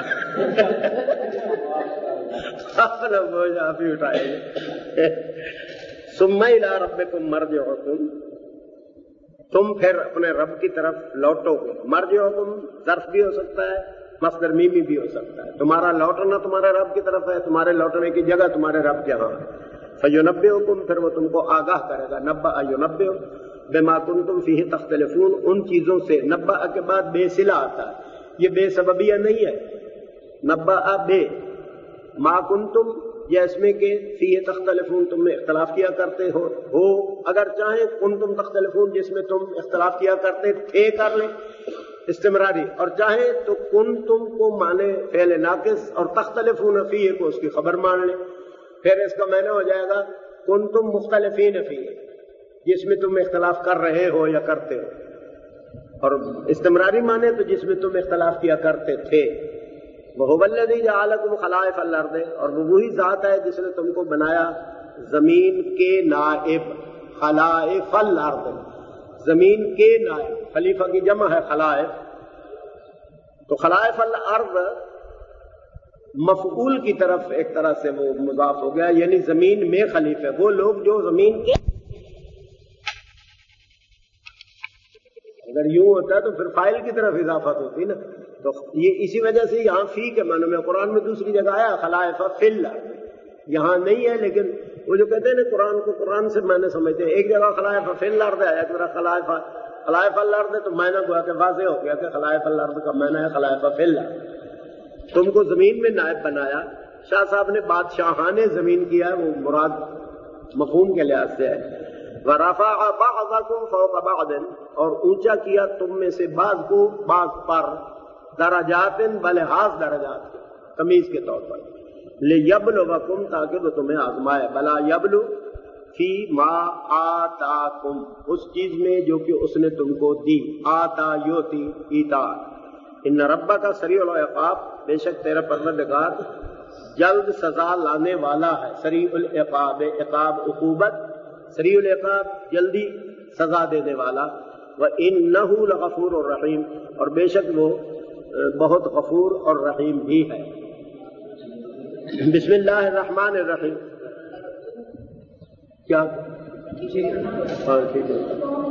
اپنا بوجھ آپ ہی اٹھائے۔ ثم الی ربکم مرجعکم، تم پھر اپنے رب کی طرف لوٹو گے۔ مرجعکم ظرف بھی ہو سکتا ہے، مصدر میمی بھی ہو سکتا ہے۔ تمہارا لوٹنا تمہارے رب کی طرف ہے، تمہارے لوٹنے کی جگہ تمہارے رب کے ہاں ہے۔ فَيُنَبِّئُكُمْ، پھر وہ تم کو آگاہ کرے گا۔ نبأ یُنبئ بما کنتم فیہ تختلفون، ان چیزوں سے۔ نبأ کے بعد بے صلہ آتا ہے، یہ بے سببیہ نہیں ہے۔ نبأ بے ما کنتم، یا اس میں کہ فیہ تختلفون، تم میں اختلاف کیا کرتے ہو، اگر چاہیں کنتم تختلفون جس میں تم اختلاف کیا کرتے تھے کر لیں استمراری، اور چاہیں تو کنتم کو مانے فعل ناقص اور تختلفون فیہ کو اس کی خبر مان لیں، پھر اس کا معنی ہو جائے گا کنتم مختلفین فیہ، جس میں تم اختلاف کر رہے ہو یا کرتے ہو، اور استمراری مانے تو جس میں تم اختلاف کیا کرتے تھے۔ وَهُوَ الَّذِي جَعَلَكُمْ خَلَائِفَ الْأَرْضِ، اور وہ وہی ذات ہے جس نے تم کو بنایا زمین کے نائب۔ خلائف الارض، زمین کے نائب، خلیفہ کی جمع ہے خلائف، تو خلائف الارض مفعول کی طرف ایک طرح سے وہ مضاف ہو گیا، یعنی زمین میں خلیفہ، وہ لوگ جو زمین کے، اگر یوں ہوتا تو پھر فاعل کی طرف اضافت ہوتی نا، تو یہ اسی وجہ سے یہاں فی کے معنی میں قرآن میں دوسری جگہ آیا خلائف فی الارض، یہاں نہیں ہے، لیکن وہ جو کہتے ہیں نا قرآن کو قرآن سے معنی سمجھتے ہیں، ایک جگہ خلائف فی الارض ہے، ایک جگہ خلائف الارض ہے، تو معنی گویا کہ واضح ہو گیا کہ خلائف الارض کا معنی ہے خلائف فی الارض۔ تم کو زمین میں نائب بنایا، شاہ صاحب نے بادشاہانے زمین کیا ہے، وہ مراد مفہوم کے لحاظ سے ہے۔ وَرَفَعَ بَعْضَكُمْ فَوْقَ بَعْضٍ، اور اونچا کیا تم میں سے بعض کو بعض پر، درجات بلحاظ درجات کے، تمیز کے طور پر، لِيَبْلُوَكُمْ، تاکہ وہ تمہیں آزمائے، بلا یبلو فی ما آتاکم، اس چیز میں جو کہ اس نے تم کو دی، آتا یوتی ایتا۔ ان ربک سریع العقاب، بے شک تیرا پروردگار جلد سزا لانے والا ہے۔ سریع العقاب، عقاب عقوبت، سریع العقاب جلدی سزا دینے والا۔ وَإِنَّهُ لَغَفُورٌ الرحیم، اور بے شک وہ بہت غفور اور رحیم بھی ہے۔ بسم اللہ الرحمن الرحیم، کیا ہاں ٹھیک ہے۔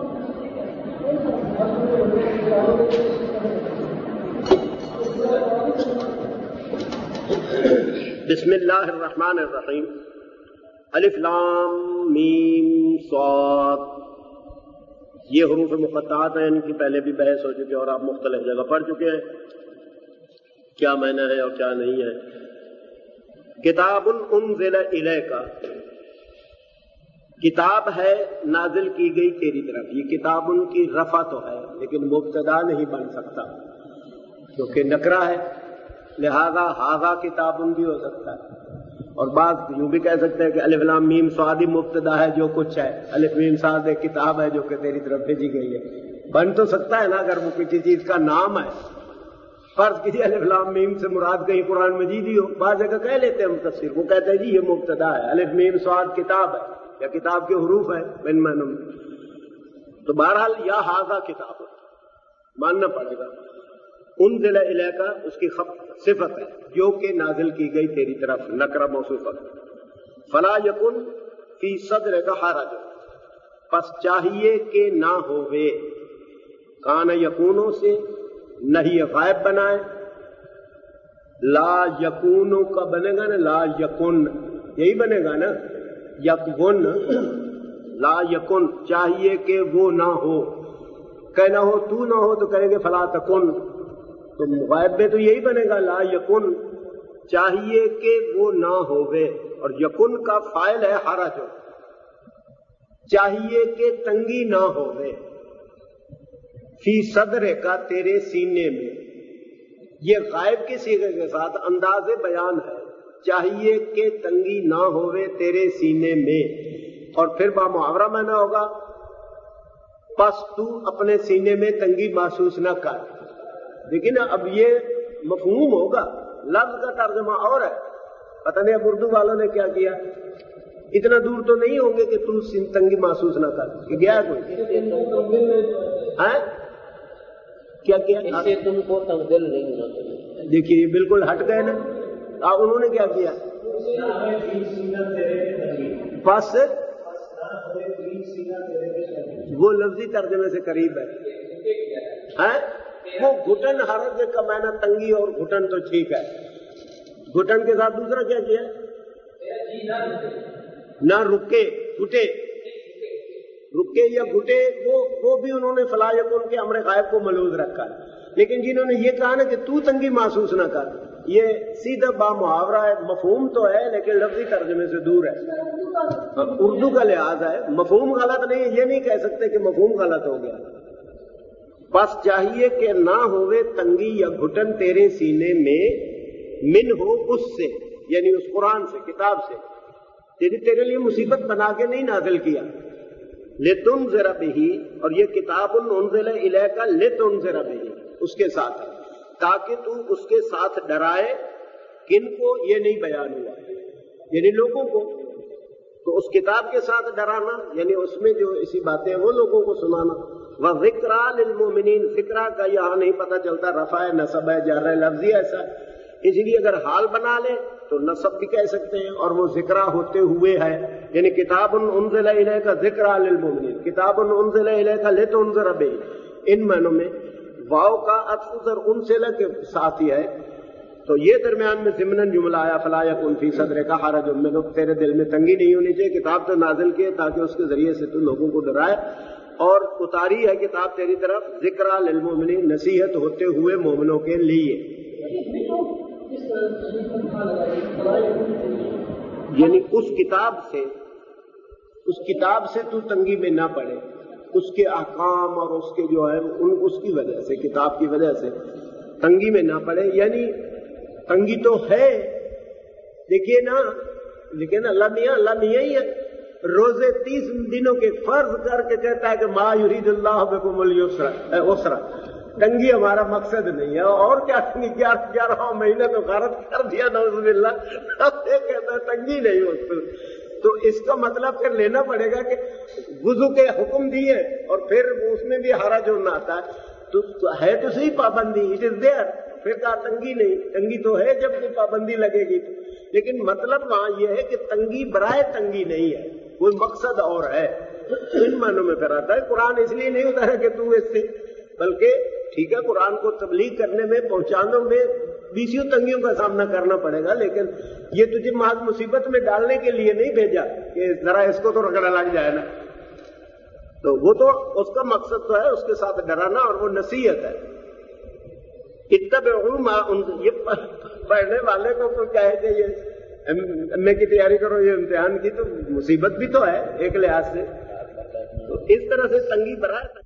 بسم اللہ الرحمن الرحیم، الف لام میم صاد، یہ حروف مقطعات ہیں، ان کی پہلے بھی بحث ہو چکی ہے اور آپ مختلف جگہ پڑھ چکے ہیں کیا معنی ہے اور کیا نہیں ہے۔ کتاب انزل الیک، کتاب ہے نازل کی گئی تیری طرف، یہ کتاب ان کی رفع تو ہے لیکن مبتدا نہیں بن سکتا کیونکہ نکرہ ہے، لہذا ہاذا کتاب بھی ہو سکتا ہے، اور بعض یوں بھی کہہ سکتے ہیں کہ الف لام میم صاد مبتدا ہے جو کچھ ہے، الف میم صاد ایک کتاب ہے جو کہ تیری طرف بھیجی گئی ہے، بن تو سکتا ہے نا اگر وہ کسی چیز کا نام ہے۔ فرض کسی الف لام میم سے مراد کہیں قرآن مجید ہی ہو، بعض جگہ کہہ لیتے ہیں مفسر، وہ کہتے ہیں جی یہ مبتدا ہے، الف میم صاد کتاب ہے یا کتاب کے حروف ہیں ان معنوں میں، تو بہرحال یا ہاذا کتاب ماننا پڑے گا۔ انزل الیک اس کی صفت ہے جو کہ نازل کی گئی تیری طرف، نکرہ موصوفہ۔ فلا یکن فی صدرک حرج، پس چاہیے کہ نہ ہوئے، کان یکونوں سے نہیں غائب بنائے، لا یکونوں کا بنے گا نا، لا یکن یہی بنے گا نا، یکون لا یکن، چاہیے کہ وہ نہ ہو، کہنا ہو تو نہ ہو تو کہیں گے فلا تکن، تو غائب میں تو یہی بنے گا لا یکن، چاہیے کہ وہ نہ ہوئے، اور یکن کا فاعل ہے حرج، چاہیے کہ تنگی نہ ہوئے فی صدر کا تیرے سینے میں. یہ غائب کے صیغے کے ساتھ انداز بیان ہے. چاہیے کہ تنگی نہ ہوئے تیرے سینے میں، اور پھر با محاورہ میں نہ ہوگا پس تو اپنے سینے میں تنگی محسوس نہ کر. دیکھیں نا، اب یہ مفہوم ہوگا، لفظ کا ترجمہ اور ہے. پتہ نہیں اب اردو والوں نے کیا کیا، اتنا دور تو نہیں ہوں گے کہ تو تنگی محسوس نہ کر. کہ گیا کوئی کیا کیا اس سے تم کو تنگل نہیں ہونا چاہیے. دیکھیے یہ بالکل ہٹ گئے نا. انہوں نے کیا کیا، بس وہ لفظی ترجمے سے قریب ہے. وہ گھٹن حرج کا معنی تنگی اور گھٹن تو ٹھیک ہے. گھٹن کے ساتھ دوسرا کیا کیا، نہ رکے گھٹے، رکے یا گھٹے، وہ بھی انہوں نے فلا یکن کے امر غائب کو ملوز رکھا. لیکن جنہوں نے یہ کہا نا کہ تو تنگی محسوس نہ کر، یہ سیدھا با محاورہ ہے. مفہوم تو ہے لیکن لفظی ترجمے سے دور ہے. اردو کا لحاظ ہے، مفہوم غلط نہیں ہے، یہ نہیں کہہ سکتے کہ مفہوم غلط ہو گیا. بس چاہیے کہ نہ ہوئے تنگی یا گھٹن تیرے سینے میں، من ہو اس سے، یعنی اس قرآن سے، کتاب سے. تیرے لیے مصیبت بنا کے نہیں نازل کیا. لتنذر بہ، اور یہ کتاب انزل الیک لتنذر بہ، اس کے ساتھ ہے تاکہ تو اس کے ساتھ ڈرائے. کن کو؟ یہ نہیں بیان ہوا، یعنی لوگوں کو. تو اس کتاب کے ساتھ ڈرانا یعنی اس میں جو ایسی باتیں ہیں وہ لوگوں کو سنانا. وذکریٰ للمؤمنین، ذکرہ کا یہاں نہیں پتہ چلتا رفع ہے، نصب ہے، جر ہے، لفظی ایسا ہے. اس لیے اگر حال بنا لے تو نصب بھی کہہ سکتے ہیں، اور وہ ذکرہ ہوتے ہوئے ہے. یعنی کتاب انزل الیک ذکرہ للمؤمنین، کتاب انزل الیک لتنذر بہ. ان معنوں میں واو کا عطف ذر انزل کے ساتھ ہی ہے. تو یہ درمیان میں ضمناً جملہ آیا فلا یکن فی صدرک حرج منہ، تیرے دل میں تنگی نہیں ہونی چاہیے. کتاب تو نازل کی تاکہ اس کے ذریعے سے تو لوگوں کو ڈرائے، اور اتاری ہے کتاب تیری طرف ذکرہ للمؤمنین، نصیحت ہوتے ہوئے مومنوں کے لیے. یعنی اس کتاب سے تو تنگی میں نہ پڑے، اس کے احکام اور اس کے جو ہے اس کی وجہ سے، کتاب کی وجہ سے تنگی میں نہ پڑے. یعنی تنگی تو ہے، دیکھیے نا، لیکن اللہ میاں ہی ہے. روزے 30 دنوں کے فرض کر کے کہتا ہے کہ ما یرید اللہ بکم العسر. تنگی ہمارا مقصد نہیں ہے. اور کیا تنگی، 11 مہینے تو غارت کر دیا نعوذ باللہ. اب یہ کہتا ہے تنگی نہیں ہو. تو اس کا مطلب پھر لینا پڑے گا کہ وضو کے حکم دیے اور پھر اس میں بھی حرج ہونا آتا ہے. تو ہے تو صحیح پابندی، اٹ از دیئر. پھر کہا تنگی نہیں، تنگی تو ہے جب کوئی پابندی لگے گی. لیکن مطلب وہاں یہ ہے کہ تنگی برائے تنگی نہیں ہے، کوئی مقصد اور ہے. ان معنوں میں پھر آتا ہے. قرآن اس لیے نہیں ہوتا ہے کہ تو اس سے، بلکہ ٹھیک ہے قرآن کو تبلیغ کرنے میں، پہنچانے میں بیسیوں تنگیوں کا سامنا کرنا پڑے گا، لیکن یہ تجھے محض مصیبت میں ڈالنے کے لیے نہیں بھیجا کہ ذرا اس کو تو رگڑا لگ جائے نا. تو وہ تو اس کا مقصد تو ہے اس کے ساتھ ڈرانا، اور وہ نصیحت ہے. اتبعوا ما انزل، یہ پڑھنے والے کو کیا ہے کہ یہ ایم اے کی تیاری کرو، یہ امتحان کی تو مصیبت بھی تو ہے ایک لحاظ سے. تو اس طرح سے تنگی برائے